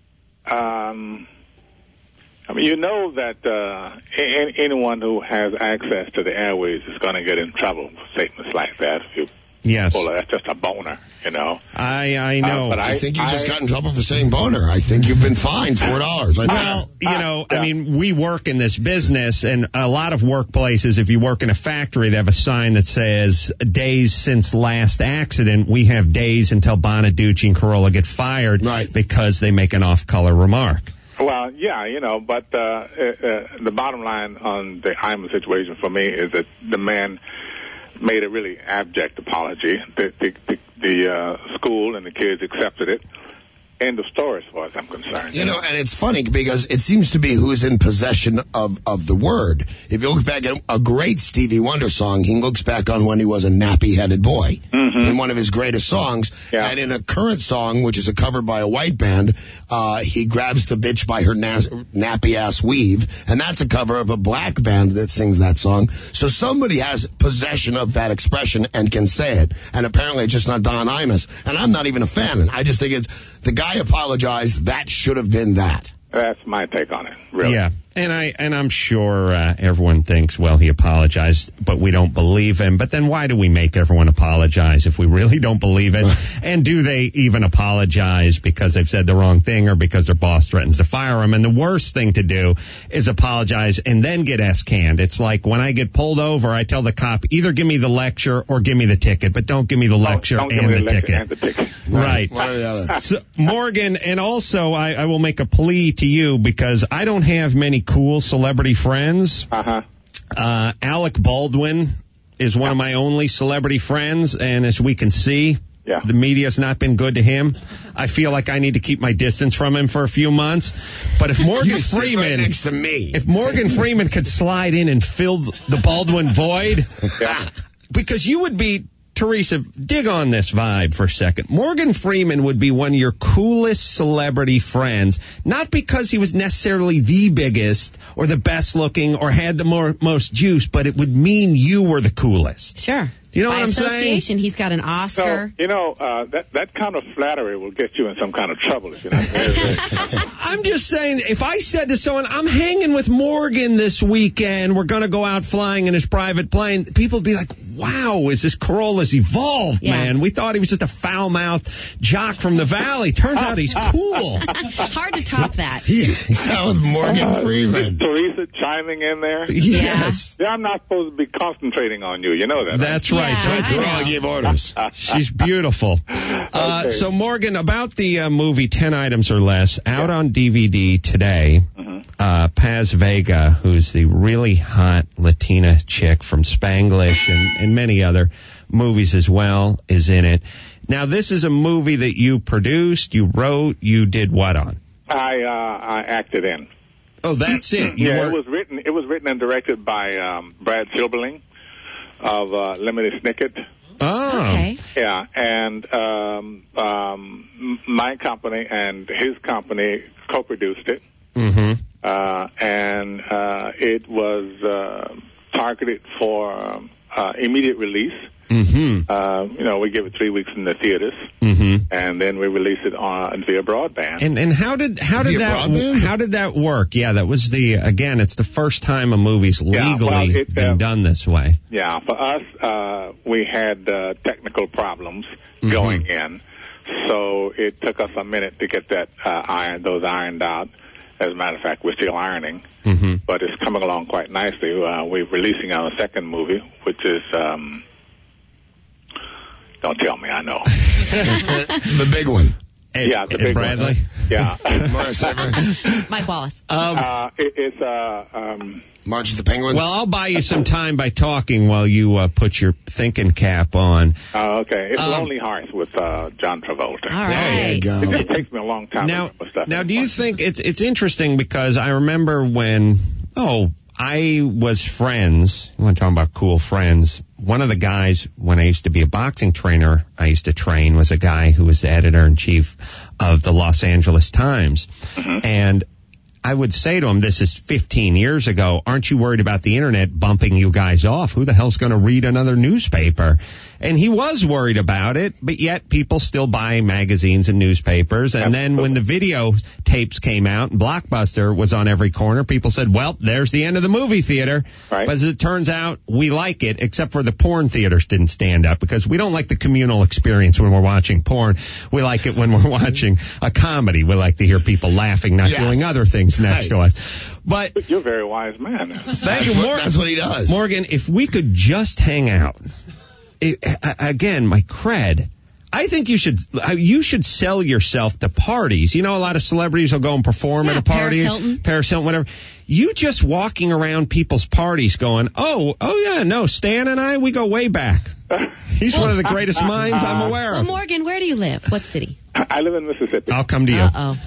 um, I mean, you know that uh, a- anyone who has access to the airways is going to get in trouble for statements like that. If you Yes. pull it, that's just a boner, you know. I I know. Uh, but I, I- think you just I- got in trouble for saying boner. I think you've been fined four dollars. Well, you know, I mean, we work in this business, and a lot of workplaces, if you work in a factory, they have a sign that says, days since last accident. We have days until Bonaducci and Corolla get fired, right, because they make an off-color remark. Well, yeah, you know, but uh, uh, the bottom line on the Imus situation for me is that the man made a really abject apology. The, the, the, the uh, school and the kids accepted it. End of story as far as I'm concerned. You know, and it's funny because it seems to be who's in possession of, of the word. If you look back at a great Stevie Wonder song, he looks back on when he was a nappy-headed boy Mm-hmm. in one of his greatest songs. Yeah. And in a current song, which is a cover by a white band, uh, he grabs the bitch by her nas- nappy-ass weave, and that's a cover of a black band that sings that song. So somebody has possession of that expression and can say it. And apparently it's just not Don Imus. And I'm not even a fan. I just think it's the guy apologized. That should have been that. That's my take on it, really. Yeah, and I and I'm sure uh, everyone thinks, well, he apologized, but we don't believe him. But then why do we make everyone apologize if we really don't believe it? And do they even apologize because they've said the wrong thing or because their boss threatens to fire them? And the worst thing to do is apologize and then get S-canned. It's like when I get pulled over, I tell the cop, either give me the lecture or give me the ticket, but don't give me the lecture, Don't and, give me the the lecture ticket. and the ticket. Right. One or the other. So, Morgan, and also I, I will make a plea to you because I don't have many cool celebrity friends. Uh-huh. Uh, Alec Baldwin is one of my only celebrity friends, and as we can see, yeah. the media's not been good to him. I feel like I need to keep my distance from him for a few months. But if Morgan You sit Freeman, right next to me. if Morgan Freeman could slide in and fill the Baldwin void, because you would be. Teresa, dig on this vibe for a second. Morgan Freeman would be one of your coolest celebrity friends, not because he was necessarily the biggest or the best looking or had the more, most juice, but it would mean you were the coolest. Sure. You know By what I'm saying? association, he's got an Oscar. So, you know, uh, that, that kind of flattery will get you in some kind of trouble if you're not very, very I'm just saying, if I said to someone, I'm hanging with Morgan this weekend, we're going to go out flying in his private plane, people would be like, wow, is this Corolla's evolved, Yeah. man? We thought he was just a foul-mouthed jock from the valley. Turns out he's cool. Hard to top that. He's out with Morgan Freeman. Teresa chiming in there. Yes. Yeah, I'm not supposed to be concentrating on you. You know that. That's right? right. Yeah, I Corolla know. gave orders. She's beautiful. Uh, Okay. So, Morgan, about the uh, movie ten items or Less, out on D V D today, Mm-hmm. uh, Paz Vega, who's the really hot Latina chick from Spanglish and, and many other movies as well, is in it. Now, this is a movie that you produced, you wrote, you did what on? I uh, I acted in. Oh, that's it. You yeah, were- it was written. It was written and directed by um, Brad Silberling of uh, Lemony Snicket. Oh. Okay. Yeah, and um, um, m- my company and his company co-produced it, Mm-hmm. uh, and uh, it was uh, targeted for um, uh, immediate release. Mm-hmm. Uh, you know, we give it three weeks in the theaters, Mm-hmm. and then we release it on via broadband. And and how did how did Via that broadband? how did that work? Yeah, that was the again. It's the first time a movie's Yeah, legally well, it, been uh, done this way. Yeah, for us, uh, we had uh, technical problems Mhm. going in, so it took us a minute to get that uh, iron, those ironed out. As a matter of fact, we're still ironing, Mm-hmm. but it's coming along quite nicely. Uh, we're releasing our second movie, which is, um, don't tell me, I know. The big one. Ed, yeah, the Ed big Bradley. one. Yeah. Mike Wallace. Um, uh, it, it's, uh, um, March of the Penguins. Well, I'll buy you some time by talking while you uh, put your thinking cap on. Oh, okay. It's Um, Lonely Hearts with uh, John Travolta. All There you right. go. It just takes me a long time Now, to remember stuff. now, do you think it's it's interesting because I remember when oh I was friends. You want to talk about cool friends? One of the guys when I used to be a boxing trainer, I used to train was a guy who was the editor in chief of the Los Angeles Times, Mm-hmm. and I would say to him, this is fifteen years ago, aren't you worried about the internet bumping you guys off? Who the hell's going to read another newspaper? And he was worried about it, but yet people still buy magazines and newspapers. And then when the video tapes came out and Blockbuster was on every corner, people said, well, there's the end of the movie theater. Right. But as it turns out, we like it, except for the porn theaters didn't stand up because we don't like the communal experience when we're watching porn. We like it when we're watching a comedy. We like to hear people laughing, not Yes. doing other things next to us. But You're a very wise man. thank you, what- Morgan. that's what he does. Morgan, if we could just hang out, it, a- again, my cred. I think you should uh, you should sell yourself to parties. You know, a lot of celebrities will go and perform Yeah, at a party. Paris Hilton. Paris Hilton, whatever. You just walking around people's parties going, oh, oh yeah, no, Stan and I, we go way back. He's one of the greatest minds I'm aware Well, of. Morgan, where do you live? What city? I live in Mississippi. I'll come to you. Uh-oh.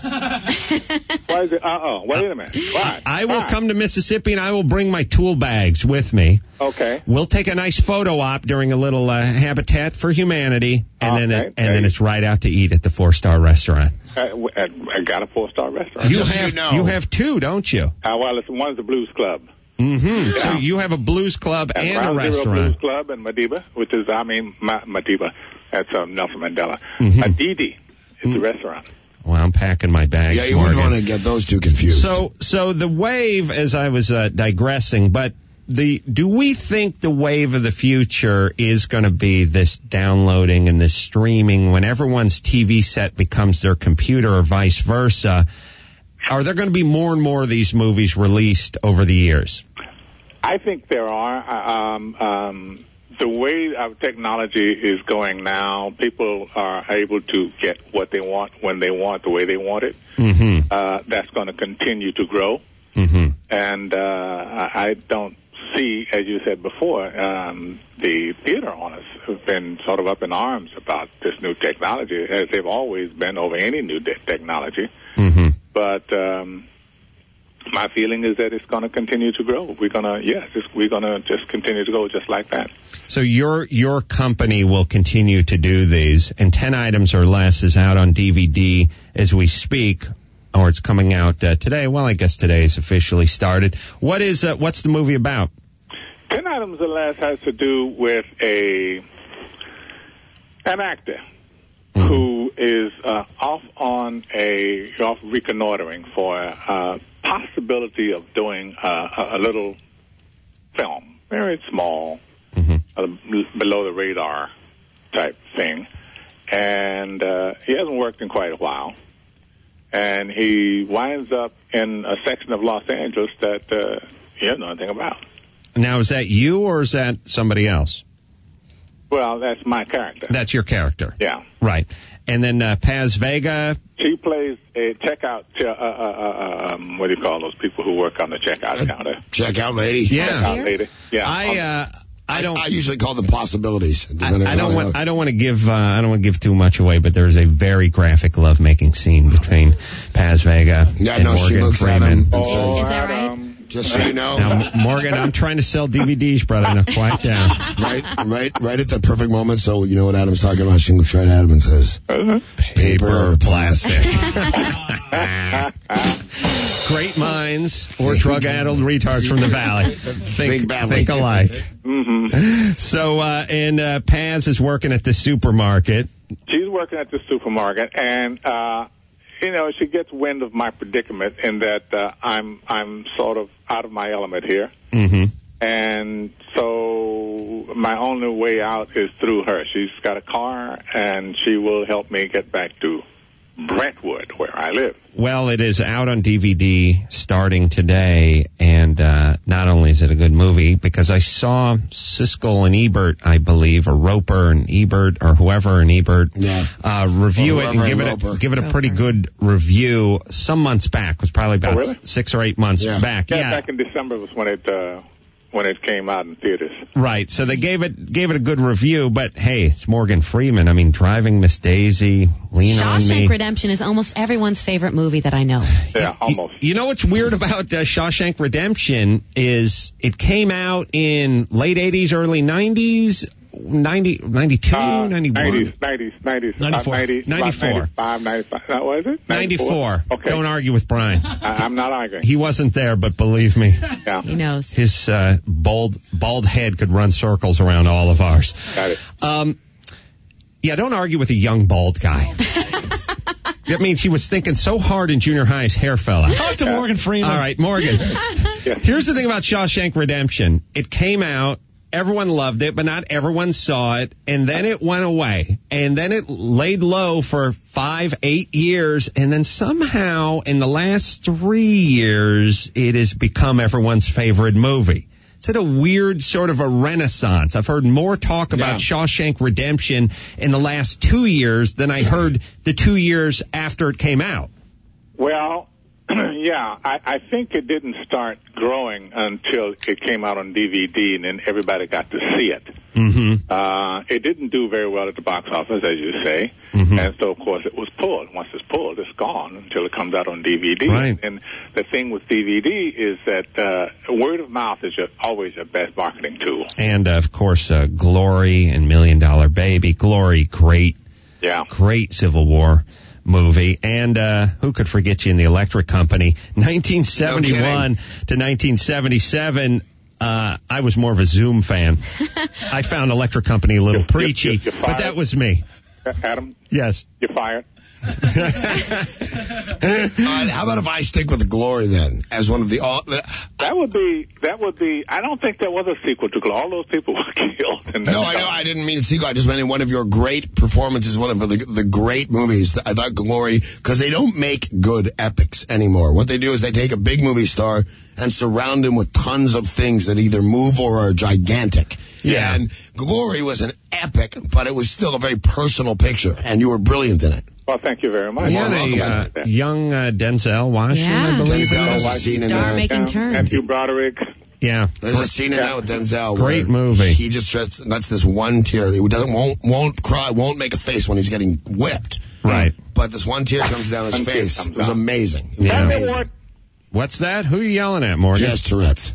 Why is it? Uh-oh. Wait a minute. Why? I will Why? come to Mississippi and I will bring my tool bags with me. Okay. We'll take a nice photo op during a little uh, Habitat for Humanity, and then Okay, it, and then great. it's right out to eat at the four star restaurant. Uh, w- uh, I got a four-star restaurant. You Just so have you know. you have two, don't you? Uh, well, it's, one's the Blues Club. Mm-hmm. So Yeah. you have a blues club and, a Ground Zero restaurant. Blues Club in Madiba, which is, I mean, Ma- Madiba. That's uh, Nelson Mandela. Mhm. Adidi is the restaurant. Well, I'm packing my bags. Yeah, you Morgan. wouldn't want to get those two confused. So, so the wave, as I was uh, digressing, but the do we think the wave of the future is going to be this downloading and this streaming when everyone's T V set becomes their computer or vice versa? Are there going to be more and more of these movies released over the years? I think there are. Um, um, the way our technology is going now, people are able to get what they want when they want, the way they want it. Mm-hmm. Uh, that's going to continue to grow. Mm-hmm. And uh, I I don't see, as you said before, um, the theater owners have been sort of up in arms about this new technology, as they've always been over any new de- technology. Mm-hmm. But um, my feeling is that it's going to continue to grow. We're going to, yes, it's, we're going to just continue to go just like that. So your your company will continue to do these, and ten items or less is out on D V D as we speak, or it's coming out uh, today. Well, I guess today is officially started. What is uh, what's the movie about? Ten items or less has to do with a an actor Mm-hmm. who is uh, off on a off reconnoitering for a possibility of doing uh, a, a little film, very small, Mm-hmm. uh, below the radar type thing, and uh, he hasn't worked in quite a while, and he winds up in a section of Los Angeles that uh, he doesn't know anything about. Now, is that you or is that somebody else? Well, that's my character. That's your character. Yeah. Right. And then uh, Paz Vega. She plays a checkout, uh, uh, uh, um, what do you call those people who work on the checkout counter? Checkout lady. Yeah. Checkout lady. Yeah. I uh, I don't. I usually call them possibilities. I, I don't want. I don't want to give. Uh, I don't want to give too much away. But there's a very graphic lovemaking scene between Paz Vega Yeah, and no, she Morgan looks at Freeman. him and Oh, says, Is that right? um, just so you know, Now, M- Morgan, I'm trying to sell D V Ds, brother. Now, quiet down. right, right, right at the perfect moment. So you know what Adam's talking about. She looks right at him and says, uh-huh. "Paper or plastic." Great minds or drug-addled retards from the valley. Think, Think badly. think alike. Mm-hmm. So, uh, and uh, Paz is working at the supermarket. She's working at the supermarket, and uh, you know, she gets wind of my predicament in that uh, I'm I'm sort of out of my element here, Mm-hmm. and so my only way out is through her. She's got a car, and she will help me get back to Brentwood, where I live. Well, it is out on D V D starting today, and uh, not only is it a good movie, because I saw Siskel and Ebert, I believe, or Roper and Ebert, or whoever and Ebert, Yeah. uh, review Or it and whoever give and it a, Roper. give it a pretty good review some months back. It was probably about Oh, really? six or eight months Yeah. back. Yeah, Yeah, back in December was when it uh, when it came out in theaters. right. So they gave it gave it a good review, but hey, it's Morgan Freeman. I mean, Driving Miss Daisy, Lean on Me. Shawshank Redemption is almost everyone's favorite movie that I know. Yeah, almost. You know what's weird about uh, Shawshank Redemption is it came out in late eighties, early nineties, ninety, ninety-two, Uh, ninety-one. nineties, nineties, nineties, ninety-four. uh, ninety, ninety-four. ninety-five, ninety-five. That was it? ninety-four. Okay. Don't argue with Brian. I, I'm not arguing. He wasn't there, but believe me, Yeah, He knows. his uh, bald bald head could run circles around all of ours. got it. Um, yeah, don't argue with a young bald guy. That means he was thinking so hard in junior high his hair fell out. Talk to Morgan Freeman. All right, Morgan. Here's the thing about Shawshank Redemption. It came out, everyone loved it, but not everyone saw it, and then it went away. And then it laid low for five, eight years, and then somehow in the last three years, it has become everyone's favorite movie. It's had a weird sort of a renaissance. I've heard more talk about Yeah. Shawshank Redemption in the last two years than I heard the two years after it came out. Well, yeah, I, I think it didn't start growing until it came out on D V D, and then everybody got to see it. Mm-hmm. Uh, it didn't do very well at the box office, as you say, Mhm. and so, of course, it was pulled. Once it's pulled, it's gone until it comes out on D V D. Right. And the thing with D V D is that uh, word of mouth is your, always your best marketing tool. And, uh, of course, uh, Glory and Million Dollar Baby. Glory, great, Yeah. great Civil War movie. And uh, who could forget you in the Electric Company? nineteen seventy-one to nineteen seventy-seven. Uh, I was more of a Zoom fan. I found Electric Company a little preachy, you're- you're but that was me. Adam, Yes. you're fired. All right, how about if I stick with Glory then, as one of the all? That would be, that would be, I don't think there was a sequel to Glory. All those people were killed. In that No, I know. I didn't mean a sequel. I just meant in one of your great performances, one of the, the great movies. I thought Glory, because they don't make good epics anymore. What they do is they take a big movie star and surround him with tons of things that either move or are gigantic. Yeah. And Glory was an epic, but it was still a very personal picture, and you were brilliant in it. Well, thank you very much. We had a uh, young uh, Denzel Washington, Yeah. I believe. Denzel in has that. a scene in Star there. making Yeah, turn. Matthew Broderick. Yeah. There's a scene in that with Denzel. Great where movie. He just just lets this one tear. He doesn't won't won't cry, won't make a face when he's getting whipped. Right. But this one tear comes down his One tear face. comes It was down. amazing. It was Yeah. amazing. What's that? Who are you yelling at, Morgan? Yes, Tourette's.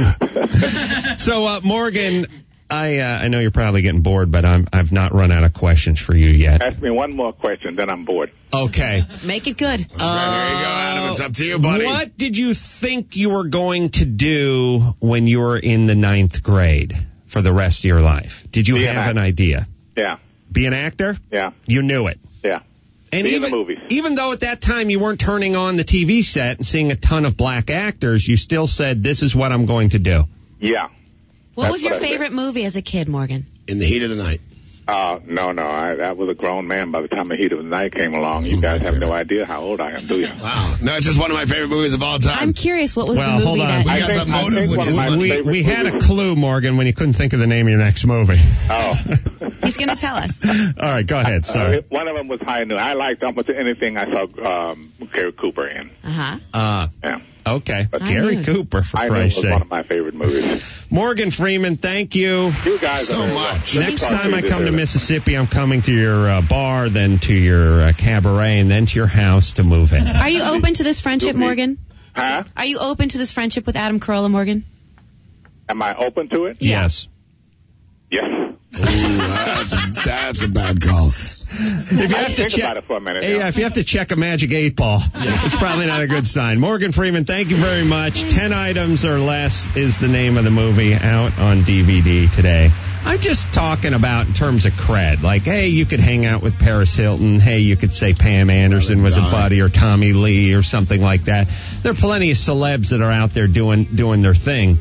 So, uh, Morgan, I uh, I know you're probably getting bored, but I'm I've not run out of questions for you yet. Ask me one more question, then I'm bored. Okay. Make it good. there you go, Adam. It's up to you, buddy. What did you think you were going to do when you were in the ninth grade for the rest of your life? Did you Be an have an actor. idea? Yeah, Be an actor? yeah, You knew it. yeah. And Be in even, the movies. even though at that time you weren't turning on the T V set and seeing a ton of black actors, you still said, this is what I'm going to do. Yeah. What That's was your what I did. favorite movie as a kid, Morgan? In the heat of the night. Uh, no, no, I, I was a grown man by the time the heat of the night came along. You guys have no idea how old I am, do you? Wow. No, it's just one of my favorite movies of all time. I'm curious, what was Well, the hold movie on. that... we I got think- the I motive, think which one is of my what We, favorite we had a movies- clue, Morgan, when you couldn't think of the name of your next movie. Oh. He's going to tell us. All right, go ahead. Sorry. Uh, one of them was High Noon. I liked almost anything I saw um, Gary Cooper in. Uh-huh. Uh, Yeah. okay. But Gary Noon. Cooper, for High Noon Christ's was sake. one of my favorite movies. Morgan Freeman, thank you. You guys So are very much. welcome. Next Talk to time you I this come to early. Mississippi, I'm coming to your uh, bar, then to your uh, cabaret, and then to your house to move in. Are you open to this friendship, You'll be- Morgan? Huh? Are you open to this friendship with Adam Carolla, Morgan? Am I open to it? Yes. Yes. Ooh, that's, that's a bad call. If you I have to think check, about it for a minute. yeah, now. if you have to check a magic eight ball, it's probably not a good sign. Morgan Freeman, thank you very much. Ten items or less is the name of the movie, out on D V D today. I'm just talking about in terms of cred. Like, hey, you could hang out with Paris Hilton. Hey, you could say Pam Anderson was a buddy, or Tommy Lee, or something like that. There are plenty of celebs that are out there doing doing their thing.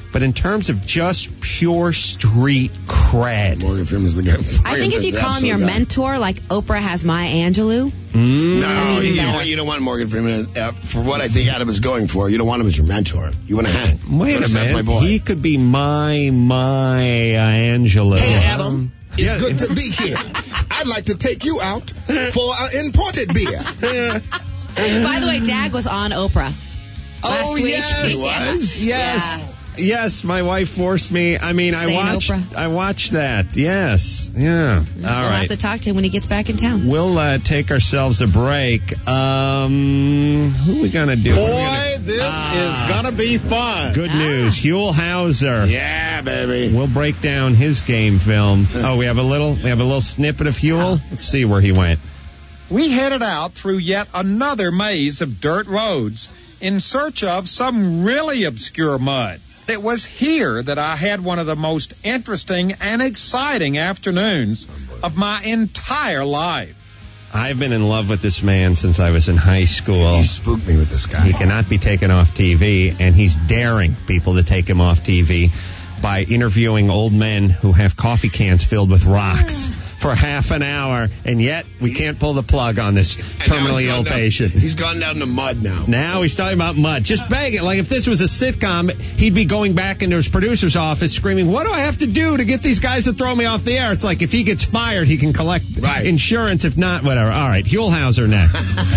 But in terms of just pure street cred, Morgan Freeman's the guy. I think if you call him your mentor, like Oprah has Maya Angelou. Mm. No, you don't, want, you don't want Morgan Freeman. Uh, for what I think Adam is going for, you don't want him as your mentor. You want to hang. Wait a That's minute. my boy. He could be my, my Angelou. Hey, Adam. It's Yeah. good to be here. I'd like to take you out for an imported beer. By the way, Dag was on Oprah. Last Oh, week. yes. He was? Yes. Yes, my wife forced me. I mean, I Sane watched Oprah. I watched that. Yes. Yeah. All We'll right. have to talk to him when he gets back in town. We'll uh, take ourselves a break. Um, who are we going to do? What are we gonna- Boy, this Ah. is gonna be fun. Good news. Huell Hauser. Yeah, baby. We'll break down his game film. Oh, we have a little we have a little snippet of Huell. Let's see where he went. We headed out through yet another maze of dirt roads in search of some really obscure mud. It was here that I had one of the most interesting and exciting afternoons of my entire life. I've been in love with this man since I was in high school. You spooked me with this guy. He cannot be taken off T V, and he's daring people to take him off T V by interviewing old men who have coffee cans filled with rocks for half an hour, and yet we can't pull the plug on this terminally ill patient. He's gone down to mud now. Now he's talking about mud. Just begging. Like if this was a sitcom, he'd be going back into his producer's office screaming, what do I have to do to get these guys to throw me off the air? It's like if he gets fired, he can collect Right. insurance. If not, whatever. All right, Huell Hauser next.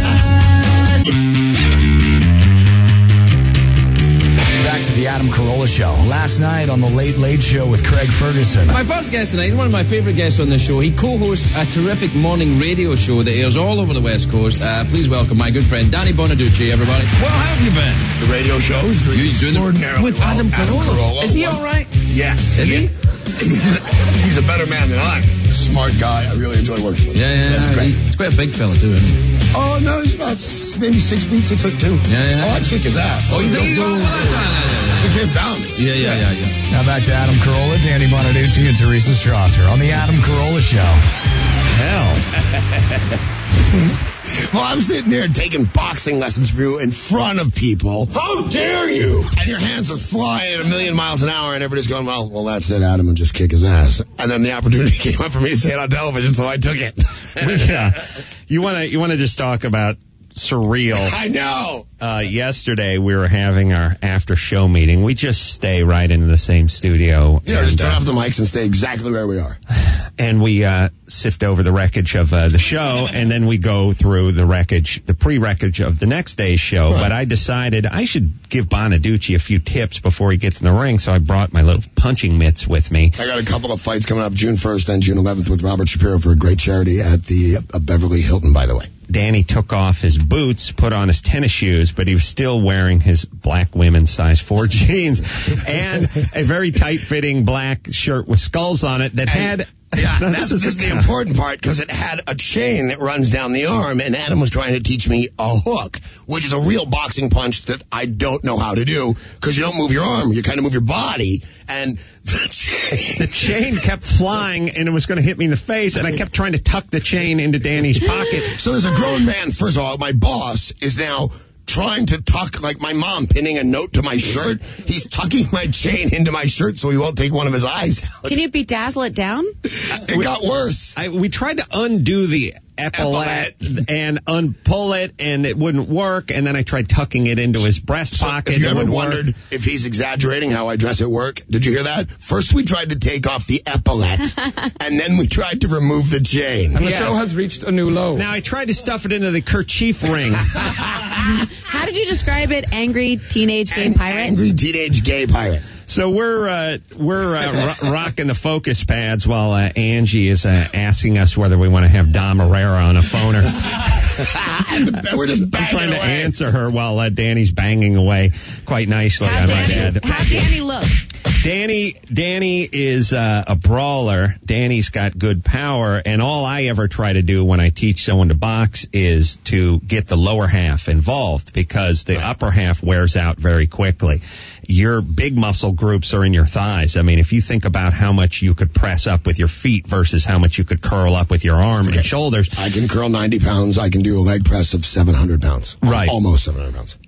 Back to the Adam Carolla Show. Last night on the Late Late Show with Craig Ferguson. My first guest tonight, one of my favourite guests on this show. He co-hosts a terrific morning radio show that airs all over the West Coast. Uh, please welcome my good friend Danny Bonaducci, everybody. Well, how have you been? The radio show is doing You doing the- extraordinarily with well. Adam Carolla. Is he What- all right? Yes. Is he? He's a, he's a better man than I. Smart guy. I really enjoy working with him. Yeah, yeah, That's yeah. great. He's quite a big fella, too, isn't he? Oh, no, he's about s- maybe six feet, six foot two. Yeah, yeah. Oh, I'd kick his ass. Oh, you think he Don't- got well, that's- yeah, He came down me. yeah, yeah, yeah, yeah, yeah. Now back to Adam Carolla, Danny Bonaducci, and Teresa Strasser on the Adam Carolla Show. Hell. Well, I'm sitting there taking boxing lessons for you in front of people. How dare you? And your hands are flying at a million miles an hour, and everybody's going, well, well, that's it, Adam, and just kick his ass. And then the opportunity came up for me to say it on television, so I took it. Yeah. You want to you want to just talk about surreal. I know. Uh, yesterday we were having our after show meeting. We just stay right into the same studio. Yeah, and, just turn uh, off the mics and stay exactly where we are. and we uh, sift over the wreckage of uh, the show, and then we go through the wreckage, the pre-wreckage of the next day's show. Right. But I decided I should give Bonaducci a few tips before he gets in the ring, so I brought my little punching mitts with me. I got a couple of fights coming up June first and June eleventh with Robert Shapiro for a great charity at the uh, Beverly Hilton, by the way. Danny took off his boots, put on his tennis shoes, but he was still wearing his black women's size four jeans and a very tight-fitting black shirt with skulls on it that had... Yeah, Now, that's this is the important part because it had a chain that runs down the arm, and Adam was trying to teach me a hook, which is a real boxing punch that I don't know how to do because you don't move your arm, you kind of move your body, and the chain, the chain kept flying, and it was going to hit me in the face, and I kept trying to tuck the chain into Danny's pocket. So there's a grown man, first of all, my boss is now trying to tuck, like my mom pinning a note to my shirt. He's tucking my chain into my shirt so he won't take one of his eyes out. Can you bedazzle it down? It got worse. I, we tried to undo the epaulette and unpull it, and it wouldn't work. And then I tried tucking it into his breast So pocket. if you it ever wouldn't wondered work. if he's exaggerating how I dress at work, did you hear that? First we tried to take off the epaulette, and then we tried to remove the chain. And the Yes. show has reached a new low. Now I tried to stuff it into the kerchief ring. How did you describe it? Angry teenage gay pirate? Angry teenage gay pirate. So we're uh, we're uh, ro- rocking the focus pads while uh, Angie is uh, asking us whether we want to have Dom Herrera on a phoner. We're just I'm banging trying to away. answer her while uh, Danny's banging away quite nicely, I How might Danny, add. how Danny look? Danny, Danny is uh, a brawler. Danny's got good power, and all I ever try to do when I teach someone to box is to get the lower half involved because the upper half wears out very quickly. Your big muscle groups are in your thighs. I mean, if you think about how much you could press up with your feet versus how much you could curl up with your arm and shoulders. I can curl ninety pounds. I can do a leg press of seven hundred pounds. Right. Almost seven hundred pounds.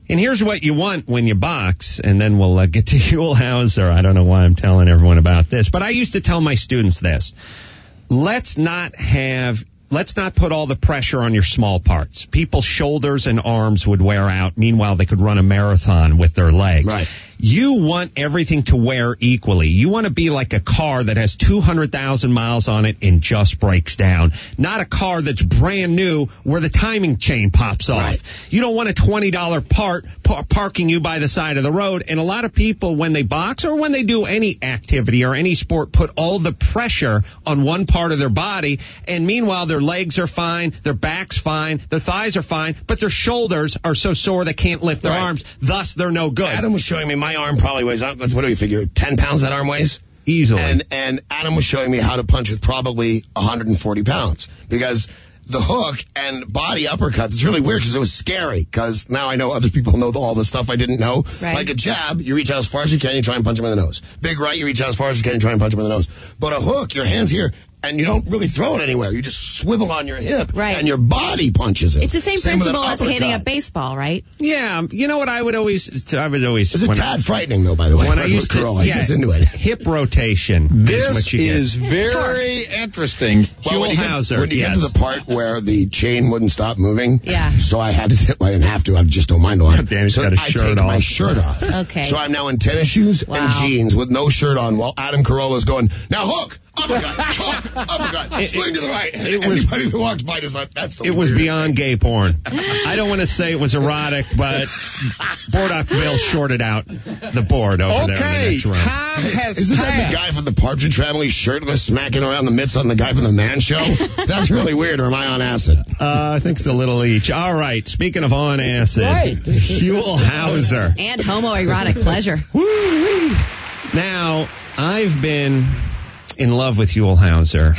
And here's what you want when you box, and then we'll uh, get to Huell Howser. I don't know why I'm telling everyone about this, but I used to tell my students this. Let's not have, let's not put all the pressure on your small parts. People's shoulders and arms would wear out. Meanwhile, they could run a marathon with their legs. Right. You want everything to wear equally. You want to be like a car that has two hundred thousand miles on it and just breaks down. Not a car that's brand new where the timing chain pops off. Right. You don't want a twenty dollars part par- parking you by the side of the road. And a lot of people, when they box or when they do any activity or any sport, put all the pressure on one part of their body. And meanwhile, their legs are fine, their back's fine, their thighs are fine, but their shoulders are so sore they can't lift their Right. arms. Thus, they're no good. Adam was showing me my arm probably weighs, what do you figure, ten pounds that arm weighs? Easily. And, and Adam was showing me how to punch with probably one hundred forty pounds because the hook and body uppercuts, it's really weird because it was scary because now I know other people know all the stuff I didn't know. Right. Like a jab, you reach out as far as you can, you try and punch him in the nose. Big right, you reach out as far as you can, you try and punch him in the nose. But a hook, your hand's here. And you don't really throw it anywhere. You just swivel on your hip. Right. And your body punches it. It's the same, Same with an principle as hitting a uppercut. baseball, right? Yeah, you know what I would always, I would always. It's a when tad frightening, though, by the way. When I used to, Corolla yeah, gets into it. hip rotation. This what you get. is very interesting. Well, when you, get, Howser, when you yes. get to the part where the chain wouldn't stop moving, Yeah. so I had to, well, I didn't have to, I just don't mind a lot. Danny's so got his I shirt take off. my shirt off. Okay. So I'm now in tennis shoes Wow. and jeans with no shirt on while Adam Carolla's going, now hook, uppercut, hook, uppercut, swing to the right. it was- Anybody who walks by does not, that's the It was weirdest beyond gay porn. I don't want to say it was erotic, but Bordock Bill shorted out the board over there in the Okay, next room. time has Isn't that passed. the guy from the Partridge Family shirtless smacking around the mitts on the guy from the Man Show? That's really weird, or am I on acid? Uh, I think it's a little each. All right, speaking of on acid, Right. Huell Howser. And homoerotic pleasure. Woo-wee. Now, I've been in love with Huell Howser.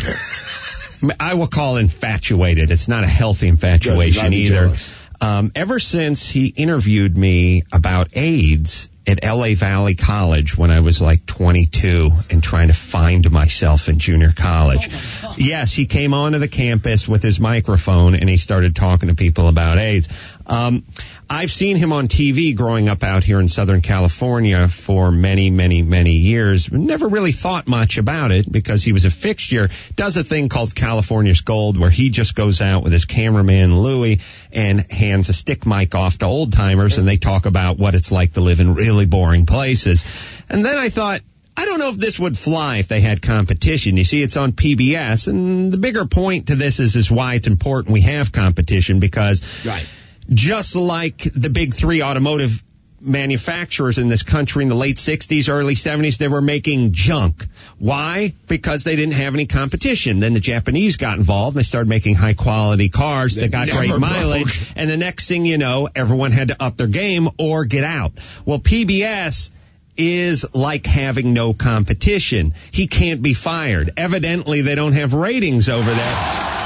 I will call infatuated. It's not a healthy infatuation Good, I'd be either. jealous. Um, ever since he interviewed me about AIDS at L A Valley College when I was like twenty-two and trying to find myself in junior college. Oh yes, he came onto the campus with his microphone and he started talking to people about AIDS. Um, I've seen him on T V growing up out here in Southern California for many, many, many years. Never really thought much about it because he was a fixture. Does a thing called California's Gold where he just goes out with his cameraman Louie and hands a stick mic off to old timers and they talk about what it's like to live in really boring places. And then I thought, I don't know if this would fly if they had competition. You see, it's on P B S, and the bigger point to this is, is why it's important we have competition because Right. just like the big three automotive manufacturers in this country in the late sixties, early seventies, they were making junk. Why? Because they didn't have any competition. Then the Japanese got involved and they started making high quality cars that, That got never great broke. mileage. And the next thing you know, everyone had to up their game or get out. Well, P B S is like having no competition. He can't be fired. Evidently, they don't have ratings over there.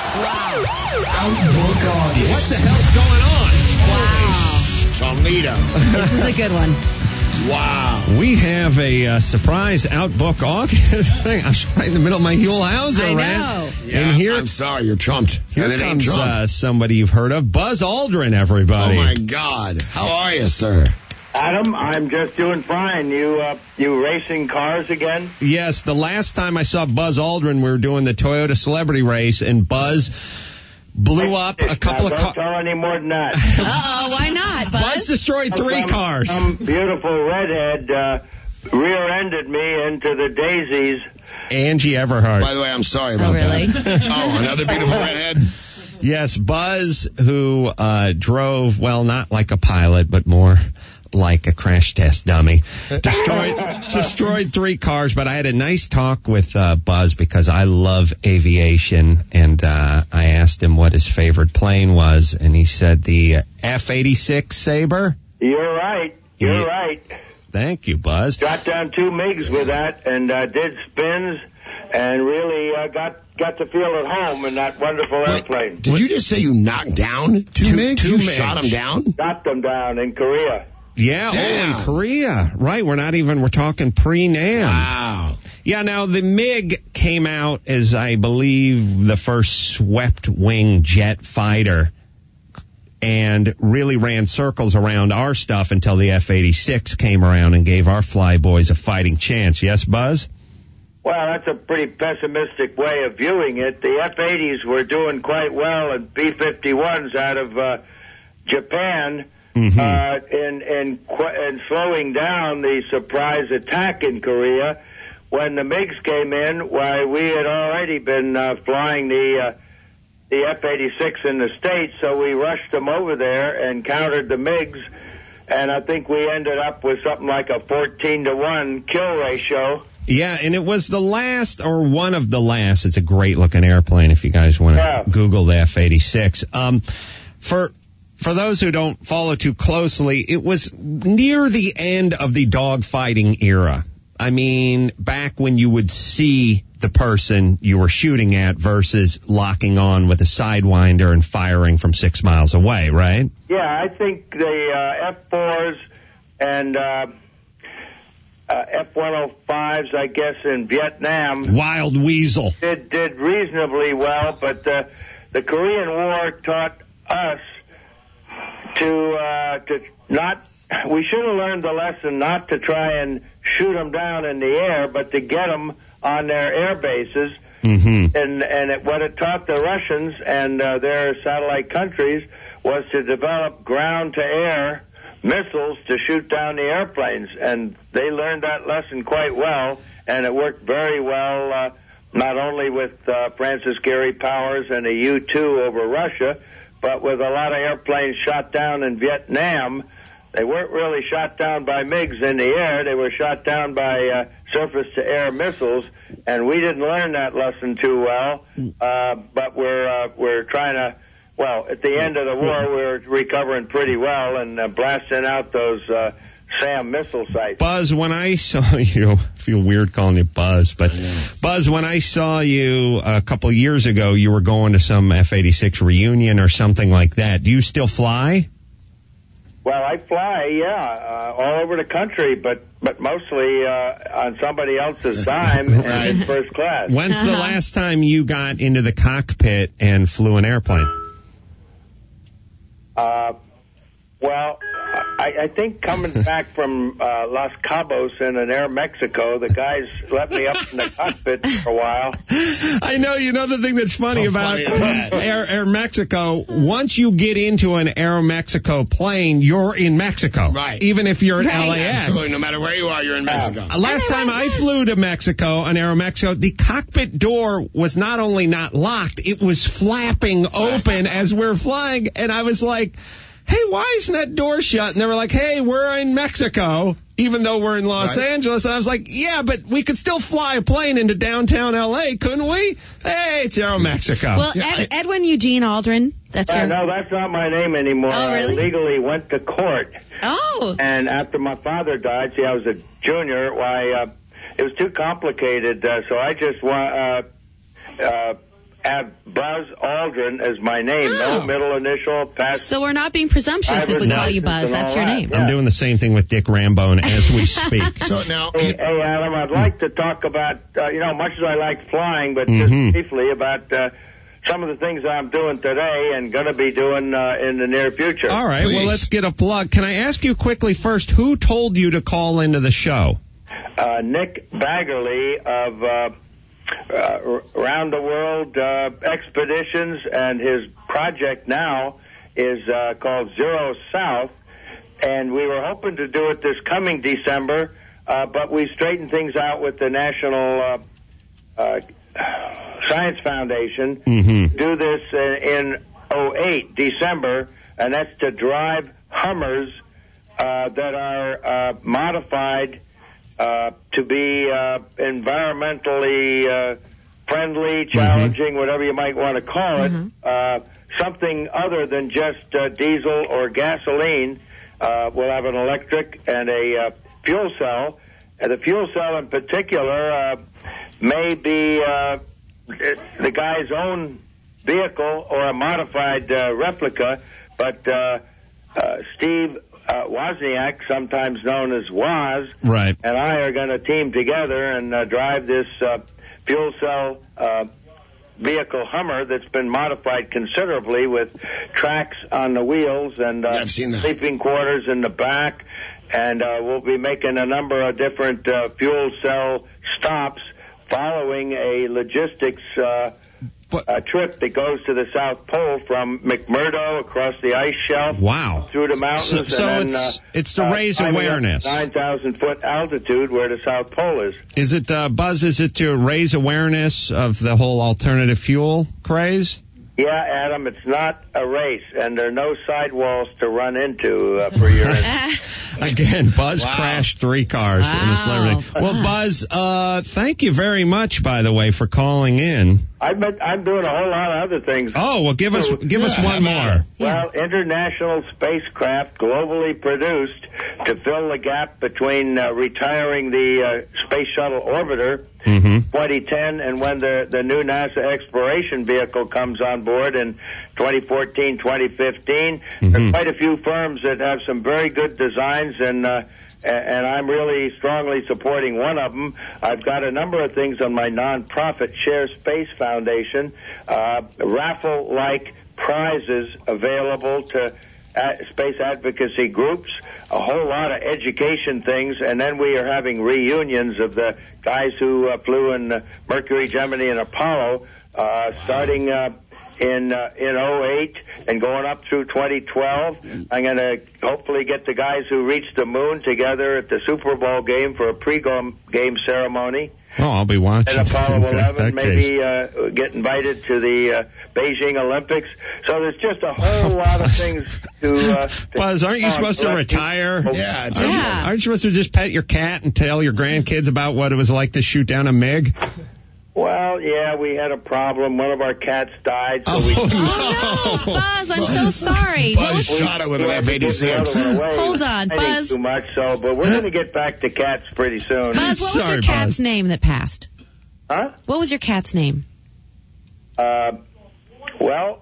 Outbook audio. What the hell's going on? Toledo. This is a good one. Wow. We have a uh, surprise Outbook August thing. I was right in the middle of my Huell Howser I rant. know. Yeah, And here, I'm sorry, you're trumped. here and it ain't comes Trump. uh, somebody you've heard of, Buzz Aldrin, everybody. Oh, my God. How are you, sir? Adam, I'm just doing fine. You uh, you racing cars again? Yes, the last time I saw Buzz Aldrin, we were doing the Toyota Celebrity Race, and Buzz blew up a couple Now, of don't cars. tell any more than that. Uh-oh, why not, Buzz? Buzz destroyed three some, cars. Some beautiful redhead uh, rear-ended me into the daisies. Angie Everhart. By the way, I'm sorry about Oh, really? that. Oh, another beautiful redhead? Yes, Buzz, who uh, drove, well, not like a pilot, but more like a crash test dummy, destroyed destroyed three cars. But I had a nice talk with uh, Buzz because I love aviation, and uh, I asked him what his favorite plane was, and he said the F eighty-six Sabre. You're right. You're Yeah. right. Thank you, Buzz. Got down two MiGs with that and uh, did spins and really uh, got got to feel at home in that wonderful airplane. Did you just say you knocked down two, Two- MiGs? two you MiGs. shot them down? Got them down in Korea. Yeah, Damn. oh, in Korea. Right, we're not even, we're talking pre-NAM. Wow. Yeah, now the MiG came out as, I believe, the first swept-wing jet fighter and really ran circles around our stuff until the F eighty-six came around and gave our flyboys a fighting chance. Yes, Buzz? Well, that's a pretty pessimistic way of viewing it. The F eighties were doing quite well, and B fifty-ones out of uh, Japan mm-hmm. uh, in, in, qu- in slowing down the surprise attack in Korea. When the MiGs came in, why, we had already been uh, flying the uh, the F eighty-six in the States, so we rushed them over there and countered the MiGs, and I think we ended up with something like a fourteen to one kill ratio. Yeah, and it was the last, or one of the last. It's a great-looking airplane if you guys want to yeah. Google the F eighty-six. Um, for for those who don't follow too closely, it was near the end of the dogfighting era. I mean, back when you would see the person you were shooting at versus locking on with a Sidewinder and firing from six miles away, right? Yeah, I think the uh, F fours and uh, uh, F one oh fives, I guess, in Vietnam. Wild Weasel. Did, did reasonably well, but uh, the Korean War taught us to uh, to not... We should have learned the lesson not to try and shoot them down in the air, but to get them on their air bases. Mm-hmm. And and it, what it taught the Russians and uh, their satellite countries was to develop ground-to-air missiles to shoot down the airplanes. And they learned that lesson quite well, and it worked very well, uh, not only with uh, Francis Gary Powers and a U two over Russia, but with a lot of airplanes shot down in Vietnam. They weren't really shot down by MiGs in the air. They were shot down by uh, surface-to-air missiles, and we didn't learn that lesson too well. Uh, but we're uh, we're trying to. Well, at the end of the war, we're recovering pretty well and uh, blasting out those uh, SAM missile sites. Buzz, when I saw you, I feel weird calling you Buzz, but Buzz, when I saw you a couple years ago, you were going to some F eighty-six reunion or something like that. Do you still fly? Well, I fly, yeah, uh, all over the country, but but mostly uh, on somebody else's dime right. and in first class. When's the last time you got into the cockpit and flew an airplane? Uh, well, I, I think coming back from uh, Los Cabos in an Air Mexico, the guys let me up in the cockpit for a while. I know. You know the thing that's funny How about funny is that? Air, Air Mexico, once you get into an Air Mexico plane, you're in Mexico. Right. Even if you're in Right. L A X. Absolutely. No matter where you are, you're in Mexico. Uh, Last time I flew to Mexico, on Aero Mexico, the cockpit door was not only not locked, it was flapping open as we're flying, and I was like, hey, why isn't that door shut? And they were like, hey, we're in Mexico, even though we're in Los Right. Angeles. And I was like, yeah, but we could still fly a plane into downtown L A, couldn't we? Hey, it's Aero Mexico. Well, Ed, Edwin Eugene Aldrin, that's Uh, your... no, that's not my name anymore. Oh, really? I legally went to court. Oh. And after my father died, see, I was a junior, why, uh, it was too complicated, uh, so I just want, uh, uh, have Buzz Aldrin as my name. Oh. No middle initial, past. So we're not being presumptuous if we No. call you Buzz. That's your name. I'm doing the same thing with Dick Rambone as we speak. So now, Hey, hey, Adam, I'd like to talk about, uh, you know, much as I like flying, but Mhm. just briefly about uh, some of the things I'm doing today and going to be doing uh, in the near future. All right, Please. well, let's get a plug. Can I ask you quickly first, who told you to call into the show? Uh, Nick Baggerly of uh, uh, Around the World uh, Expeditions, and his project now is uh, called Zero South, and we were hoping to do it this coming December, uh, but we straightened things out with the National uh, uh, Science Foundation. Mm-hmm. Do this in, in oh eight, December, and that's to drive Hummers uh, that are uh, modified uh, to be uh, environmentally uh, friendly, challenging, whatever you might want to call it, uh, something other than just uh, diesel or gasoline. Uh, we'll have an electric and a uh, fuel cell. And the fuel cell in particular uh, may be uh, the guy's own vehicle or a modified uh, replica, but uh, uh, Steve uh, Wozniak, sometimes known as Woz, Right. and I are going to team together and uh, drive this uh, fuel cell uh, vehicle Hummer that's been modified considerably with tracks on the wheels and uh, Yeah, I've seen that. sleeping quarters in the back. And uh, we'll be making a number of different uh, fuel cell stops following a logistics uh, uh, trip that goes to the South Pole from McMurdo across the ice shelf. Wow. Through the mountains. So, so and it's, then, uh, it's to uh, raise climbing up awareness. nine thousand foot altitude where the South Pole is. Is it, uh, Buzz, is it to raise awareness of the whole alternative fuel craze? Yeah, Adam, it's not a race, and there are no sidewalls to run into uh, for your... Again, Buzz Wow. crashed three cars in the celebrity. Well, Buzz, uh, thank you very much, by the way, for calling in. I've been, I'm doing a whole lot of other things. Oh, well, give us give us one more. Well, international spacecraft globally produced to fill the gap between uh, retiring the uh, Space Shuttle Orbiter Mm-hmm. twenty ten and when the, the new NASA exploration vehicle comes on board in twenty fourteen, twenty fifteen. Mm-hmm. There are quite a few firms that have some very good designs, and uh, and I'm really strongly supporting one of them. I've got a number of things on my nonprofit Share Space Foundation, uh, raffle-like prizes available to uh, space advocacy groups, a whole lot of education things, and then we are having reunions of the guys who uh, flew in uh, Mercury, Gemini, and Apollo, uh, starting uh, in uh, in oh eight and going up through twenty twelve. I'm going to hopefully get the guys who reached the moon together at the Super Bowl game for a pre-game ceremony. Oh, I'll be watching. And Apollo eleven, That case. maybe uh, get invited to the uh, Beijing Olympics. So there's just a whole lot of things to... Uh, to Buzz, aren't you uh, supposed to let retire? people- Yeah, it's Aren't, you, Yeah. aren't you supposed to just pet your cat and tell your grandkids about what it was like to shoot down a MiG? Well, yeah, we had a problem. One of our cats died, so we... Oh, no, Buzz, I'm so sorry. What Buzz was- shot it with an F eighty-six. Hold on, Buzz. Too much so, but we're going to get back to cats pretty soon. Buzz, what was Sorry, your cat's Buzz. name that passed? Huh? What was your cat's name? Uh, well,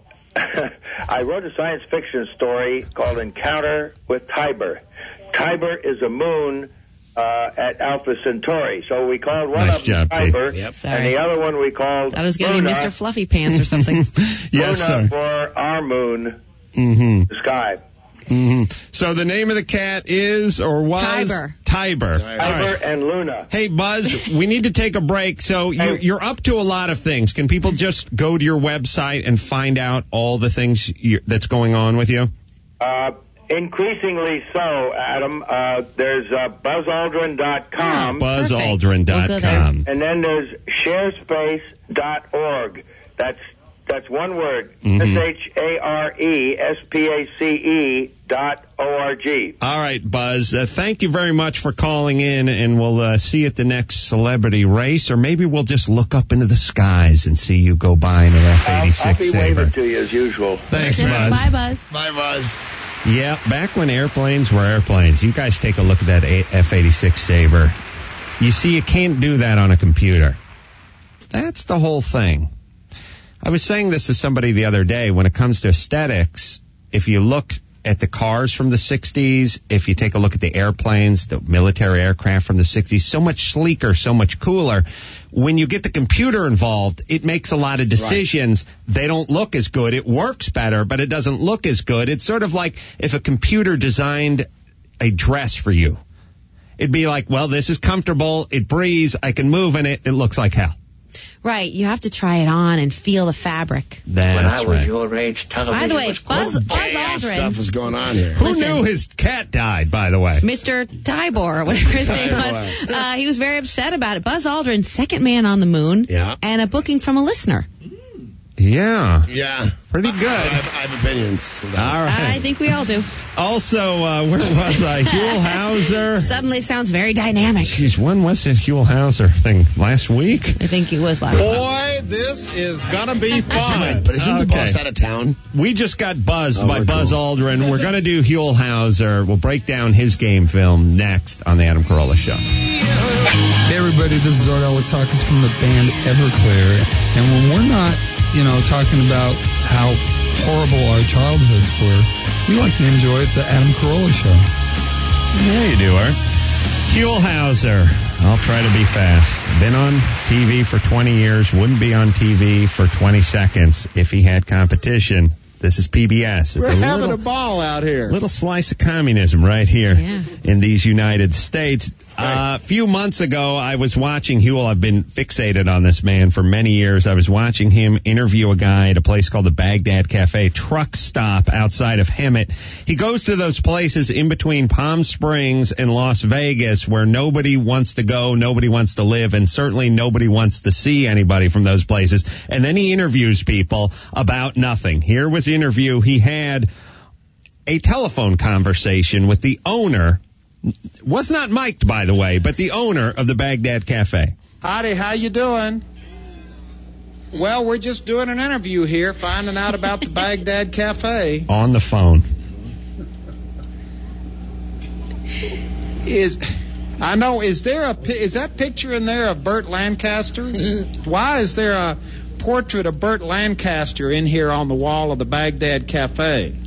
I wrote a science fiction story called Encounter with Tiber. Tiber is a moon uh, at Alpha Centauri, so we called one Nice of them job, T. Tiber, Yep. Sorry. and the other one we called That was going to be Luna, Mister Fluffy Pants or something. Yes, Luna sir. for our moon, Mm-hmm. the sky. Mm-hmm. So the name of the cat is, or was? Tiber. Tiber. All Tiber right. and Luna. Hey, Buzz, we need to take a break. So you're, Hey. you're up to a lot of things. Can people just go to your website and find out all the things you, that's going on with you? Uh, increasingly so, Adam. Uh, there's uh, buzz aldrin dot com. buzz Perfect. aldrin We'll dot go there. com. And then there's sharespace dot org. That's that's one word. Mhm. S H A R E S P A C E dot O R G. All right, Buzz. Uh, thank you very much for calling in, and we'll uh, see you at the next celebrity race, or maybe we'll just look up into the skies and see you go by in an F I'll, I'll eighty-six be Sabre. waving to you as usual. Thanks, Bye, Buzz. Buzz. Bye, Buzz. Yeah, back when airplanes were airplanes. You guys take a look at that F eighty-six Sabre. You see, you can't do that on a computer. That's the whole thing. I was saying this to somebody the other day. When it comes to aesthetics, if you look at the cars from the sixties, if you take a look at the airplanes, the military aircraft from the sixties, so much sleeker, so much cooler. When you get the computer involved, it makes a lot of decisions. Right. They don't look as good. It works better, but it doesn't look as good. It's sort of like if a computer designed a dress for you. It'd be like, well, this is comfortable. It breathes. I can move in it. It looks like hell. Right, you have to try it on and feel the fabric. That's when I was right. your age, television By the way, was Buzz, cool. Buzz Gay Aldrin. stuff was going on here. Who Listen. knew his cat died, by the way? Mister Tybor, whatever his name was, uh, he was very upset about it. Buzz Aldrin, second man on the moon, Yeah. and a booking from a listener. Yeah. Yeah. Pretty good. I have, I have opinions. All right. I think we all do. Also, uh, where was I? Huell Hauser. Suddenly sounds very dynamic. Jeez, when was this Huell Hauser thing? Last week? I think it was last week. Boy, this is gonna be fun. But isn't the Okay. boss out of town? We just got buzzed Oh, by we're Buzz cool. Aldrin. We're going to do Huell Hauser. We'll break down his game film next on the Adam Carolla Show. Hey everybody, this is Art Alexakis from the band Everclear, and when we're not, you know, talking about how horrible our childhoods were, we like to enjoy the Adam Carolla Show. Yeah, you do, Art. Huell Hauser. I'll try to be fast. Been on T V for twenty years. Wouldn't be on T V for twenty seconds if he had competition. This is P B S. It's We're a having little, a ball out here. little slice of communism right here Yeah. in these United States. A uh, few months ago, I was watching Huel. I've been fixated on this man for many years. I was watching him interview a guy at a place called the Baghdad Cafe, truck stop outside of Hemet. He goes to those places in between Palm Springs and Las Vegas where nobody wants to go, nobody wants to live, and certainly nobody wants to see anybody from those places. And then he interviews people about nothing. Here was the interview. He had a telephone conversation with the owner. Was not mic'd, by the way, but the owner of the Baghdad Cafe. Howdy, how you doing? Well, we're just doing an interview here, finding out about the Baghdad Cafe. On the phone. Is I know. Is there a pi- is that picture in there of Burt Lancaster? Why is there a portrait of Burt Lancaster in here on the wall of the Baghdad Cafe?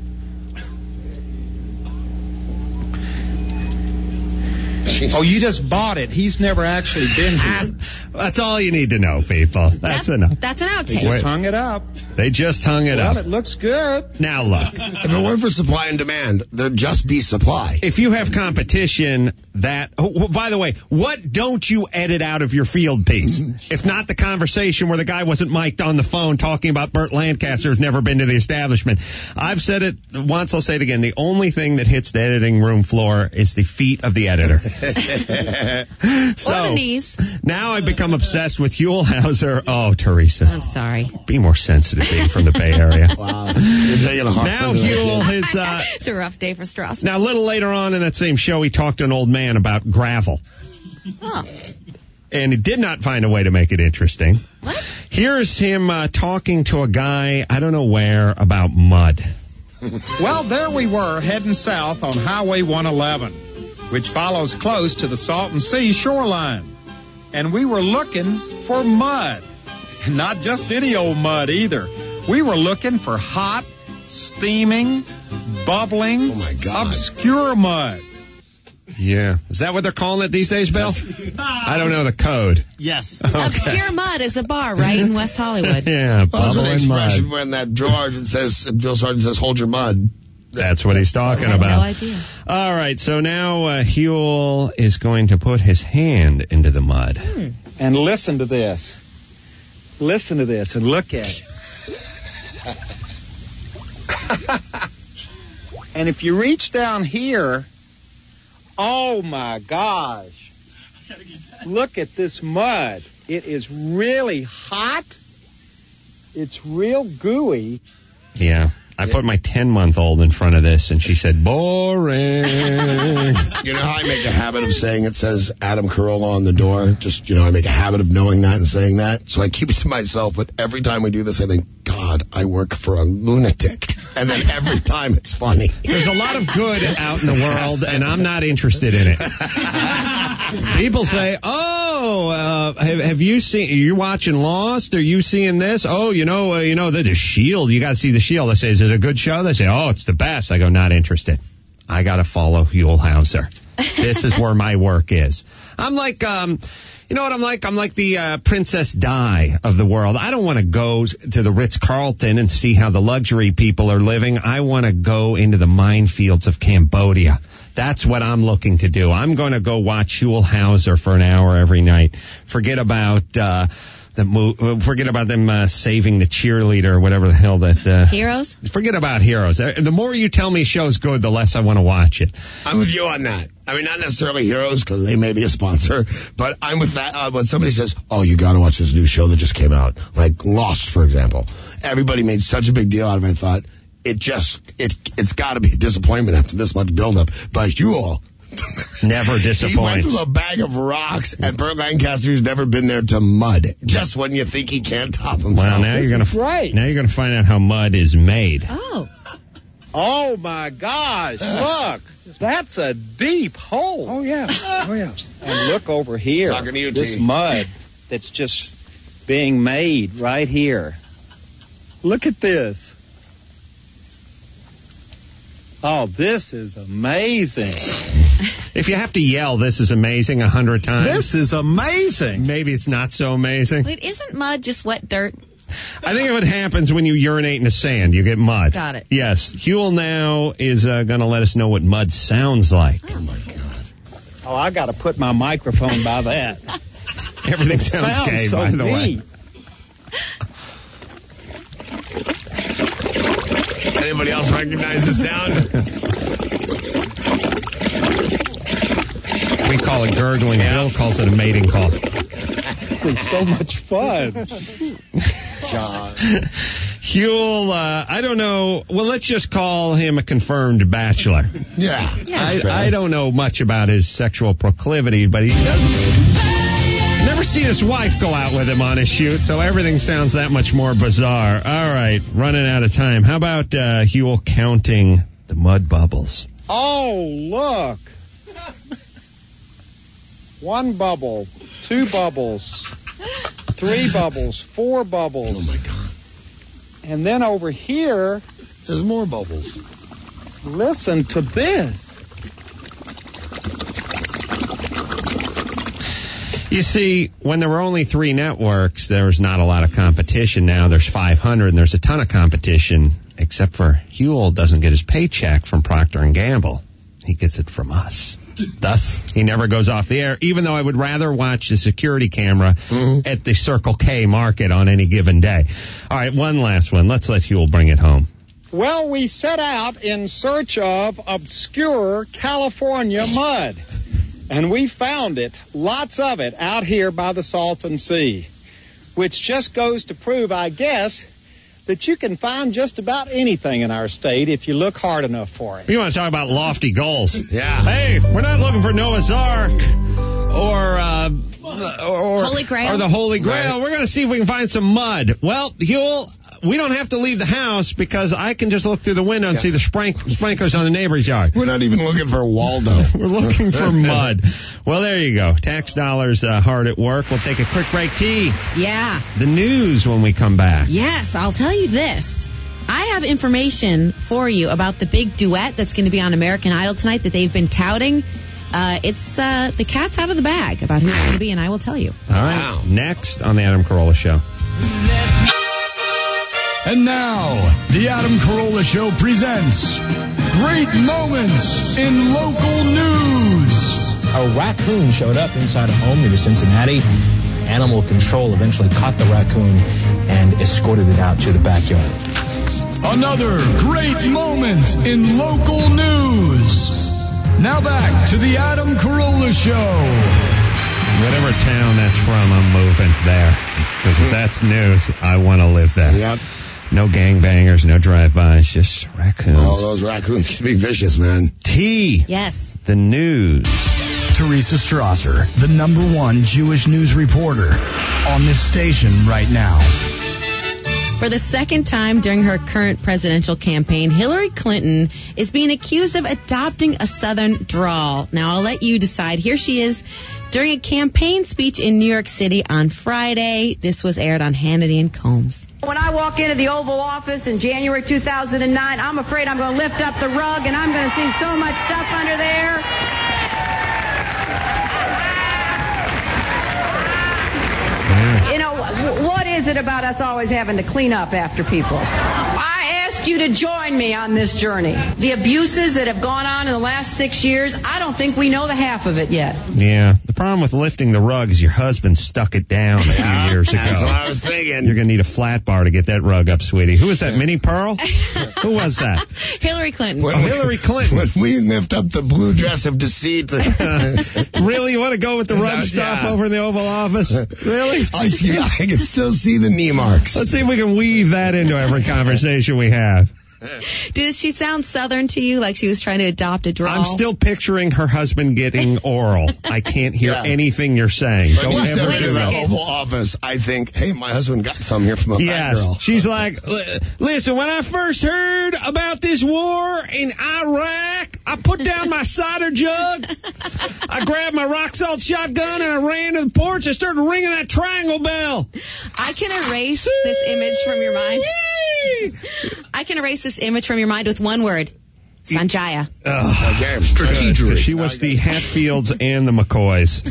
Oh, you just bought it. He's never actually been here. That's all you need to know, people. That's, That's enough. That's an They outtake. just hung it up. They just hung it Well, up. it looks good. Now look, If it weren't for supply and demand, there'd just be supply. if you have competition that, oh, by the way, what don't you edit out of your field piece? If not the conversation where the guy wasn't mic'd on the phone talking about Burt Lancaster who's never been to the establishment. I've said it once, I'll say it again. The only thing that hits the editing room floor is the feet of the editor. So Or the knees. now I've become obsessed with Huel Hauser. Oh, Teresa. I'm sorry. Be more sensitive being from the Bay Area. Wow. You're taking a hard Now one to that Huel kid. is, uh, It's a rough day for Strauss. now a little later on in that same show, he talked to an old man about gravel. Oh. And he did not find a way to make it interesting. What? Here's him uh, talking to a guy, I don't know where, about mud. Well, there we were heading south on Highway one eleven, which follows close to the Salton Sea shoreline. And we were looking for mud. And not just any old mud either. We were looking for hot, steaming, bubbling, Oh, my God. obscure mud. Yeah. Is that what they're calling it these days, Bill? I don't know the code. Yes. Obscure Mud is a bar right in West Hollywood. Yeah, Well, that's an bubbling expression mud. when that George and says, Joe Sargent says, hold your mud. That's what he's talking I had about. no idea. All right, so now uh, Huel is going to put his hand into the mud. And listen to this. Listen to this and look at it. And if you reach down here, oh my gosh. Look at this mud. It is really hot. It's real gooey. Yeah. I put my ten-month-old in front of this, and she said, boring. You know how I make a habit of saying it says Adam Carolla on the door? Just, you know, I make a habit of knowing that and saying that. So I keep it to myself, but every time we do this, I think, God, I work for a lunatic. And then every time it's funny. There's a lot of good out in the world, and I'm not interested in it. People say, oh, uh, have, have you seen, are you watching Lost? Are you seeing this? Oh, you know, uh, you know, the Shield. You got to see the Shield. I say, is it a good show? They say, oh, it's the best. I go, not interested. I got to follow Huel Hauser. This is where my work is. I'm like, um, you know what I'm like? I'm like the uh, Princess Di of the world. I don't want to go to the Ritz-Carlton and see how the luxury people are living. I want to go into the minefields of Cambodia. That's what I'm looking to do. I'm going to go watch Huel Hauser for an hour every night. Forget about uh, the mo- forget about them uh, saving the cheerleader or whatever the hell that. Uh, Heroes? Forget about Heroes. Uh, The more you tell me a show's good, the less I want to watch it. I'm with you on that. I mean, not necessarily Heroes, because they may be a sponsor, but I'm with that. Uh, when somebody says, oh, you got to watch this new show that just came out, like Lost, for example. Everybody made such a big deal out of it. I thought, it just, it, it's got to be a disappointment after this much buildup. But you all, Never he went disappoints. from a bag of rocks and Burt Lancaster, who's never been there, to mud. Just when you think he can't top himself. Well, now you're gonna right. now you're gonna find out how mud is made. Oh. Oh my gosh, look. That's a deep hole. Oh yeah. Oh yeah. And look over here. Talking to you, this T. mud that's just being made right here. Look at this. Oh, this is amazing. If you have to yell, this is amazing a hundred times. This is amazing. Maybe it's not so amazing. Wait, isn't mud just wet dirt? I think what happens when you urinate in the sand, you get mud. Got it. Yes. Huel now is uh, going to let us know what mud sounds like. Oh, my God. Oh, I got to put my microphone by that. Everything sounds, sounds gay, so by the way. neat. Anybody else recognize the sound? We call it gurgling. Yeah. Bill calls it a mating call. It's so much fun. John. Huel, uh, I don't know. Well, let's just call him a confirmed bachelor. Yeah. Yeah. I, I don't know much about his sexual proclivity, but he doesn't. Never seen his wife go out with him on his shoot, so everything sounds that much more bizarre. All right, running out of time. How about uh, Huel counting the mud bubbles? Oh, look. One bubble, two bubbles, three bubbles, four bubbles. Oh, my God. And then over here, there's more bubbles. Listen to this. You see, when there were only three networks, there was not a lot of competition. Now there's five hundred, and there's a ton of competition, except for Huel doesn't get his paycheck from Procter and Gamble. He gets it from us. Thus, he never goes off the air, even though I would rather watch the security camera mm-hmm. at the Circle K market on any given day. All right, one last one. Let's let Huel bring it home. Well, we set out in search of obscure California mud. And we found it, lots of it, out here by the Salton Sea, which just goes to prove, I guess, that you can find just about anything in our state if you look hard enough for it. You want to talk about lofty goals? Yeah. Hey, we're not looking for Noah's Ark or uh, or Holy Grail. or the Holy Grail. Right. We're going to see if we can find some mud. Well, Huel, we don't have to leave the house because I can just look through the window and Yeah. see the sprank- sprinklers on the neighbor's yard. We're not even looking for Waldo. We're looking for mud. Well, there you go. Tax dollars uh, hard at work. We'll take a quick break. T, Yeah. the news when we come back. Yes, I'll tell you this. I have information for you about the big duet that's going to be on American Idol tonight that they've been touting. Uh, it's uh, the cat's out of the bag about who it's going to be, and I will tell you. All right. Wow. Next on the Adam Carolla Show. And now, the Adam Carolla Show presents Great Moments in Local News. A raccoon showed up inside a home near Cincinnati. Animal control eventually caught the raccoon and escorted it out to the backyard. Another great moment in local news. Now back to the Adam Carolla Show. Whatever town that's from, I'm moving there. Because if that's news, I want to live there. Yep. No gangbangers, no drive-bys, just raccoons. Oh, those raccoons can be vicious, man. T. Yes. The news. Teresa Strasser, the number one Jewish news reporter on this station right now. For the second time during her current presidential campaign, Hillary Clinton is being accused of adopting a Southern drawl. Now, I'll let you decide. Here she is during a campaign speech in New York City on Friday. This was aired on Hannity and Combs. When I walk into the Oval Office in January two thousand nine, I'm afraid I'm going to lift up the rug and I'm going to see so much stuff under there. You know, what is it about us always having to clean up after people? I ask you to join me on this journey. The abuses that have gone on in the last six years, I don't think we know the half of it yet. Yeah. The problem with lifting the rug is your husband stuck it down a few Yeah, years ago. that's what I was thinking. You're going to need a flat bar to get that rug up, sweetie. Who was that, Minnie Pearl? Who was that? Hillary Clinton. Oh, Hillary Clinton. When we lift up the blue dress of deceit. Really? You want to go with the rug Yeah. stuff over in the Oval Office? Really? I, see, I can still see the knee marks. Let's see if we can weave that into every conversation we have. Did she sound Southern to you, like she was trying to adopt a drawl? I'm still picturing her husband getting oral. I can't hear Yeah. anything you're saying. When Don't you step ever into do the that. Oval Office, I think, hey, my husband got some here from a fat Yes. girl. She's like, "Li- listen, when I first heard about this war in Iraq, I put down my cider jug. I grabbed my rock salt shotgun and I ran to the porch. I started ringing that triangle bell. I can erase this image from your mind. I can erase this image from your mind with one word. Sanjaya. Okay. She was the Hatfields and the McCoys.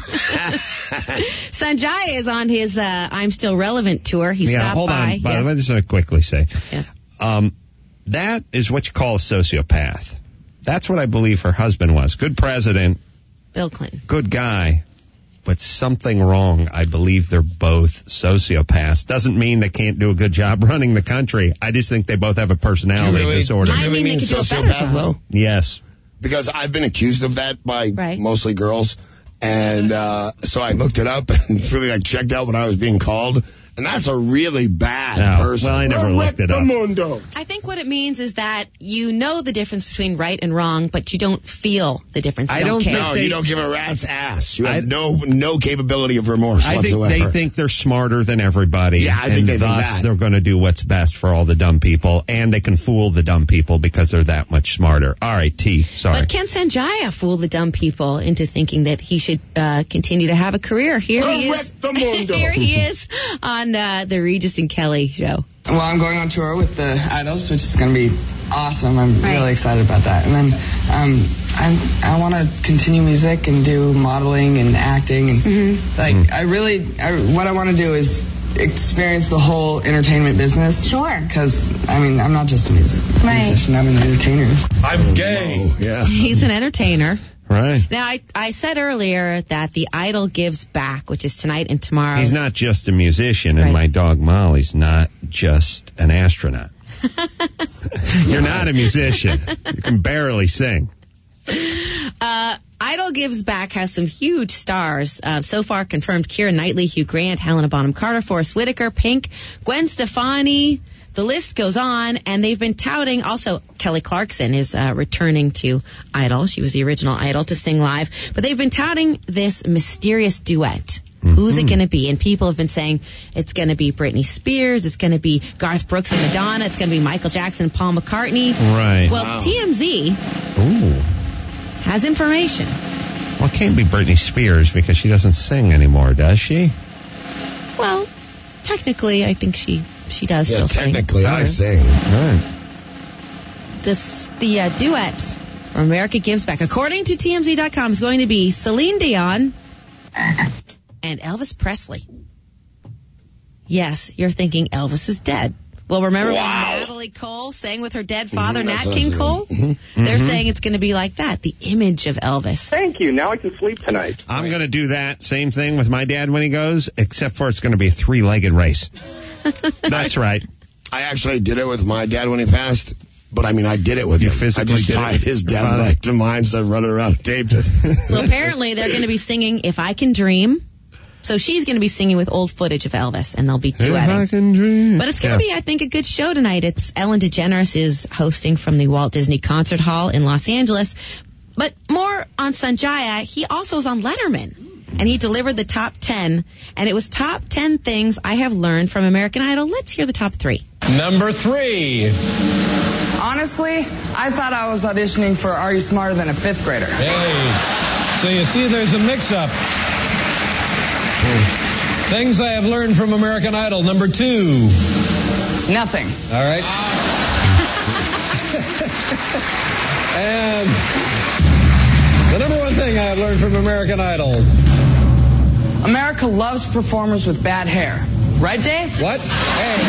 Sanjaya is on his uh, I'm Still Relevant tour. He yeah, stopped hold by. on. By yes. the way, just want to quickly say. Yes. Um, that is what you call a sociopath. That's what I believe her husband was. Good president. Bill Clinton. Good guy. But something wrong. I believe they're both sociopaths. Doesn't mean they can't do a good job running the country. I just think they both have a personality do you really, disorder. Do you really mean sociopath, though? Yes. Because I've been accused of that by right. mostly girls. And uh, so I looked it up and really like checked out what I was being called. And that's a really bad no, person. Well, I never looked it up. I think what it means is that you know the difference between right and wrong, but you don't feel the difference. You I don't, don't care. know. You don't give a rat's ass. You have I, no no capability of remorse I whatsoever. think they think they're smarter than everybody. Yeah, I think and they think thus that. They're going to do what's best for all the dumb people, and they can fool the dumb people because they're that much smarter. All right, T. Sorry. But can Sanjaya fool the dumb people into thinking that he should uh, continue to have a career? Here he is. Here he is on uh, the Regis and Kelly show. Well, I'm going on tour with the Idols, which is going to be awesome. I'm right. really excited about that. And then um, I'm, I want to continue music and do modeling and acting. And mm-hmm. like, mm-hmm. I really, I, what I want to do is experience the whole entertainment business. Sure. Because, I mean, I'm not just a music, right. musician, I'm an entertainer. I'm gay. Oh, yeah. He's an entertainer. Right. Now, I, I said earlier that the Idol Gives Back, which is tonight and tomorrow. He's not just a musician, and right. my dog Molly's not just an astronaut. You're not a musician. You can barely sing. Uh, Idol Gives Back has some huge stars. Uh, so far confirmed: Keira Knightley, Hugh Grant, Helena Bonham Carter, Forrest Whitaker, Pink, Gwen Stefani. The list goes on, and they've been touting. Also, Kelly Clarkson is uh, returning to Idol. She was the original Idol to sing live. But they've been touting this mysterious duet. Mm-hmm. Who's it going to be? And people have been saying it's going to be Britney Spears, it's going to be Garth Brooks and Madonna, it's going to be Michael Jackson and Paul McCartney. Right. Well, wow. T M Z Ooh. has information. Well, it can't be Britney Spears because she doesn't sing anymore, does she? Well, technically, I think she she does yeah, still sing. Technically, I sing. Right. This the uh, duet from America Gives Back, according to T M Z dot com, is going to be Celine Dion and Elvis Presley. Yes, you're thinking Elvis is dead. Well, remember wow. when Natalie Cole sang with her dead father, mm-hmm, Nat King Cole? Mm-hmm. They're mm-hmm. saying it's going to be like that, the image of Elvis. Thank you. Now I can sleep tonight. I'm going to do that same thing with my dad when he goes, except for it's going to be a three-legged race. That's right. I actually did it with my dad when he passed. But, I mean, I did it with you him. Physically I just did tied it. his dad's leg to mine, so running around and taped it. Well, apparently they're going to be singing If I Can Dream. So she's going to be singing with old footage of Elvis, and they'll be duetting. If I can dream. But it's going to yeah. be, I think, a good show tonight. It's Ellen DeGeneres is hosting from the Walt Disney Concert Hall in Los Angeles. But more on Sanjaya, he also is on Letterman. And he delivered the top ten, and it was top ten things I have learned from American Idol. Let's hear the top three. Number three. Honestly, I thought I was auditioning for Are You Smarter Than a Fifth Grader? Hey, so you see there's a mix-up. Things I have learned from American Idol. Number two. Nothing. All right. And the number one thing I have learned from American Idol. America loves performers with bad hair. Right, Dave? What? Hey.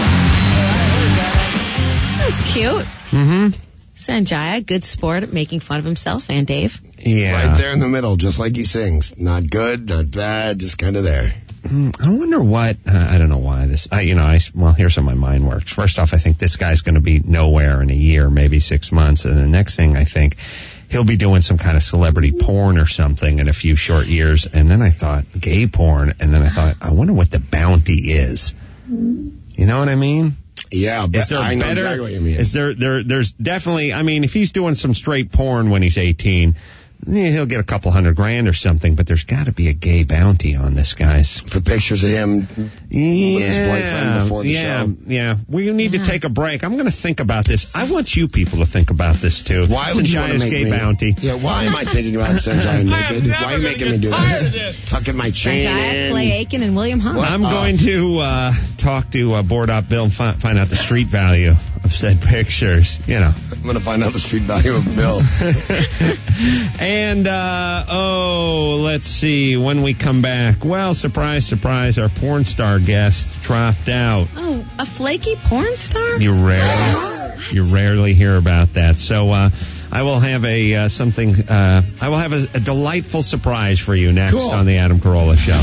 That was cute. Mm-hmm. Sanjaya, good sport at making fun of himself, and Dave. Yeah. Right there in the middle, just like he sings. Not good, not bad, just kind of there. Mm, I wonder what, uh, I don't know why this, I, you know, I, well, here's how my mind works. First off, I think this guy's going to be nowhere in a year, maybe six months. And the next thing I think, he'll be doing some kind of celebrity porn or something in a few short years. And then I thought, gay porn. And then I thought, I wonder what the bounty is. You know what I mean? Yeah, but is there I know better, exactly what you mean. Is there, there, there's definitely, I mean, if he's doing some straight porn when he's eighteen, yeah, he'll get a couple hundred grand or something, but there's got to be a gay bounty on this, guys. For pictures of him yeah, with his boyfriend before the yeah, show. Yeah, we need yeah. to take a break. I'm going to think about this. I want you people to think about this, too. Why would you want to make gay me, bounty. Yeah, why am I thinking about Sanjaya naked? Why are you making me do this? this? Tucking my chain Sanjaya, in. Clay Aiken, and William Hunt. I'm uh, going to uh, talk to uh, Board Op Bill and fi- find out the street value of said pictures. You know. I'm going to find out the street value of Bill. And, uh, oh, let's see, when we come back, well, surprise, surprise, our porn star guest dropped out. Oh, a flaky porn star? You rarely, you rarely hear about that. So, uh, I will have a, uh, something, uh, I will have a, a delightful surprise for you next Cool. on the Adam Carolla Show.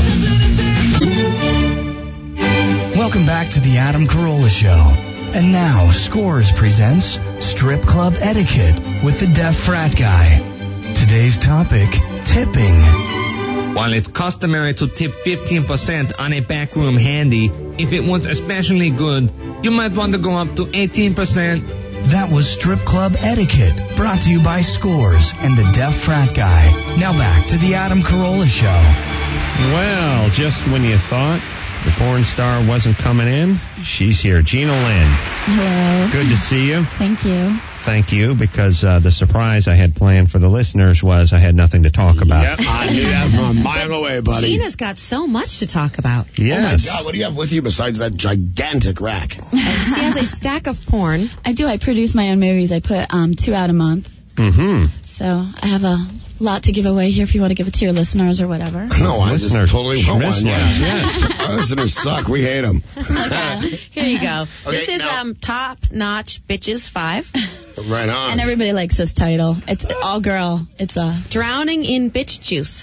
Welcome back to the Adam Carolla Show. And now, Scores presents Strip Club Etiquette with the Deaf Frat Guy. Today's topic, tipping. While it's customary to tip fifteen percent on a backroom handy, if it was especially good, you might want to go up to eighteen percent. That was Strip Club Etiquette, brought to you by Scores and the Deaf Frat Guy. Now back to the Adam Carolla Show. Well, just when you thought the porn star wasn't coming in, she's here. Gina Lynn. Hello. Good to see you. Thank you. Thank you, because uh, the surprise I had planned for the listeners was I had nothing to talk about. Yep, I knew that from a mile away, buddy. Gina's got so much to talk about. Yes. Oh, my God, what do you have with you besides that gigantic rack? She has a stack of porn. I do. I produce my own movies. I put um, two out a month. Mm-hmm. So I have a lot to give away here if you want to give it to your listeners or whatever. No, I just totally want one. Schmitzler. Yes, yes. Our listeners suck. We hate them. Here you go. Okay, this is now- um Top Notch Bitches five. Right on. And everybody likes this title. It's all girl. It's a Drowning in Bitch Juice.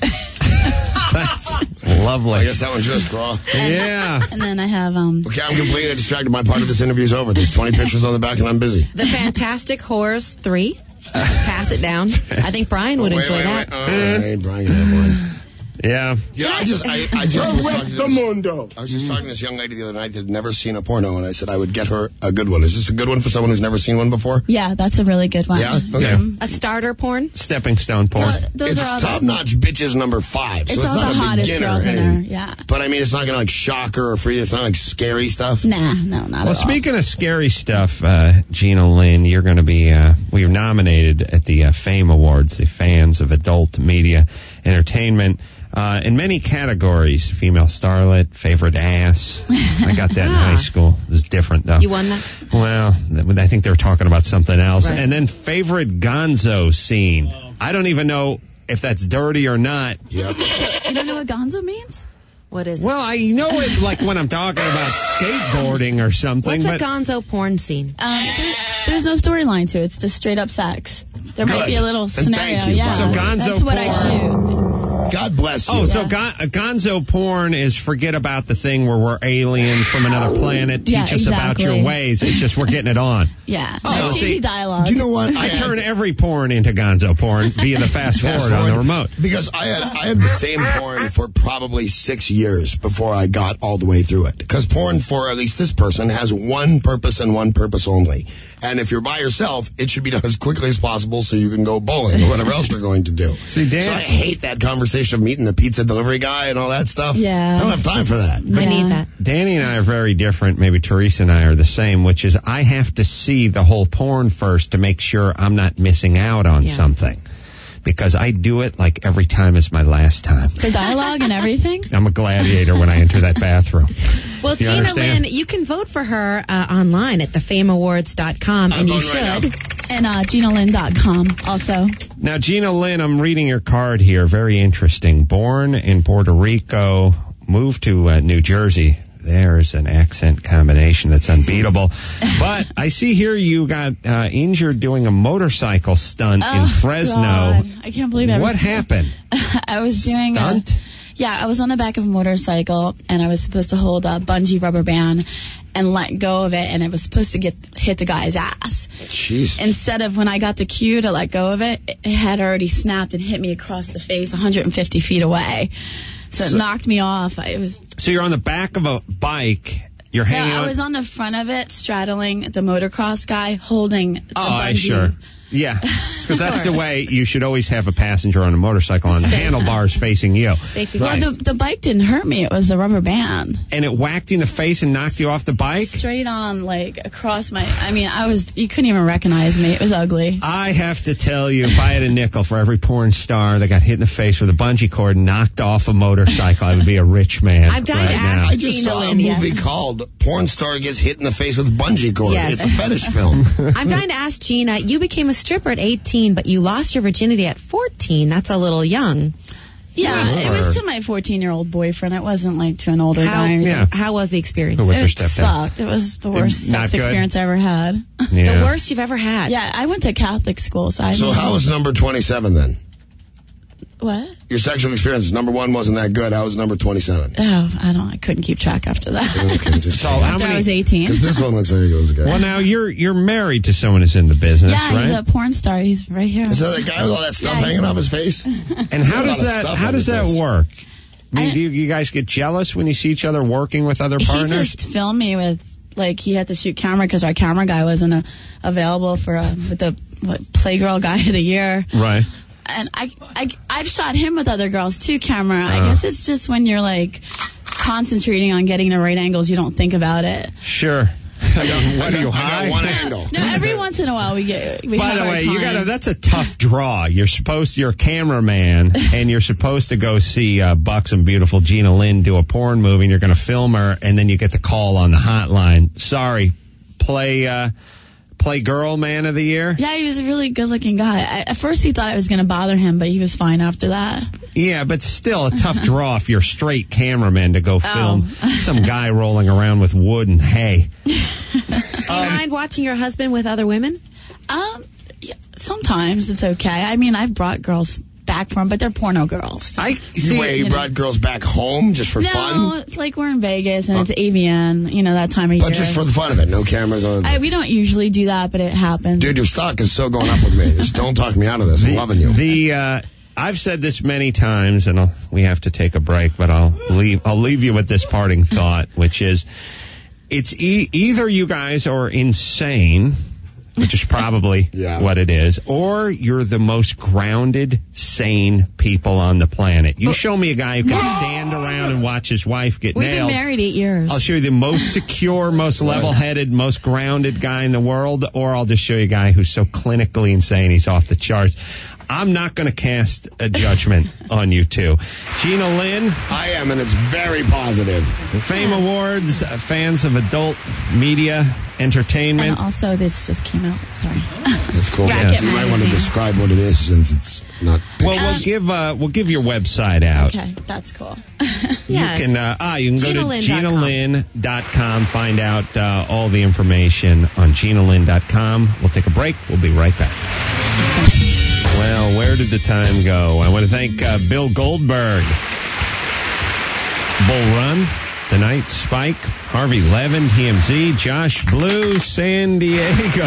That's lovely. I guess that one's just raw. Yeah. And then I have um. Okay, I'm completely distracted. My part of this interview's over. There's twenty pictures on the back and I'm busy. The Fantastic Whores three. Pass it down. I think Brian would wait, enjoy wait, that. wait. All right, Brian, have one. Yeah. Yeah, I just, I, I just was talking to this, I was just talking to this young lady the other night that had never seen a porno, and I said I would get her a good one. Is this a good one for someone who's never seen one before? Yeah, that's a really good one. Yeah? Okay. A starter porn. Stepping stone porn. Well, those It's are all top the, notch bitches number five. So it's it's all not the a hottest beginner. girls in hey. there. Yeah. But I mean, it's not going to like shock her or free. It's not like scary stuff. Nah, no, not Well, at all. speaking of scary stuff, uh, Gina Lynn, you're going to be, uh, we are nominated at the uh, Fame Awards, the Fans of Adult Media Entertainment, uh, in many categories. Female starlet, favorite ass. I got that in high school. It was different, though. You won that? Well, I think they were talking about something else. Right. And then favorite gonzo scene. I don't even know if that's dirty or not. Yep. You don't know what gonzo means? What is it? Well, I know it like when I'm talking about skateboarding or something. What's a but gonzo porn scene? Um, there, there's no storyline to it. It's just straight up sex. There might Good. be a little And scenario. thank you, yeah, So gonzo that's what I porn. shoot. God bless you. Oh, so gon- gonzo porn is forget about the thing where we're aliens from another planet. Teach Yeah, us about exactly. your ways. It's just we're getting it on. Yeah, Oh, no see, cheesy dialogue. Do you know what? I had- turn every porn into gonzo porn via the fast Fast forward on the forward. remote. Because I had I had the same porn for probably six years before I got all the way through it. Because porn, for at least this person, has one purpose and one purpose only. And if you're by yourself, it should be done as quickly as possible so you can go bowling or whatever else you're going to do. See, Dan, So I hate that conversation of meeting the pizza delivery guy and all that stuff. Yeah. I don't have time for that. I need that. Danny and I are very different. Maybe Teresa and I are the same, which is I have to see the whole porn first to make sure I'm not missing out on Yeah. something. Because I do it like every time is my last time. The dialogue and everything. I'm a gladiator when I enter that bathroom. Well, You Gina understand? Lynn, you can vote for her uh, online at the fame awards dot com, and you voting right should. And uh, gina lynn dot com also. Now, Gina Lynn, I'm reading your card here. Very interesting. Born in Puerto Rico, moved to uh, New Jersey. There's an accent combination that's unbeatable. But I see here you got uh, injured doing a motorcycle stunt in Oh, Fresno. God. I can't believe it. What happened? I was doing Stunt? a yeah. I was on the back of a motorcycle and I was supposed to hold a bungee rubber band and let go of it, and it was supposed to get hit the guy's ass. Jeez. Instead of when I got the cue to let go of it, it had already snapped and hit me across the face, one hundred fifty feet away. So, So- it knocked me off. I, it was So you're on the back of a bike. You're no, hanging I on. was on the front of it, straddling the motocross guy, holding the Oh, I bungee sure. Yeah, because that's the way you should always have a passenger on a motorcycle on the handlebars facing you. Safety Well, Right. the, the bike didn't hurt me. It was the rubber band. And it whacked you in the face and knocked you off the bike? Straight on, like, across my... I mean, I was... You couldn't even recognize me. It was ugly. I have to tell you, if I had a nickel for every porn star that got hit in the face with a bungee cord and knocked off a motorcycle, I would be a rich man. I'm dying right to ask now. I just Gina saw a Lynn, yeah. movie called Porn Star Gets Hit in the Face with Bungee Cord. Yes. It's a fetish film. I'm dying to ask Gina, you became a stripper at eighteen, but you lost your virginity at fourteen. That's a little young. Yeah, Yeah. it was to my fourteen-year-old boyfriend. It wasn't, like, to an older How, guy. Yeah. how was the experience? Who was her It stepdad? sucked. It was the worst Not sex good? experience I ever had. Yeah. The worst you've ever had. Yeah, I went to Catholic school, so I So didn't- how was number twenty-seven then? What? Your sexual experience, number one wasn't that good. How was number twenty-seven? Oh, I don't. I couldn't keep track after that. Okay, just So how after I many- was eighteen. Because this one looks like it goes good. Well, now you're you're married to someone who's in the business, Yeah, right? he's a porn star. He's right here. Is that the guy with all that stuff Yeah. hanging off his face? and how Got a does lot of that stuff how on does his that face. work? I mean, I- do you, you guys get jealous when you see each other working with other He partners? just filmed me with, like, he had to shoot camera because our camera guy wasn't uh, available for uh, with the what, Playgirl Guy of the Year. Right. And I, I, I've shot him with other girls too, camera. I Uh. guess it's just when you're, like, concentrating on getting the right angles, you don't think about it. Sure. What are you I high? got one angle. No, every once in a while we get, we By have the our way, time. you gotta, that's a tough draw. You're supposed, you're a cameraman, and you're supposed to go see uh, buxom, beautiful Gina Lynn do a porn movie, and you're gonna film her, and then you get the call on the hotline. Sorry, play, uh, play girl man of the year? Yeah, he was a really good-looking guy. I, at first, he thought I was going to bother him, but he was fine after that. Yeah, but still a tough draw if you're a straight cameraman to go film Oh. some guy rolling around with wood and hay. Do you mind watching your husband with other women? Um, yeah, sometimes it's okay. I mean, I've brought girls back for him, but they're porno girls. I See, Wait, you you brought girls back home just for no, fun? it's like we're in Vegas and it's A V N, you know, that time of But year. just for the fun of it, no cameras on. I, we don't usually do that, but it happens. Dude, your stock is so going up with me. Just don't talk me out of this. I'm loving you. The uh, I've said this many times, and I'll, we have to take a break, but I'll leave. I'll leave you with this parting thought, which is, it's e- either you guys are insane, which is probably Yeah. what it is, or you're the most grounded, sane people on the planet. You show me a guy who can stand around and watch his wife get We've nailed. been married eight years. I'll show you the most secure, most level-headed, most grounded guy in the world, or I'll just show you a guy who's so clinically insane he's off the charts. I'm not going to cast a judgment on you two. Gina Lynn. I am, and it's very positive. Fame Awards, uh, fans of adult media entertainment. And also, this just came out. Sorry. That's cool. Racket You might want to magazine. describe what it is since it's not. Well, we'll give uh, we'll give your website out. Okay, that's cool. You can uh, ah you can go to gina lynn dot com, find out uh, all the information on gina lynn dot com. We'll take a break. We'll be right back. Well, where did the time go? I want to thank uh, Bill Goldberg, Bull Run, Tonight, Spike, Harvey Levin, T M Z, Josh Blue, San Diego.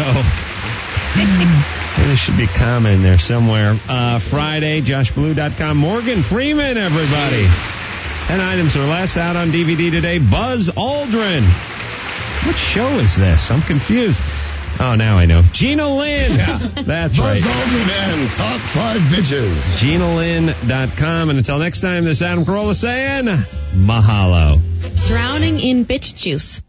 There should be a comma in there somewhere. Uh, Friday, josh blue dot com. Morgan Freeman, everybody. ten items or less out on D V D today. Buzz Aldrin. What show is this? I'm confused. Oh, now I know. Gina Lynn. Yeah. That's Buzz right. Aldrin and Top Five Bitches. gina lynn dot com. And until next time, this is Adam Carolla saying, mahalo. Drowning in bitch juice.